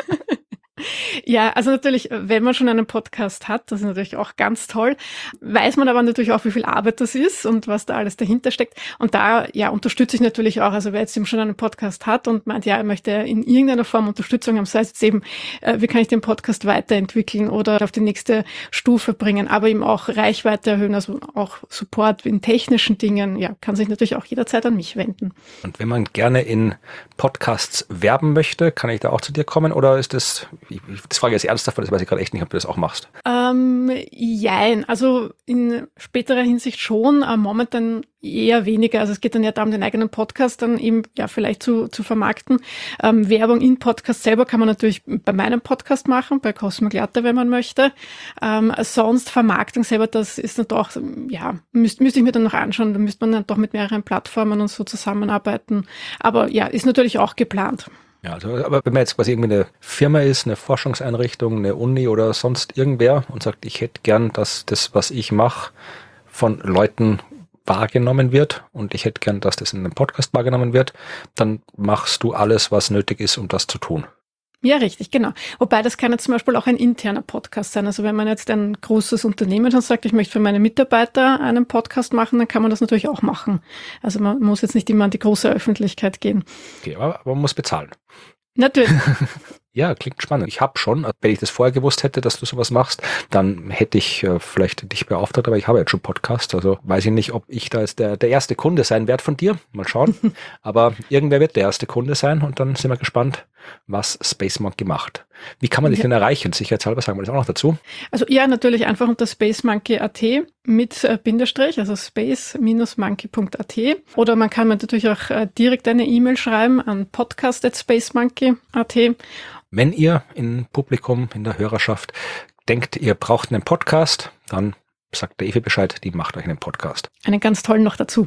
Ja, also natürlich, wenn man schon einen Podcast hat, das ist natürlich auch ganz toll, weiß man aber natürlich auch, wie viel Arbeit das ist und was da alles dahinter steckt. Und da, ja, unterstütze ich natürlich auch, also wer jetzt eben schon einen Podcast hat und meint, ja, er möchte in irgendeiner Form Unterstützung haben, sei es jetzt eben, äh, wie kann ich den Podcast weiterentwickeln oder auf die nächste Stufe bringen, aber eben auch Reichweite erhöhen, also auch Support in technischen Dingen, ja, kann sich natürlich auch jederzeit an mich wenden. Und wenn man gerne in Podcasts werben möchte, kann ich da auch zu dir kommen oder ist das, ich, das frage ich jetzt ernsthaft, weil das weiß ich gerade echt nicht, ob du das auch machst. Ähm, jein, also in späterer Hinsicht schon, äh, momentan eher weniger. Also es geht dann ja darum, den eigenen Podcast dann eben ja vielleicht zu, zu vermarkten. Ähm, Werbung in Podcast selber kann man natürlich bei meinem Podcast machen, bei Cosmo Glatter, wenn man möchte. Ähm, sonst Vermarktung selber, das ist dann doch, ja, müsste müsste ich mir dann noch anschauen, da müsste man dann doch mit mehreren Plattformen und so zusammenarbeiten. Aber ja, ist natürlich auch geplant. Ja, also, aber wenn man jetzt quasi irgendwie eine Firma ist, eine Forschungseinrichtung, eine Uni oder sonst irgendwer und sagt, ich hätte gern, dass das, was ich mache, von Leuten wahrgenommen wird und ich hätte gern, dass das in einem Podcast wahrgenommen wird, dann machst du alles, was nötig ist, um das zu tun. Ja, richtig, genau. Wobei das kann jetzt zum Beispiel auch ein interner Podcast sein. Also wenn man jetzt ein großes Unternehmen dann sagt, ich möchte für meine Mitarbeiter einen Podcast machen, dann kann man das natürlich auch machen. Also man muss jetzt nicht immer an die große Öffentlichkeit gehen. Okay, aber, aber man muss bezahlen. Natürlich. Ja, klingt spannend. Ich habe schon, wenn ich das vorher gewusst hätte, dass du sowas machst, dann hätte ich äh, vielleicht dich beauftragt, aber ich habe jetzt schon Podcast, also weiß ich nicht, ob ich da jetzt der, der erste Kunde sein werde von dir. Mal schauen. Aber irgendwer wird der erste Kunde sein und dann sind wir gespannt, was Space Monkey macht. Wie kann man dich Ja. denn erreichen? Sicherheitshalber sagen wir das auch noch dazu. Also ja, natürlich einfach unter spacemonkey punkt at mit äh, Bindestrich, also space Monkey punkt at. Oder man kann mir natürlich auch äh, direkt eine E-Mail schreiben an podcast at spacemonkey punkt at. Wenn ihr im Publikum, in der Hörerschaft denkt, ihr braucht einen Podcast, dann sagt der Evi Bescheid, die macht euch einen Podcast. Einen ganz tollen noch dazu.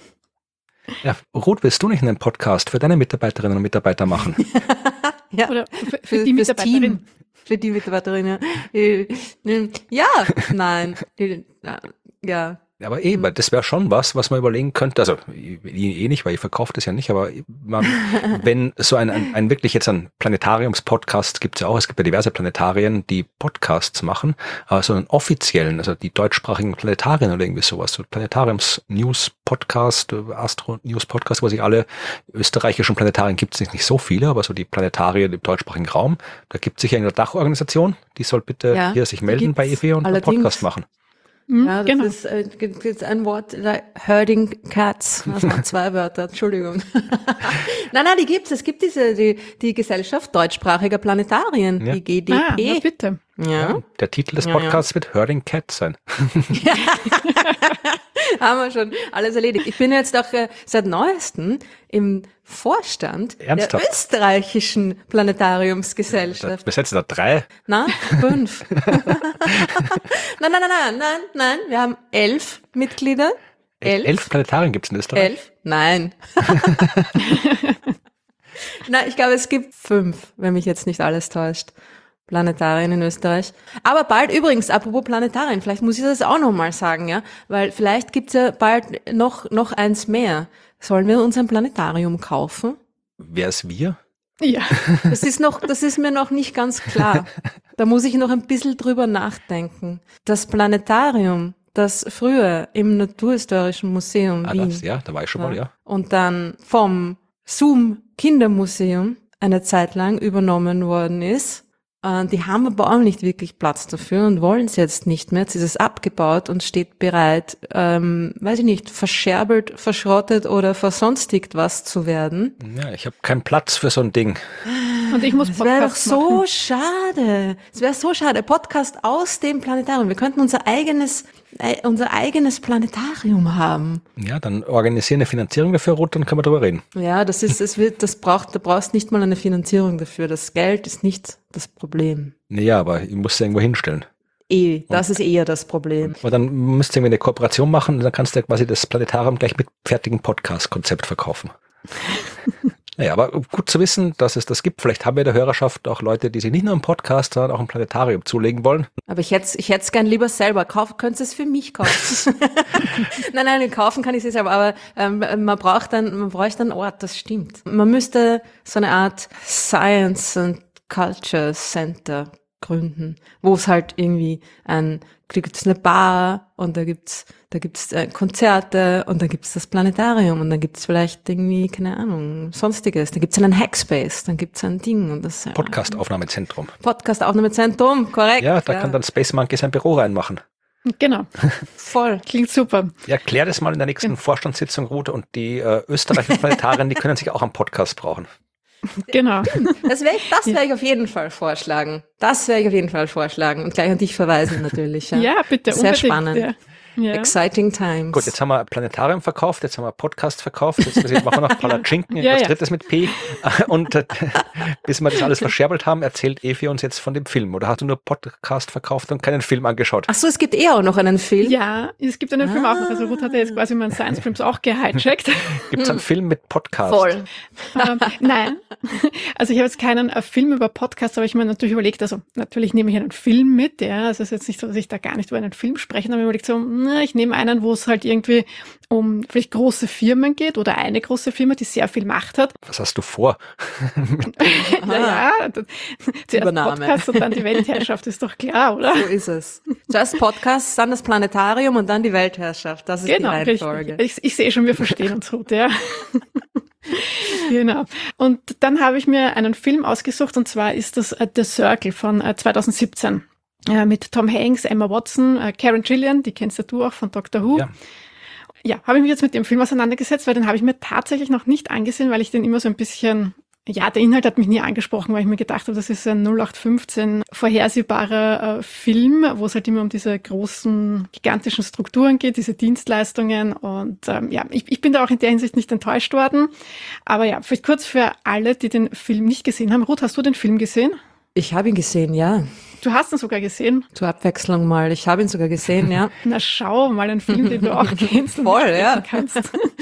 Ja, Ruth, willst du nicht einen Podcast für deine Mitarbeiterinnen und Mitarbeiter machen? Ja, Oder für, für, für, die fürs Mitarbeiterin. Team. Für die Mitarbeiterin, ja. Äh, Ja, nein. Äh, Ja, Aber eben, das wäre schon was, was man überlegen könnte. Also eh nicht, weil ich verkaufe das ja nicht, aber man, wenn so ein, ein, ein wirklich jetzt ein Planetariums-Podcast gibt's ja auch, es gibt ja diverse Planetarien, die Podcasts machen, aber so einen offiziellen, also die deutschsprachigen Planetarien oder irgendwie sowas, so Planetariums-News-Podcast, Astro-News-Podcast, wo sich alle österreichischen Planetarien gibt's nicht, nicht so viele, aber so die Planetarien im deutschsprachigen Raum, da gibt es sicher eine Dachorganisation, die soll bitte ja, hier sich melden bei E W und einen Podcast machen. Ja, das genau. ist, äh, ist ein Wort, like herding cats, das waren zwei Wörter, Entschuldigung. nein, nein, die gibt's, es gibt diese, die, die Gesellschaft deutschsprachiger Planetarien, ja. die G D P. Ah, ja, bitte. Ja. Ja, der Titel des Podcasts ja, ja. wird Herding Cats sein. Haben wir schon alles erledigt. Ich bin jetzt auch äh, seit neuestem im Vorstand Ernsthaft? der österreichischen Planetariumsgesellschaft. Bis jetzt da drei? Na, fünf. nein, nein, nein, nein, nein, nein. Wir haben elf Mitglieder. Elf, elf Planetarien gibt es in Österreich? Elf? Nein. Nein, ich glaube, es gibt fünf, wenn mich jetzt nicht alles täuscht. Planetarien in Österreich. Aber bald übrigens, apropos Planetarien, vielleicht muss ich das auch nochmal sagen, ja, weil vielleicht gibt's ja bald noch noch eins mehr. Sollen wir uns ein Planetarium kaufen? Wer ist wir? Ja. Das ist noch, das ist mir noch nicht ganz klar. Da muss ich noch ein bisschen drüber nachdenken. Das Planetarium, das früher im Naturhistorischen Museum ah, Wien. Das, ja, da war ich schon ja, mal, ja. Und dann vom Zoom Kindermuseum eine Zeit lang übernommen worden ist. Die haben aber auch nicht wirklich Platz dafür und wollen es jetzt nicht mehr. Jetzt ist es abgebaut und steht bereit, ähm, weiß ich nicht, verscherbelt, verschrottet oder versonstigt was zu werden. Ja, ich habe keinen Platz für so ein Ding. Und ich muss Podcast machen. Das wäre doch so machen. schade. Es wäre so schade. Podcast aus dem Planetarium. Wir könnten unser eigenes, äh, unser eigenes Planetarium haben. Ja, dann organisieren eine Finanzierung dafür, Ruth, dann können wir drüber reden. Ja, das ist, es wird, das braucht, da brauchst nicht mal eine Finanzierung dafür. Das Geld ist nicht das Problem. Naja, aber ich muss es irgendwo hinstellen. Eh, das und, ist eher das Problem. Aber dann müsst ihr irgendwie eine Kooperation machen und dann kannst du ja quasi das Planetarium gleich mit fertigem Podcast-Konzept verkaufen. Naja, aber gut zu wissen, dass es das gibt. Vielleicht haben wir in der Hörerschaft auch Leute, die sich nicht nur im Podcast, sondern auch im Planetarium zulegen wollen. Aber ich hätte ich hätte es gern lieber selber. Kaufen, könntest du es für mich kaufen? nein, nein, kaufen kann ich es selber. Aber ähm, man braucht dann, man bräuchte einen Ort, das stimmt. Man müsste so eine Art Science and Culture Center gründen, wo es halt irgendwie ein, da gibt's eine Bar und da gibt's, da gibt's äh, Konzerte und da gibt's das Planetarium und dann gibt's vielleicht irgendwie, keine Ahnung, sonstiges. Dann gibt's einen Hackspace, dann gibt's ein Ding und das Podcast-Aufnahmezentrum. Podcast-Aufnahmezentrum, korrekt. Ja, da ja. kann dann Space Monkey sein Büro reinmachen. Genau. Voll. Klingt super. Ja, klär das mal in der nächsten ja. Vorstandssitzung, Ruth, und die äh, österreichischen Planetarien, die können sich auch am Podcast brauchen. Genau. Das werde ich, das werde ich auf jeden Fall vorschlagen. Das werde ich auf jeden Fall vorschlagen und gleich an dich verweisen natürlich. Ja, ja bitte. Sehr spannend. Ja. Ja. Exciting times. Gut, jetzt haben wir Planetarium verkauft, jetzt haben wir Podcast verkauft, jetzt machen wir noch Palatschinken, ja, was ja. drittes mit P. Und äh, bis wir das alles verscherbelt haben, erzählt Evi uns jetzt von dem Film. Oder hast du nur Podcast verkauft und keinen Film angeschaut? Ach so, es gibt eher auch noch einen Film? Ja, es gibt einen ah. Film auch noch. Also Ruth hat ja jetzt quasi meinen Science-Films auch gehijackt. Gibt es einen Film mit Podcast? Voll. ähm, nein, also ich habe jetzt keinen äh, Film über Podcast, aber ich mir natürlich überlegt, also natürlich nehme ich einen Film mit, ja, also es ist jetzt nicht so, dass ich da gar nicht über einen Film spreche, aber ich überlegt so, na, ich nehme einen, wo es halt irgendwie um vielleicht große Firmen geht oder eine große Firma, die sehr viel Macht hat. Was hast du vor? Naja, zuerst Podcast und dann die Weltherrschaft, ist doch klar, oder? So ist es. Zuerst Podcast, dann das Planetarium und dann die Weltherrschaft. Das ist genau, die Reihenfolge. Ich, ich sehe schon, wir verstehen uns gut, ja. Genau. Und dann habe ich mir einen Film ausgesucht und zwar ist das uh, The Circle von uh, zwanzig siebzehn. Äh, mit Tom Hanks, Emma Watson, äh, Karen Gillan, die kennst ja du auch von Doctor Who. Ja, ja habe ich mich jetzt mit dem Film auseinandergesetzt, weil den habe ich mir tatsächlich noch nicht angesehen, weil ich den immer so ein bisschen, ja, der Inhalt hat mich nie angesprochen, weil ich mir gedacht habe, das ist ein null acht fünfzehn vorhersehbarer äh, Film, wo es halt immer um diese großen, gigantischen Strukturen geht, diese Dienstleistungen und ähm, ja, ich, ich bin da auch in der Hinsicht nicht enttäuscht worden. Aber ja, vielleicht kurz für alle, die den Film nicht gesehen haben. Ruth, hast du den Film gesehen? Ich habe ihn gesehen, ja. Du hast ihn sogar gesehen? Zur Abwechslung mal. Ich habe ihn sogar gesehen, ja. Na schau, mal einen Film, den du auch kennst und voll, ja. kannst.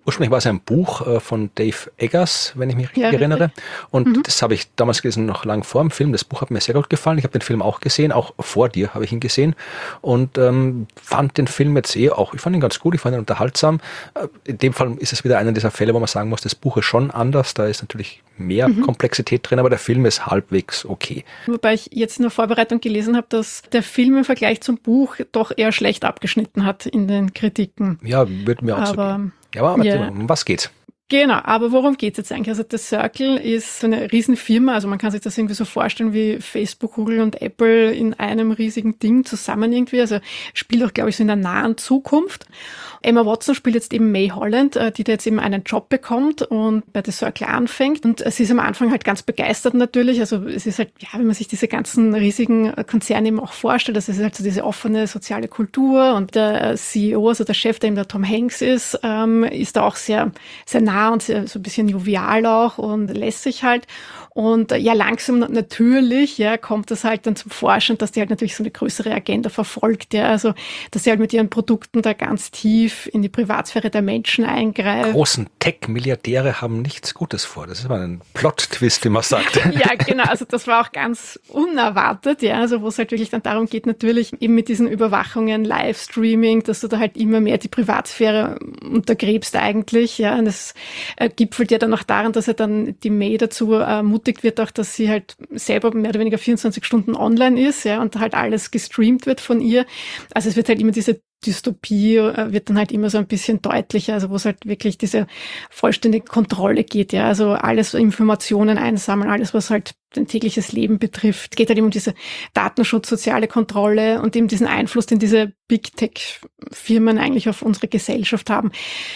ursprünglich war es ein Buch äh, von Dave Eggers, wenn ich mich richtig Ja, richtig. erinnere. Und Mhm. das habe ich damals gelesen, noch lang vor dem Film. Das Buch hat mir sehr gut gefallen. Ich habe den Film auch gesehen, auch vor dir habe ich ihn gesehen. Und ähm, fand den Film jetzt eh auch, ich fand ihn ganz gut, ich fand ihn unterhaltsam. Äh, in dem Fall ist es wieder einer dieser Fälle, wo man sagen muss, das Buch ist schon anders. Da ist natürlich mehr Mhm. Komplexität drin, aber der Film ist halbwegs okay. Wobei ich jetzt in der Vorbereitung gelesen habe, dass der Film im Vergleich zum Buch doch eher schlecht abgeschnitten hat in den Kritiken. Ja, würde mir auch so Aber gehen. Ja, aber ja. um was geht's? Genau, aber worum geht's jetzt eigentlich? Also The Circle ist so eine Riesenfirma, also man kann sich das irgendwie so vorstellen wie Facebook, Google und Apple in einem riesigen Ding zusammen irgendwie, also spielt auch, glaube ich, so in der nahen Zukunft. Emma Watson spielt jetzt eben May Holland, äh, die da jetzt eben einen Job bekommt und bei The Circle anfängt. Und sie ist am Anfang halt ganz begeistert natürlich. Also es ist halt, ja, wenn man sich diese ganzen riesigen Konzerne eben auch vorstellt, das ist halt so diese offene soziale Kultur. Und der C E O, also der Chef, der eben der Tom Hanks ist, ähm, ist da auch sehr, sehr nah und sehr, so ein bisschen jovial auch und lässig halt. Und äh, ja, langsam natürlich, ja, kommt das halt dann zum Vorschein, dass die halt natürlich so eine größere Agenda verfolgt, ja. Also, dass sie halt mit ihren Produkten da ganz tief in die Privatsphäre der Menschen eingreift. Großen Tech-Milliardäre haben nichts Gutes vor. Das ist mal ein Plot-Twist, wie man sagt. Ja, genau. Also das war auch ganz unerwartet, ja. Also wo es halt wirklich dann darum geht, natürlich eben mit diesen Überwachungen, Livestreaming, dass du da halt immer mehr die Privatsphäre untergräbst eigentlich, ja. Und das äh, gipfelt ja dann auch daran, dass er dann die May dazu ermutigt wird, auch, dass sie halt selber mehr oder weniger vierundzwanzig Stunden online ist, ja, und halt alles gestreamt wird von ihr. Also es wird halt immer diese Dystopie äh, wird dann halt immer so ein bisschen deutlicher, also wo es halt wirklich diese vollständige Kontrolle geht, ja, also alles Informationen einsammeln, alles, was halt dein tägliches Leben betrifft, geht halt eben um diese Datenschutz, soziale Kontrolle und eben diesen Einfluss, den diese Big Tech-Firmen eigentlich auf unsere Gesellschaft haben.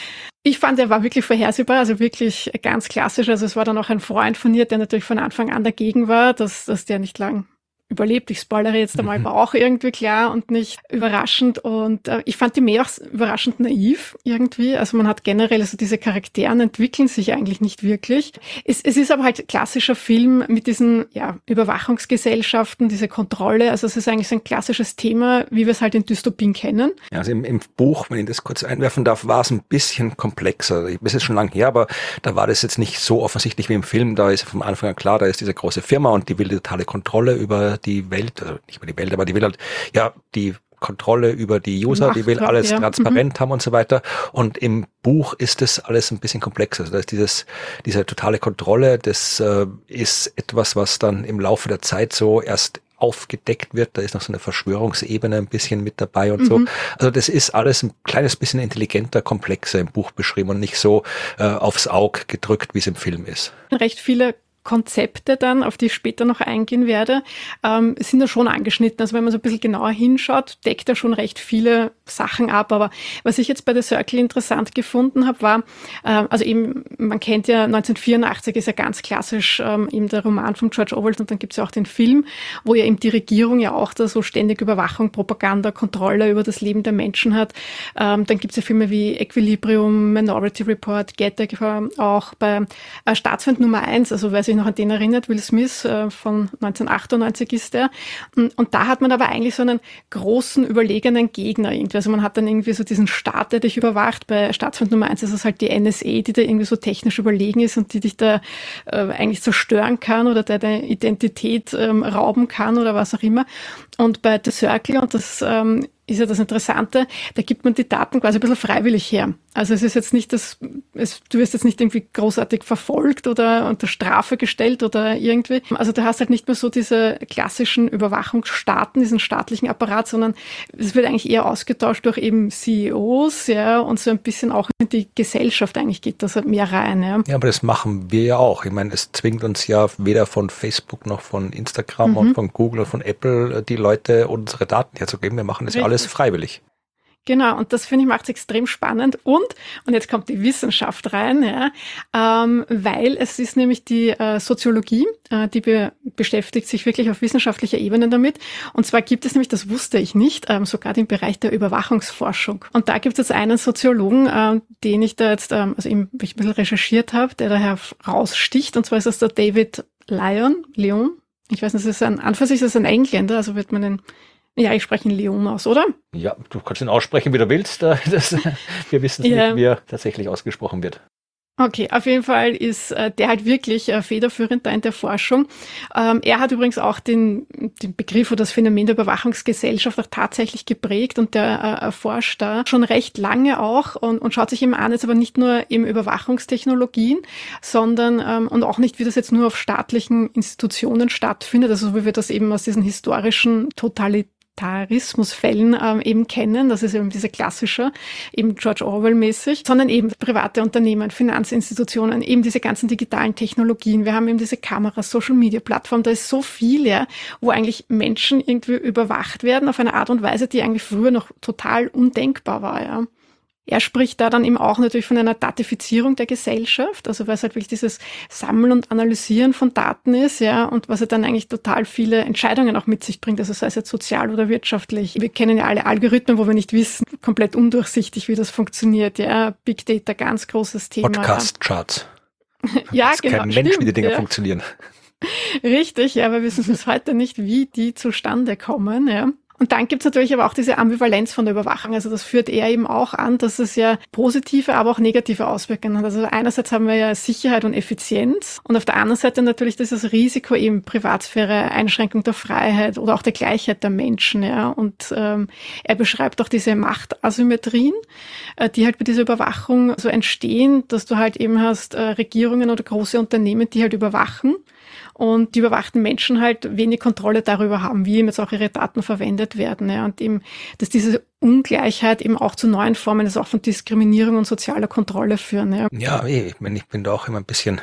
Ich fand, er war wirklich vorhersehbar, also wirklich ganz klassisch, also es war dann auch ein Freund von ihr, der natürlich von Anfang an dagegen war, dass, dass der nicht lang überlebt. Ich spoilere jetzt einmal, war auch irgendwie klar und nicht überraschend. Und äh, ich fand die May auch überraschend naiv irgendwie. Also man hat generell, also diese Charakteren entwickeln sich eigentlich nicht wirklich. Es, es ist aber halt klassischer Film mit diesen ja, Überwachungsgesellschaften, diese Kontrolle. Also es ist eigentlich so ein klassisches Thema, wie wir es halt in Dystopien kennen. Ja, also im, im Buch, wenn ich das kurz einwerfen darf, war es ein bisschen komplexer. Das ist schon lang her, aber da war das jetzt nicht so offensichtlich wie im Film. Da ist von Anfang an klar, da ist diese große Firma und die will die totale Kontrolle über die Welt, also nicht über die Welt, aber die will halt, ja, die Kontrolle über die User, die will alles ja. transparent Mhm. haben und so weiter. Und im Buch ist das alles ein bisschen komplexer. Also da ist dieses, diese totale Kontrolle, das äh, ist etwas, was dann im Laufe der Zeit so erst aufgedeckt wird. Da ist noch so eine Verschwörungsebene ein bisschen mit dabei und Mhm. so. Also das ist alles ein kleines bisschen intelligenter, komplexer im Buch beschrieben und nicht so äh, aufs Auge gedrückt, wie es im Film ist. Recht viele Konzepte dann, auf die ich später noch eingehen werde, ähm, sind da schon angeschnitten. Also wenn man so ein bisschen genauer hinschaut, deckt er schon recht viele Sachen ab. Aber was ich jetzt bei The Circle interessant gefunden habe, war, äh, also eben, man kennt ja neunzehnhundertvierundachtzig ist ja ganz klassisch ähm, eben der Roman von George Orwell und dann gibt es ja auch den Film, wo ja eben die Regierung ja auch da so ständig Überwachung, Propaganda, Kontrolle über das Leben der Menschen hat. Ähm, dann gibt es ja Filme wie Equilibrium, Minority Report, Get auch bei äh, Staatsfeind Nummer eins, also wer sich noch an den erinnert, Will Smith äh, von neunzehnhundertachtundneunzig ist der. Und, und da hat man aber eigentlich so einen großen, überlegenen Gegner irgendwie. Also man hat dann irgendwie so diesen Staat, der dich überwacht. Bei Staatsfeind Nummer eins ist es halt die N S A, die da irgendwie so technisch überlegen ist und die dich da äh, eigentlich zerstören kann oder der deine Identität ähm, rauben kann oder was auch immer. Und bei The Circle, und das ähm, ist ja das Interessante, da gibt man die Daten quasi ein bisschen freiwillig her. Also es ist jetzt nicht das, es, du wirst jetzt nicht irgendwie großartig verfolgt oder unter Strafe gestellt oder irgendwie. Also du hast halt nicht mehr so diese klassischen Überwachungsstaaten, diesen staatlichen Apparat, sondern es wird eigentlich eher ausgetauscht durch eben C E Os, ja, und so ein bisschen auch in die Gesellschaft eigentlich geht das mehr rein, ja. Ja, aber das machen wir ja auch. Ich meine, es zwingt uns ja weder von Facebook noch von Instagram mhm. und von Google und von Apple die Leute unsere Daten herzugeben. Wir machen das ja alles freiwillig. Genau, und das finde ich macht es extrem spannend. Und, und jetzt kommt die Wissenschaft rein, ja, ähm, weil es ist nämlich die äh, Soziologie, äh, die be beschäftigt sich wirklich auf wissenschaftlicher Ebene damit. Und zwar gibt es nämlich, das wusste ich nicht, ähm, sogar den Bereich der Überwachungsforschung. Und da gibt es jetzt einen Soziologen, äh, den ich da jetzt, ähm, also eben, ich ein bisschen recherchiert habe, der da heraussticht. Und zwar ist das der David Lyon, Leon. Ich weiß nicht, das ist ein, an für sich ist das ein Engländer, also wird man den Ja, ich spreche ihn Leon aus, oder? Ja, du kannst ihn aussprechen, wie du willst. Das, wir wissen es Ja. nicht, wie er tatsächlich ausgesprochen wird. Okay, auf jeden Fall ist äh, der halt wirklich äh, federführend da in der Forschung. Ähm, er hat übrigens auch den, den Begriff oder das Phänomen der Überwachungsgesellschaft auch tatsächlich geprägt und der äh, erforscht da schon recht lange auch und, und schaut sich eben an, jetzt aber nicht nur eben Überwachungstechnologien, sondern ähm, und auch nicht, wie das jetzt nur auf staatlichen Institutionen stattfindet, also wie wir das eben aus diesen historischen Totalitäten Totalitarismusfällen ähm, eben kennen, das ist eben diese klassische, eben George Orwell-mäßig, sondern eben private Unternehmen, Finanzinstitutionen, eben diese ganzen digitalen Technologien. Wir haben eben diese Kameras, Social-Media-Plattformen, da ist so viel, ja, wo eigentlich Menschen irgendwie überwacht werden auf eine Art und Weise, die eigentlich früher noch total undenkbar war, ja. Er spricht da dann eben auch natürlich von einer Datifizierung der Gesellschaft, also weil es halt wirklich dieses Sammeln und Analysieren von Daten ist, ja, und was er dann eigentlich total viele Entscheidungen auch mit sich bringt, also sei es jetzt sozial oder wirtschaftlich. Wir kennen ja alle Algorithmen, wo wir nicht wissen, komplett undurchsichtig, wie das funktioniert, ja. Big Data, ganz großes Thema. Podcast-Charts. Ja, Das genau. kein Mensch, stimmt, wie die Dinger ja. funktionieren. Richtig, ja, wir wissen bis heute nicht, wie die zustande kommen, ja. Und dann gibt's natürlich aber auch diese Ambivalenz von der Überwachung. Also das führt er eben auch an, dass es ja positive, aber auch negative Auswirkungen hat. Also einerseits haben wir ja Sicherheit und Effizienz und auf der anderen Seite natürlich dieses Risiko eben Privatsphäre, Einschränkung der Freiheit oder auch der Gleichheit der Menschen. Ja. Und ähm, er beschreibt auch diese Machtasymmetrien, äh, die halt bei dieser Überwachung so entstehen, dass du halt eben hast äh, Regierungen oder große Unternehmen, die halt überwachen. Und die überwachten Menschen halt wenig Kontrolle darüber haben, wie eben jetzt auch ihre Daten verwendet werden. Ja. Und eben, dass diese Ungleichheit eben auch zu neuen Formen, also auch von Diskriminierung und sozialer Kontrolle führen. Ja, Ja, ich, meine, ich bin da auch immer ein bisschen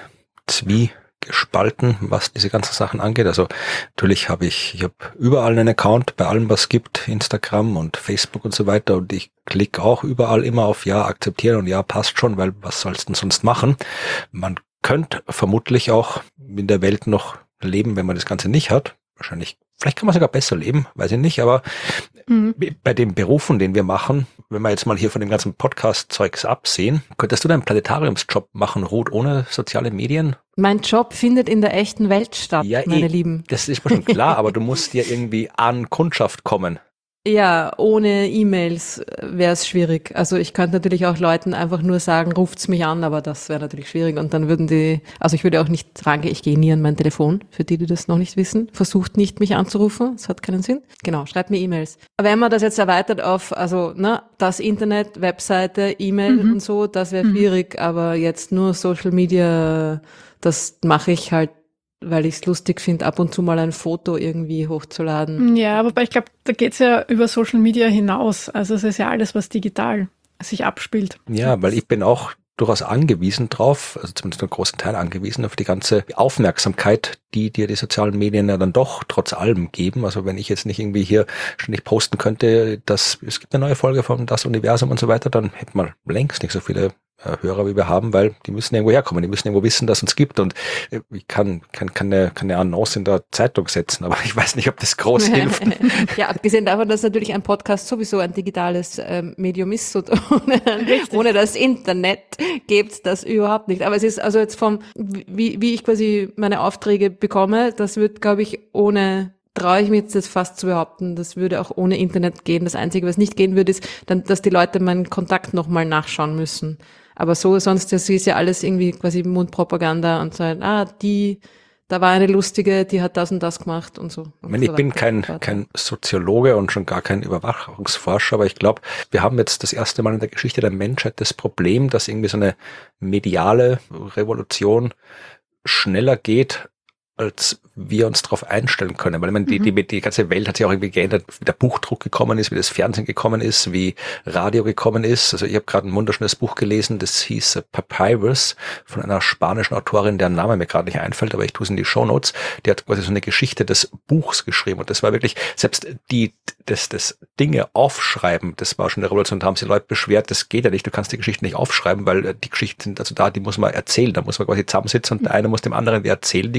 zwiegespalten, was diese ganzen Sachen angeht. Also natürlich habe ich, ich habe überall einen Account, bei allem was es gibt, Instagram und Facebook und so weiter. Und ich klicke auch überall immer auf Ja, akzeptieren und Ja, passt schon, weil was sollst du denn sonst machen? Man könnte vermutlich auch in der Welt noch leben, wenn man das Ganze nicht hat. Wahrscheinlich, vielleicht kann man sogar besser leben, weiß ich nicht, aber mhm. bei den Berufen, den wir machen, wenn wir jetzt mal hier von dem ganzen Podcast-Zeugs absehen, könntest du deinen Planetariumsjob machen, Ruth, ohne soziale Medien? Mein Job findet in der echten Welt statt, Ja, meine eh, Lieben. Das ist mir schon klar, aber du musst ja irgendwie an Kundschaft kommen. Ja, ohne E-Mails wäre es schwierig. Also ich könnte natürlich auch Leuten einfach nur sagen, ruft's mich an, aber das wäre natürlich schwierig. Und dann würden die, also ich würde auch nicht rangehen, ich gehe nie an mein Telefon, für die, die das noch nicht wissen. Versucht nicht, mich anzurufen, das hat keinen Sinn. Genau, schreibt mir E-Mails. Aber wenn man das jetzt erweitert auf, also ne, das Internet, Webseite, E-Mail Mhm. und so, das wäre schwierig. Aber jetzt nur Social Media, das mache ich halt, weil ich es lustig finde, ab und zu mal ein Foto irgendwie hochzuladen. Ja, wobei ich glaube, da geht's ja über Social Media hinaus. Also es ist ja alles, was digital sich abspielt. Ja, weil ich bin auch durchaus angewiesen drauf, also zumindest einen großen Teil angewiesen auf die ganze Aufmerksamkeit, die dir die sozialen Medien ja dann doch trotz allem geben. Also wenn ich jetzt nicht irgendwie hier ständig posten könnte, dass es gibt eine neue Folge von Das Universum und so weiter, dann hätte man längst nicht so viele äh, Hörer, wie wir haben, weil die müssen irgendwo herkommen, die müssen irgendwo wissen, dass es uns gibt und äh, ich kann, kann keine, keine Annonce in der Zeitung setzen, aber ich weiß nicht, ob das groß hilft. Ja, abgesehen davon, dass natürlich ein Podcast sowieso ein digitales ähm, Medium ist und ohne, ohne das Internet gibt's das überhaupt nicht. Aber es ist also jetzt vom, wie, wie ich quasi meine Aufträge bekomme, das wird, glaube ich, ohne, traue ich mir jetzt das fast zu behaupten, das würde auch ohne Internet gehen. Das Einzige, was nicht gehen würde, ist, dann, dass die Leute meinen Kontakt nochmal nachschauen müssen. Aber so, sonst das ist ja alles irgendwie quasi Mundpropaganda und so, ah, die, da war eine lustige, die hat das und das gemacht und so. Ich meine, ich bin kein, kein Soziologe und schon gar kein Überwachungsforscher, aber ich glaube, wir haben jetzt das erste Mal in der Geschichte der Menschheit das Problem, dass irgendwie so eine mediale Revolution schneller geht, als wir uns darauf einstellen können. Weil ich meine, die, die, die ganze Welt hat sich auch irgendwie geändert, wie der Buchdruck gekommen ist, wie das Fernsehen gekommen ist, wie Radio gekommen ist. Also ich habe gerade ein wunderschönes Buch gelesen, das hieß Papyrus von einer spanischen Autorin, deren Name mir gerade nicht einfällt, aber ich tue es in die Shownotes. Die hat quasi so eine Geschichte des Buchs geschrieben und das war wirklich, selbst die, das, das Dinge aufschreiben, das war schon eine Revolution, da haben sich Leute beschwert, das geht ja nicht, du kannst die Geschichten nicht aufschreiben, weil die Geschichten sind also da, die muss man erzählen, da muss man quasi zusammensitzen und der eine muss dem anderen erzählen die Geschichte und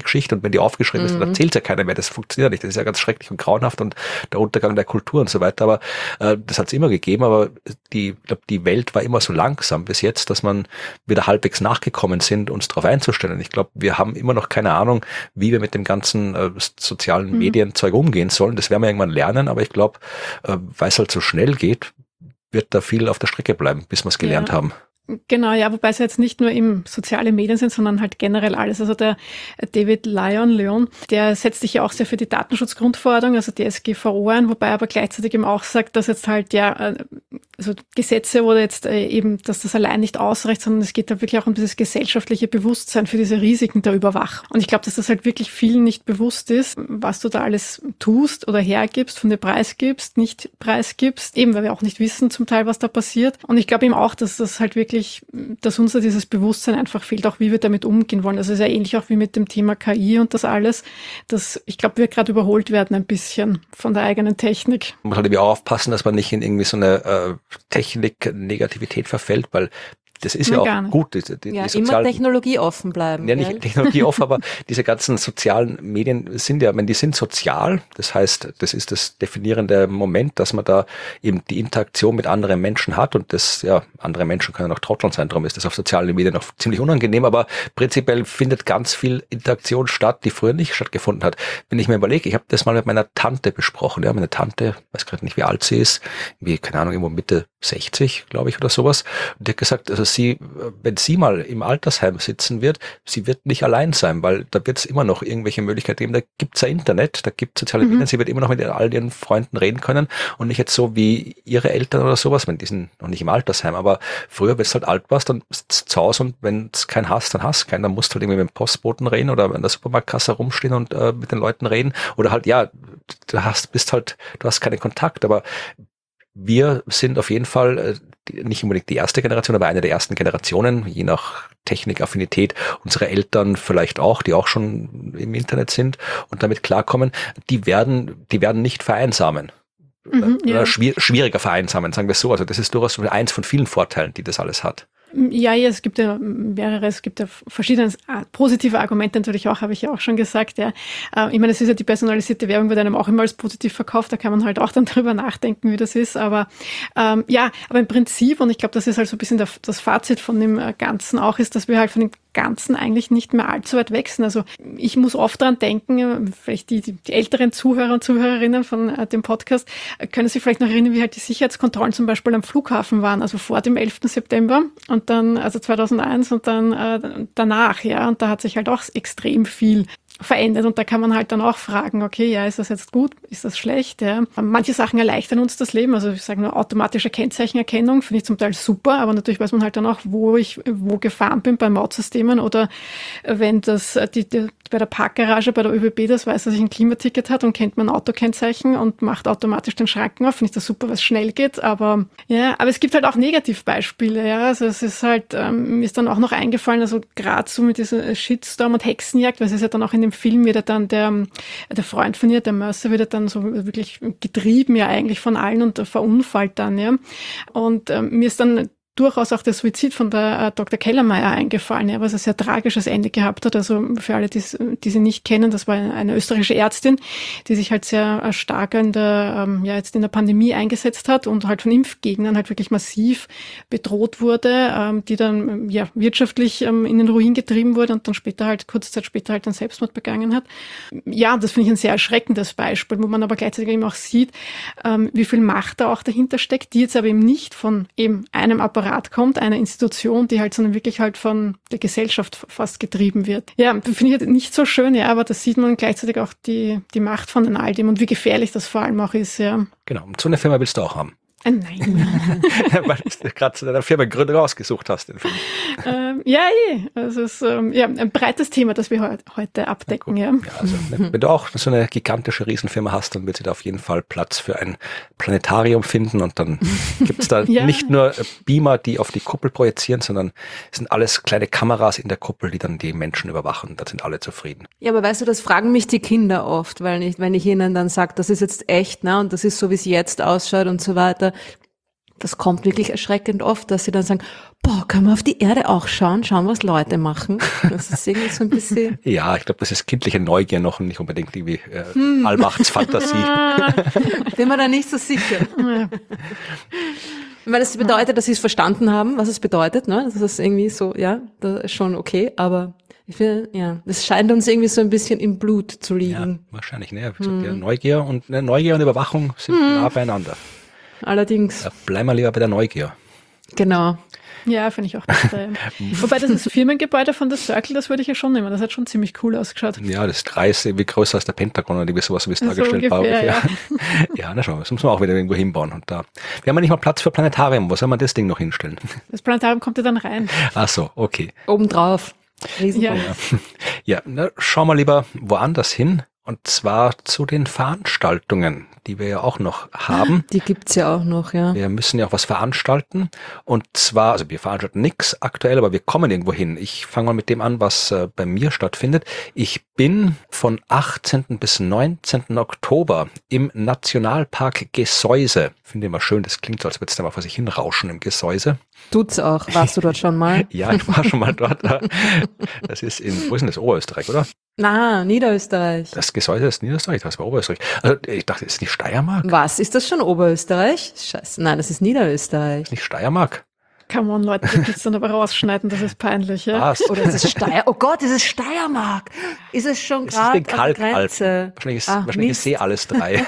wenn die aufgeschrieben ist, dann erzählt ja keiner mehr. Das funktioniert nicht. Das ist ja ganz schrecklich und grauenhaft und der Untergang der Kultur und so weiter. Aber äh, das hat es immer gegeben. Aber die, ich glaube, die Welt war immer so langsam bis jetzt, dass man wieder halbwegs nachgekommen sind, uns darauf einzustellen. Ich glaube, wir haben immer noch keine Ahnung, wie wir mit dem ganzen äh, sozialen mhm. Medienzeug umgehen sollen. Das werden wir irgendwann lernen. Aber ich glaube, äh, weil es halt so schnell geht, wird da viel auf der Strecke bleiben, bis wir es gelernt ja. haben. Genau, ja, wobei es jetzt nicht nur im soziale Medien sind, sondern halt generell alles. Also der David Lyon, Leon, der setzt sich ja auch sehr für die Datenschutzgrundverordnung, also D S G V O ein, wobei er aber gleichzeitig eben auch sagt, dass jetzt halt ja, also Gesetze oder jetzt eben, dass das allein nicht ausreicht, sondern es geht da wirklich auch um dieses gesellschaftliche Bewusstsein für diese Risiken der Überwachung. Und ich glaube, dass das halt wirklich vielen nicht bewusst ist, was du da alles tust oder hergibst, von dir preisgibst, nicht preisgibst, eben weil wir auch nicht wissen zum Teil, was da passiert. Und ich glaube eben auch, dass das halt wirklich dass uns da dieses Bewusstsein einfach fehlt, auch wie wir damit umgehen wollen. Also es ist ja ähnlich auch wie mit dem Thema K I und das alles, dass ich glaube, wir gerade überholt werden ein bisschen von der eigenen Technik. Man muss halt eben auch aufpassen, dass man nicht in irgendwie so eine äh, Technik-Negativität verfällt, weil das ist ja, ja auch gut. Die, die, ja, die sozialen, immer technologieoffen bleiben. Ja, nicht gell? technologieoffen, aber diese ganzen sozialen Medien sind ja, wenn die sind sozial, das heißt, das ist das definierende Moment, dass man da eben die Interaktion mit anderen Menschen hat und das, ja, andere Menschen können auch Trotteln sein, darum ist das auf sozialen Medien noch ziemlich unangenehm, aber prinzipiell findet ganz viel Interaktion statt, die früher nicht stattgefunden hat. Wenn ich mir überlege, ich habe das mal mit meiner Tante besprochen, ja, meine Tante, weiß gerade nicht, wie alt sie ist, wie, keine Ahnung, irgendwo Mitte sechzig, glaube ich, oder sowas, und die hat gesagt, also sie, wenn sie mal im Altersheim sitzen wird, sie wird nicht allein sein, weil da wird es immer noch irgendwelche Möglichkeiten geben. Da gibt's ja Internet, da gibt es soziale Medien, mhm. sie wird immer noch mit all ihren Freunden reden können und nicht jetzt so wie ihre Eltern oder sowas, wenn die sind noch nicht im Altersheim, aber früher, wenn du halt alt warst, dann sitzt du zu Hause und wenn es keinen hast, dann hast du keinen, dann musst du halt irgendwie mit dem Postboten reden oder an der Supermarktkasse rumstehen und äh, mit den Leuten reden oder halt, ja, du hast, bist halt, du hast keinen Kontakt, aber wir sind auf jeden Fall äh, nicht unbedingt die erste Generation, aber eine der ersten Generationen, je nach Technikaffinität, unsere Eltern vielleicht auch, die auch schon im Internet sind und damit klarkommen, die werden, die werden nicht vereinsamen. Mhm, ja. Oder schwier- schwieriger vereinsamen, sagen wir es so. Also das ist durchaus eins von vielen Vorteilen, die das alles hat. Ja, ja, es gibt ja mehrere, es gibt ja verschiedene positive Argumente natürlich auch, habe ich ja auch schon gesagt, ja. Ich meine, es ist ja die personalisierte Werbung, wird einem auch immer als positiv verkauft, da kann man halt auch dann drüber nachdenken, wie das ist, aber ähm, ja, aber im Prinzip, und ich glaube, das ist halt so ein bisschen der, das Fazit von dem Ganzen auch, ist, dass wir halt von dem Ganzen eigentlich nicht mehr allzu weit weg sind. Also ich muss oft daran denken, vielleicht die, die, die älteren Zuhörer und Zuhörerinnen von äh, dem Podcast äh, können sich vielleicht noch erinnern, wie halt die Sicherheitskontrollen zum Beispiel am Flughafen waren, also vor dem elften September und dann, also zweitausendeins und dann äh, danach, ja, und da hat sich halt auch extrem viel verändert und da kann man halt dann auch fragen, okay, ja, ist das jetzt gut, ist das schlecht, ja. Manche Sachen erleichtern uns das Leben, also ich sage nur automatische Kennzeichenerkennung, finde ich zum Teil super, aber natürlich weiß man halt dann auch, wo ich wo gefahren bin bei Mautsystemen oder wenn das die, die bei der Parkgarage, bei der ÖBB, das weiß, dass ich ein Klimaticket hat und kennt mein Autokennzeichen und macht automatisch den Schranken auf, finde ich das super, was schnell geht, aber ja, aber es gibt halt auch Negativbeispiele, ja, also es ist halt, ähm, mir ist dann auch noch eingefallen, also gerade so mit dieser Shitstorm und Hexenjagd, weil es ist ja dann auch in dem Film wird er dann der, der Freund von ihr, der Mercer, wird er dann so wirklich getrieben ja eigentlich von allen und verunfallt dann, ja. Und ähm, mir ist dann durchaus auch der Suizid von der äh, Doktor Kellermeier eingefallen, ja, was ein sehr tragisches Ende gehabt hat. Also für alle, die, die sie nicht kennen, das war eine österreichische Ärztin, die sich halt sehr äh, stark in der, ähm, ja, jetzt in der Pandemie eingesetzt hat und halt von Impfgegnern halt wirklich massiv bedroht wurde, ähm, die dann ja wirtschaftlich ähm, in den Ruin getrieben wurde und dann später halt, kurze Zeit später halt dann Selbstmord begangen hat. Ja, das finde ich ein sehr erschreckendes Beispiel, wo man aber gleichzeitig eben auch sieht, ähm, wie viel Macht da auch dahinter steckt, die jetzt aber eben nicht von eben einem Apparat kommt, eine Institution, die halt sondern wirklich halt von der Gesellschaft fast getrieben wird. Ja, finde ich nicht so schön, ja, aber das sieht man gleichzeitig auch die, die Macht von all dem und wie gefährlich das vor allem auch ist, ja. Genau, und so eine Firma willst du auch haben. Nein. Weil du gerade zu deiner Firmengründung rausgesucht hast, den Film. Ähm, ja, eh. Also es ist ähm, ja, ein breites Thema, das wir he- heute abdecken. Ja, ja also, wenn, wenn du auch so eine gigantische Riesenfirma hast, dann wird sie da auf jeden Fall Platz für ein Planetarium finden und dann gibt's da ja. nicht nur Beamer, die auf die Kuppel projizieren, sondern es sind alles kleine Kameras in der Kuppel, die dann die Menschen überwachen. Da sind alle zufrieden. Ja, aber weißt du, das fragen mich die Kinder oft, weil ich, wenn ich ihnen dann sage, das ist jetzt echt, ne, und das ist so, wie es jetzt ausschaut und so weiter, Das kommt wirklich erschreckend oft, dass sie dann sagen, boah, können wir auf die Erde auch schauen, schauen, was Leute machen. Das ist irgendwie so ein bisschen... Ja, ich glaube, das ist kindliche Neugier noch und nicht unbedingt irgendwie äh, hm. Allmachtsfantasie. Bin mir da nicht so sicher. Weil das bedeutet, dass sie es verstanden haben, was es bedeutet, ne? Das ist irgendwie so, ja, das ist schon okay, aber ich finde, ja, das scheint uns irgendwie so ein bisschen im Blut zu liegen. Ja, wahrscheinlich, ne? Wie gesagt, ja, Neugier und ne, Neugier und Überwachung sind hm. nah beieinander. Allerdings. Ja, bleiben wir lieber bei der Neugier. Genau. Ja, finde ich auch besser. Wobei das ist Firmengebäude von The Circle, das würde ich ja schon nehmen. Das hat schon ziemlich cool ausgeschaut. Ja, das drei ist irgendwie größer als der Pentagon oder sowas, wie es dargestellt so war. Ungefähr, ja, ja na schau, das muss man auch wieder irgendwo hinbauen. Und da, wir haben ja nicht mal Platz für Planetarium. Wo soll man das Ding noch hinstellen? Das Planetarium kommt ja dann rein. Ach so, okay. Obendrauf. Riesengroß. Ja, ja na, schauen wir lieber woanders hin. Und zwar zu den Veranstaltungen, die wir ja auch noch haben. Die gibt's ja auch noch, ja. Wir müssen ja auch was veranstalten. Und zwar, also wir veranstalten nichts aktuell, aber wir kommen irgendwo hin. Ich fange mal mit dem an, was äh, bei mir stattfindet. Ich bin von achtzehnten bis neunzehnten Oktober im Nationalpark Gesäuse. Ich finde immer schön, das klingt so, als würde es da mal vor sich hinrauschen im Gesäuse. Tut's auch. Warst du dort schon mal? Ja, ich war schon mal dort. Das ist in, wo ist denn das? Oberösterreich, oder? Na, Niederösterreich. Das Gesäuse ist Niederösterreich, das war Oberösterreich. Also ich dachte, das ist nicht Steiermark. Was? Ist das schon Oberösterreich? Scheiße. Nein, das ist Niederösterreich. Ist nicht Steiermark? Come on, Leute, das willst du dann aber rausschneiden, das ist peinlich, ja? Was? Oder ist es Steier? Oh Gott, ist es Steiermark? Ist es schon gerade an der Grenze? Wahrscheinlich ist, Ach, wahrscheinlich ist eh alles drei.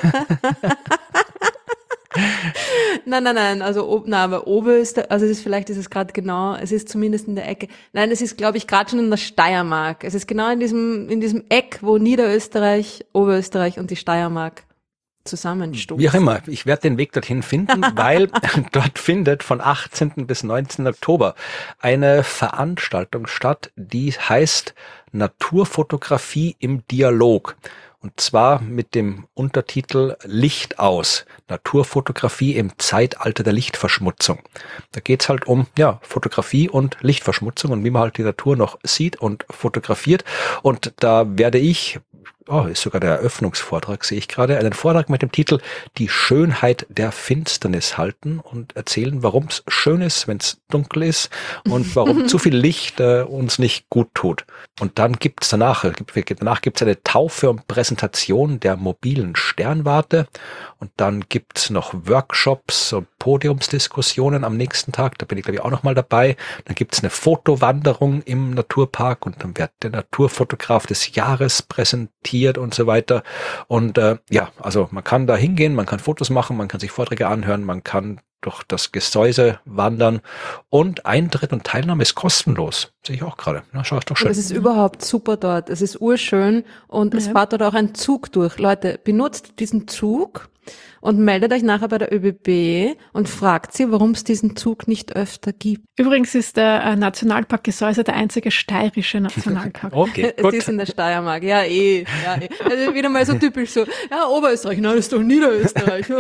Nein, nein, nein, also, ob, na, aber Oberösterreich, also es ist, vielleicht ist es gerade genau, es ist zumindest in der Ecke. Nein, es ist, glaube ich, gerade schon in der Steiermark. Es ist genau in diesem, in diesem Eck, wo Niederösterreich, Oberösterreich und die Steiermark zusammenstoßen. Wie auch immer, ich werde den Weg dorthin finden, weil dort findet von achtzehnten bis neunzehnten Oktober eine Veranstaltung statt, die heißt Naturfotografie im Dialog. Und zwar mit dem Untertitel Licht aus. Naturfotografie im Zeitalter der Lichtverschmutzung. Da geht's halt um ja Fotografie und Lichtverschmutzung und wie man halt die Natur noch sieht und fotografiert. Und da werde ich, oh, ist sogar der Eröffnungsvortrag, sehe ich gerade, einen Vortrag mit dem Titel Die Schönheit der Finsternis halten und erzählen, warum es schön ist, wenn es dunkel ist und warum zu viel Licht äh, uns nicht gut tut. Und dann gibt's danach, äh, danach gibt's eine Taufe und Präsentation der mobilen Sternwarte und dann gibt's noch Workshops und Podiumsdiskussionen am nächsten Tag, da bin ich glaube ich auch noch mal dabei. Dann gibt's eine Fotowanderung im Naturpark und dann wird der Naturfotograf des Jahres präsentiert und so weiter. Und äh, ja, also man kann da hingehen, man kann Fotos machen, man kann sich Vorträge anhören, man kann durch das Gesäuse wandern und Eintritt und Teilnahme ist kostenlos. Sehe ich auch gerade. Na, schau, ist doch schön. Es ist überhaupt super dort. Es ist urschön und ja. Es fährt dort auch ein Zug durch. Leute, benutzt diesen Zug und meldet euch nachher bei der ÖBB und fragt sie, warum es diesen Zug nicht öfter gibt. Übrigens ist der äh, Nationalpark Gesäuse der einzige steirische Nationalpark. Okay, gut. Es ist in der Steiermark, ja eh. Ja, eh. Also wieder mal so typisch so, ja Oberösterreich, nein, das ist doch Niederösterreich.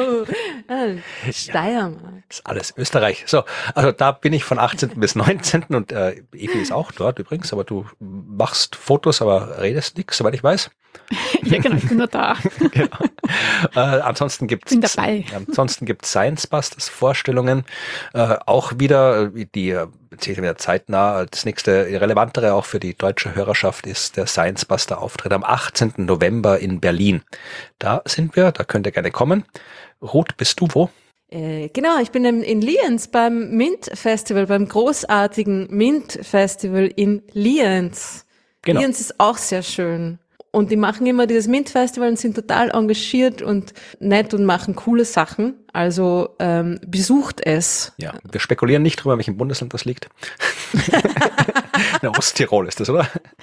Ja, Steiermark. Das ist alles Österreich. So, also da bin ich von achtzehnten bis neunzehnten und äh, Evi ist auch dort übrigens, aber du machst Fotos, aber redest nichts, soweit ich weiß. Ja, genau, ich bin nur da. Genau. Äh, ansonsten gibt's bin dabei. Ansonsten gibt's Science Busters Vorstellungen, äh, auch wieder die äh, zählt wieder zeitnah. Das nächste relevantere auch für die deutsche Hörerschaft ist der Science Buster Auftritt am achtzehnten November in Berlin. Da sind wir, da könnt ihr gerne kommen. Ruth, bist du wo? Äh, genau, ich bin in, in Lienz beim Mint Festival, beim großartigen Mint Festival in Lienz. Genau. Lienz ist auch sehr schön. Und die machen immer dieses Mint-Festival und sind total engagiert und nett und machen coole Sachen. Also ähm, besucht es. Ja, wir spekulieren nicht drüber, in welchem Bundesland das liegt. In Osttirol ist das, oder?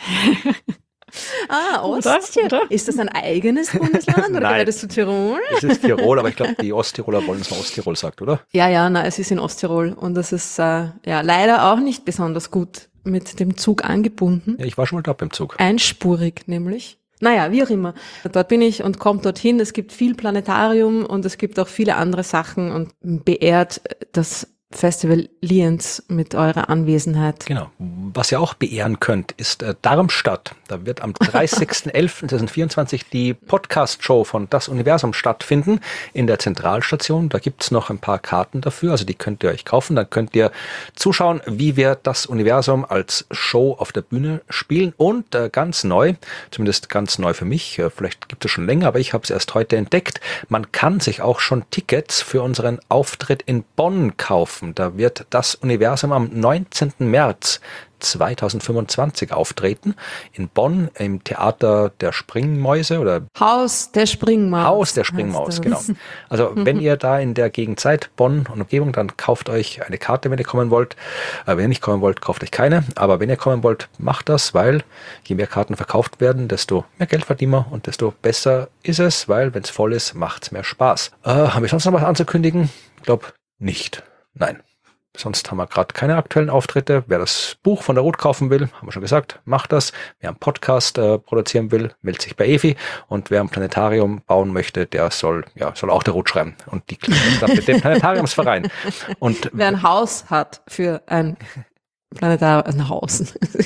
Ah, Osttirol. Ist das ein eigenes Bundesland oder gehört das zu Tirol? Es ist Tirol, aber ich glaube, die Osttiroler wollen, dass man Osttirol sagt, oder? Ja, ja, na, es ist in Osttirol und das ist äh, ja leider auch nicht besonders gut mit dem Zug angebunden. Ja, ich war schon mal da beim Zug. Einspurig nämlich. Naja, wie auch immer. Dort bin ich und komme dorthin. Es gibt viel Planetarium und es gibt auch viele andere Sachen und beehrt das Festival Lienz mit eurer Anwesenheit. Genau. Was ihr auch beehren könnt, ist äh, Darmstadt. Da wird am dreißigsten elften zweitausendvierundzwanzig die Podcast-Show von Das Universum stattfinden in der Zentralstation. Da gibt's noch ein paar Karten dafür, also die könnt ihr euch kaufen. Dann könnt ihr zuschauen, wie wir Das Universum als Show auf der Bühne spielen. Und äh, ganz neu, zumindest ganz neu für mich, äh, vielleicht gibt es schon länger, aber ich habe es erst heute entdeckt, man kann sich auch schon Tickets für unseren Auftritt in Bonn kaufen. Da wird Das Universum am neunzehnten März zweitausendfünfundzwanzig auftreten. In Bonn im Theater der Springmäuse oder Haus der Springmaus. Haus der Springmaus, genau. Also wenn ihr da in der Gegend seid, Bonn und Umgebung, dann kauft euch eine Karte, wenn ihr kommen wollt. Wenn ihr nicht kommen wollt, kauft euch keine. Aber wenn ihr kommen wollt, macht das, weil je mehr Karten verkauft werden, desto mehr Geld verdienen wir und desto besser ist es, weil wenn es voll ist, macht es mehr Spaß. Äh, haben wir sonst noch was anzukündigen? Ich glaube nicht. Nein. Sonst haben wir gerade keine aktuellen Auftritte. Wer das Buch von der Ruth kaufen will, haben wir schon gesagt, macht das. Wer einen Podcast äh, produzieren will, meldet sich bei Evi. Und wer ein Planetarium bauen möchte, der soll ja soll auch der Ruth schreiben. Und die klären dann mit dem Planetariumsverein. Und wer ein Haus hat für ein Planetarium, ein Haus.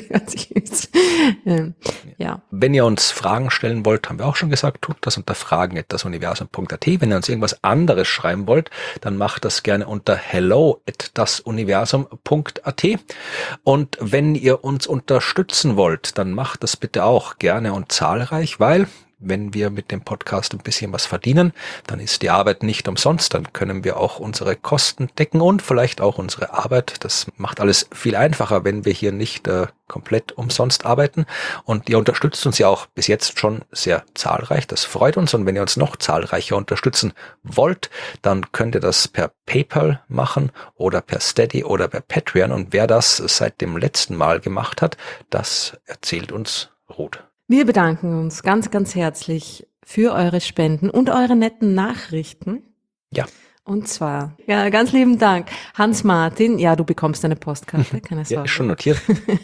ähm, ja. Wenn ihr uns Fragen stellen wollt, haben wir auch schon gesagt, tut das unter fragen at das universum punkt a t. Wenn ihr uns irgendwas anderes schreiben wollt, dann macht das gerne unter hello at das universum punkt a t. Und wenn ihr uns unterstützen wollt, dann macht das bitte auch gerne und zahlreich, weil wenn wir mit dem Podcast ein bisschen was verdienen, dann ist die Arbeit nicht umsonst, dann können wir auch unsere Kosten decken und vielleicht auch unsere Arbeit. Das macht alles viel einfacher, wenn wir hier nicht äh, komplett umsonst arbeiten. Und ihr unterstützt uns ja auch bis jetzt schon sehr zahlreich. Das freut uns. Und wenn ihr uns noch zahlreicher unterstützen wollt, dann könnt ihr das per PayPal machen oder per Steady oder per Patreon. Und wer das seit dem letzten Mal gemacht hat, das erzählt uns Ruth. Wir bedanken uns ganz, ganz herzlich für eure Spenden und eure netten Nachrichten. Ja. Und zwar, ja, ganz lieben Dank. Hans-Martin, ja, du bekommst eine Postkarte, keine Sorge. Ja, ist schon notiert.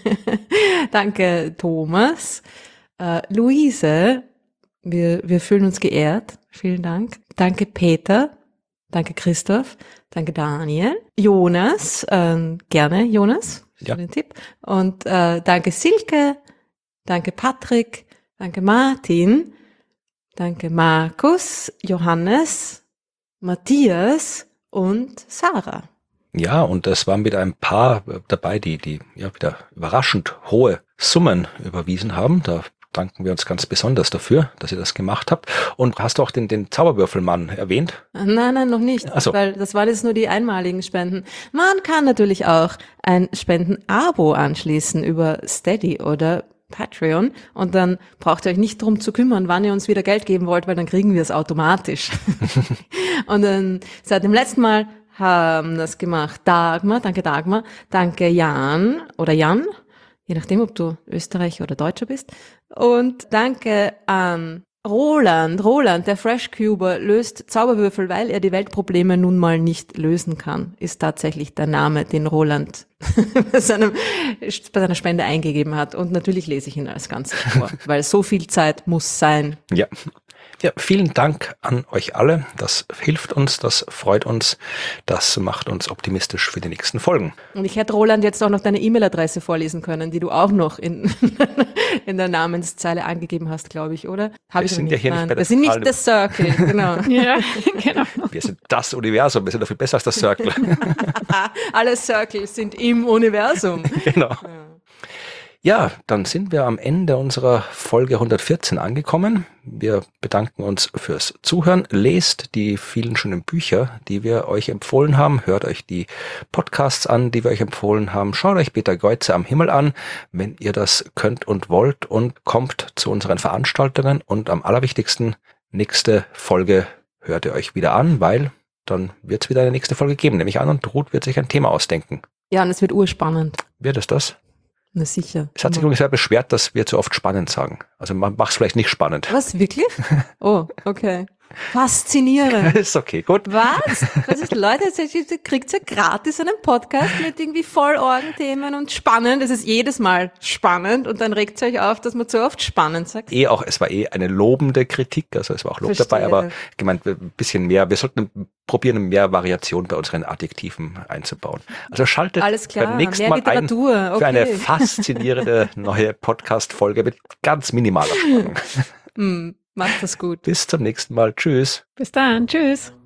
Danke, Thomas. Äh, Luise, wir, wir fühlen uns geehrt. Vielen Dank. Danke, Peter. Danke, Christoph. Danke, Daniel. Jonas, äh, gerne, Jonas, für ja. den Tipp. Und äh, danke, Silke. Danke Patrick, danke Martin, danke Markus, Johannes, Matthias und Sarah. Ja, und es waren wieder ein paar dabei, die, die ja wieder überraschend hohe Summen überwiesen haben. Da danken wir uns ganz besonders dafür, dass ihr das gemacht habt. Und hast du auch den, den Zauberwürfelmann erwähnt? Nein, nein, noch nicht, Ach so. Weil das waren jetzt nur die einmaligen Spenden. Man kann natürlich auch ein Spenden-Abo anschließen über Steady oder Patreon und dann braucht ihr euch nicht drum zu kümmern, wann ihr uns wieder Geld geben wollt, weil dann kriegen wir es automatisch. Und dann seit dem letzten Mal haben das gemacht Dagmar, danke Dagmar, danke Jan oder Jan, je nachdem, ob du Österreicher oder Deutscher bist. Und danke an Roland, Roland, der Freshcuber, löst Zauberwürfel, weil er die Weltprobleme nun mal nicht lösen kann, ist tatsächlich der Name, den Roland bei, seinem, bei seiner Spende eingegeben hat. Und natürlich lese ich ihn als Ganzes vor, weil so viel Zeit muss sein. Ja. Ja, vielen Dank an euch alle. Das hilft uns, das freut uns, das macht uns optimistisch für die nächsten Folgen. Und ich hätte Roland jetzt auch noch deine E-Mail-Adresse vorlesen können, die du auch noch in, in der Namenszeile angegeben hast, glaube ich, oder? Hab wir ich sind nicht. ja hier Nein, nicht bei der wir sind nicht das Circle, genau. Ja, genau. Wir sind das Universum, wir sind doch viel besser als das Circle. Alle Circles sind im Universum. Genau. Ja, dann sind wir am Ende unserer Folge hundertvierzehn angekommen. Wir bedanken uns fürs Zuhören. Lest die vielen schönen Bücher, die wir euch empfohlen haben. Hört euch die Podcasts an, die wir euch empfohlen haben. Schaut euch Peter Geuze am Himmel an, wenn ihr das könnt und wollt. Und kommt zu unseren Veranstaltungen. Und am allerwichtigsten, nächste Folge hört ihr euch wieder an, weil dann wird es wieder eine nächste Folge geben. Nehme ich an, und Ruth wird sich ein Thema ausdenken. Ja, und es wird urspannend. Wird es das? Na sicher. Es hat sich übrigens sehr beschwert, dass wir zu oft spannend sagen. Also man macht es vielleicht nicht spannend. Was, wirklich? Oh, okay. Faszinierend. Ist okay, gut. Was? Was ist, Leute, ihr kriegt ja gratis einen Podcast mit irgendwie voll Orgenthemen und spannend. Es ist jedes Mal spannend und dann regt es euch auf, dass man zu oft spannend sagt. Eh auch, es war eh eine lobende Kritik, also es war auch Lob Verstehe. dabei, aber gemeint, ein bisschen mehr, wir sollten probieren, mehr Variation bei unseren Adjektiven einzubauen. Also schaltet Alles klar, beim nächsten mehr Mal ein Literatur, für okay. eine faszinierende neue Podcast-Folge mit ganz minimaler Spannung. Hm, macht das gut. Bis zum nächsten Mal. Tschüss. Bis dann. Tschüss.